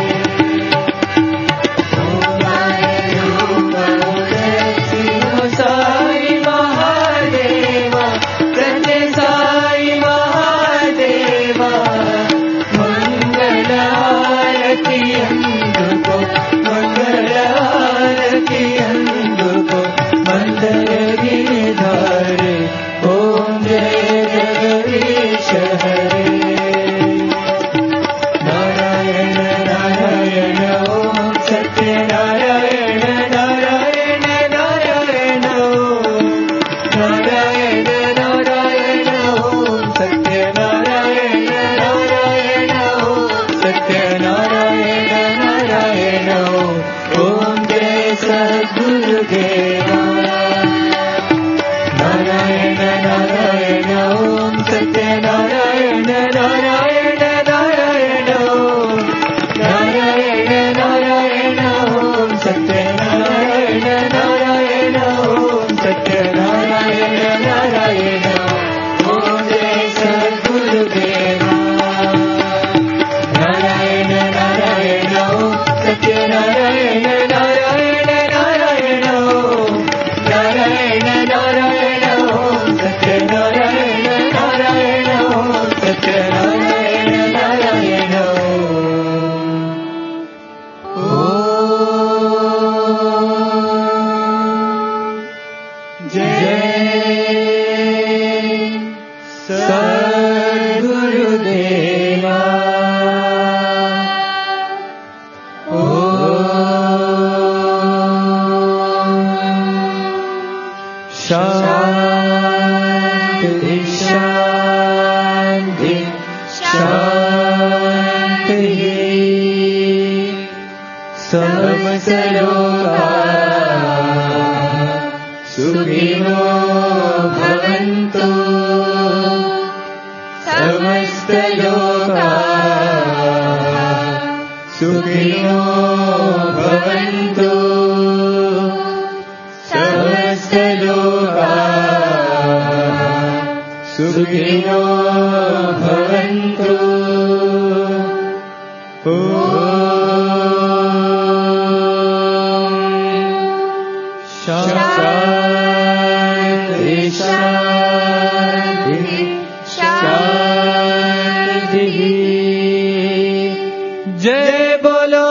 जय बोलो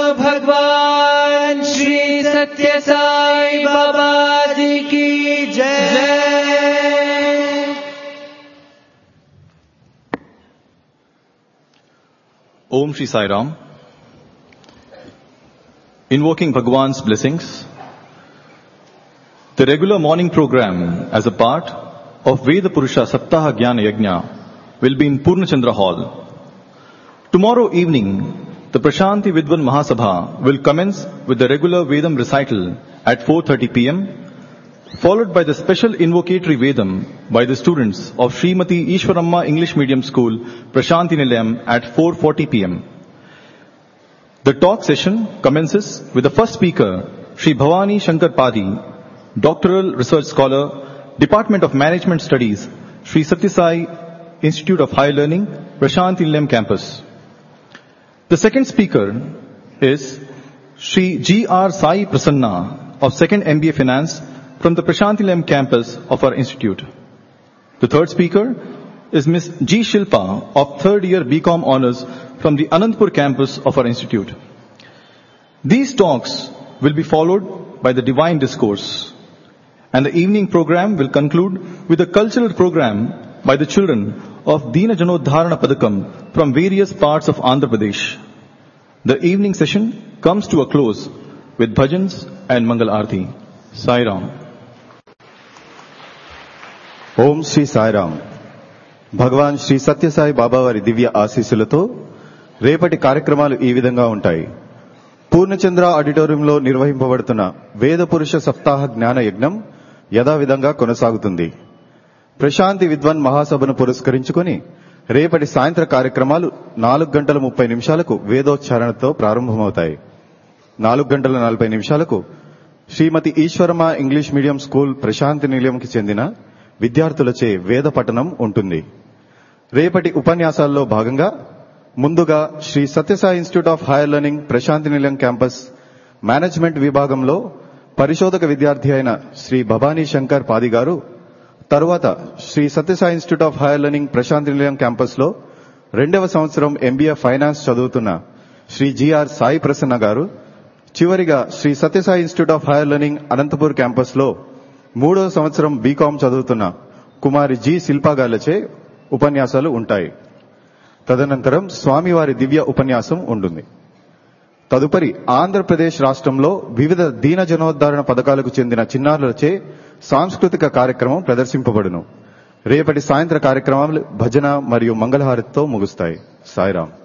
भगवान श्री सत्य साई बाबा जी की जय। Om Shri Sai Ram. Invoking Bhagwan's blessings, the regular morning program as a part of Veda Purusha Saptaha Jnana Yajna will be in Purnachandra Hall. Tomorrow evening, the Prashanti Vidwan Mahasabha will commence with the regular Vedam recital at four thirty p m, followed by the special invocatory Vedam by the students of Srimati Ishwaramma English Medium School, Prashanti Nilayam at four forty p m. The talk session commences with the first speaker, Shri Bhavani Shankar Padi, Doctoral Research Scholar, Department of Management Studies, Shri Sathya Sai Institute of Higher Learning, Prashanti Nilayam Campus. The second speaker is Shri G R Sai Prasanna of second M B A Finance from the Prashanti Nilayam campus of our institute. The third speaker is Miss G Shilpa of third year B Com Honours from the Anandpur campus of our institute. These talks will be followed by the Divine Discourse, and the evening program will conclude with a cultural program by the children of Deena Janodharana Padakam from various parts of Andhra Pradesh. The evening session comes to a close with bhajans and Mangal Aarti. Sai Ram. Om Shri Sai Ram. భగవాన్ శ్రీ సత్యసాయి బాబా వారి దివ్య ఆశీస్సులతో రేపటి కార్యక్రమాలు ఈ విధంగా ఉంటాయి. పూర్ణచంద్ర ఆడిటోరియంలో నిర్వహింపబడుతున్న వేద పురుష సప్తాహ జ్ఞాన యజ్ఞం యథావిధంగా కొనసాగుతుంది. ప్రశాంతి విద్వాన్ మహాసభను పురస్కరించుకొని రేపటి సాయంత్ర కార్యక్రమాలు నాలుగు గంటల ముప్పై నిమిషాలకు వేదోచ్చారణతో ప్రారంభమవుతాయి. నాలుగు గంటల నలభై నిమిషాలకు Shrimati Easwaramma English medium school Prasanthi నిలయంకి చెందిన విద్యార్థులచే వేద పఠనం ఉంటుంది. రేపటి ఉపన్యాసాల్లో భాగంగా ముందుగా Shri Sathya Sai institute of higher learning Prasanthi Nilayam campus management విభాగంలో పరిశోధక విద్యార్థి అయిన శ్రీ భవానీ శంకర్ పాది గారు, తరువాత Shri Sathya Sai institute of higher learning Prasanthi Nilayam campus లో రెండవ సంవత్సరం ఎంబీఏ ఫైనాన్స్ చదువుతున్న శ్రీ జిఆర్ సాయి ప్రసన్న గారు, చివరిగా Shri Sathya Sai institute of higher learning Anantapur campus లో మూడవ సంవత్సరం బీకాం చదువుతున్న కుమారి జి శిల్పా గార్లచే ఉపన్యాసాలు ఉంటాయి. తదనంతరం స్వామివారి దివ్య ఉపన్యాసం ఉంటుంది. తదుపరి ఆంధ్రప్రదేశ్ రాష్ట్రంలో వివిధ దీన జనోద్ధరణ పథకాలకు చెందిన చిన్నారులచే సాంస్కృతిక కార్యక్రమం ప్రదర్శింపబడును. రేపటి సాయంత్ర కార్యక్రమాలు భజన మరియు మంగళహారతితో ముగుస్తాయి. సాయిరాం.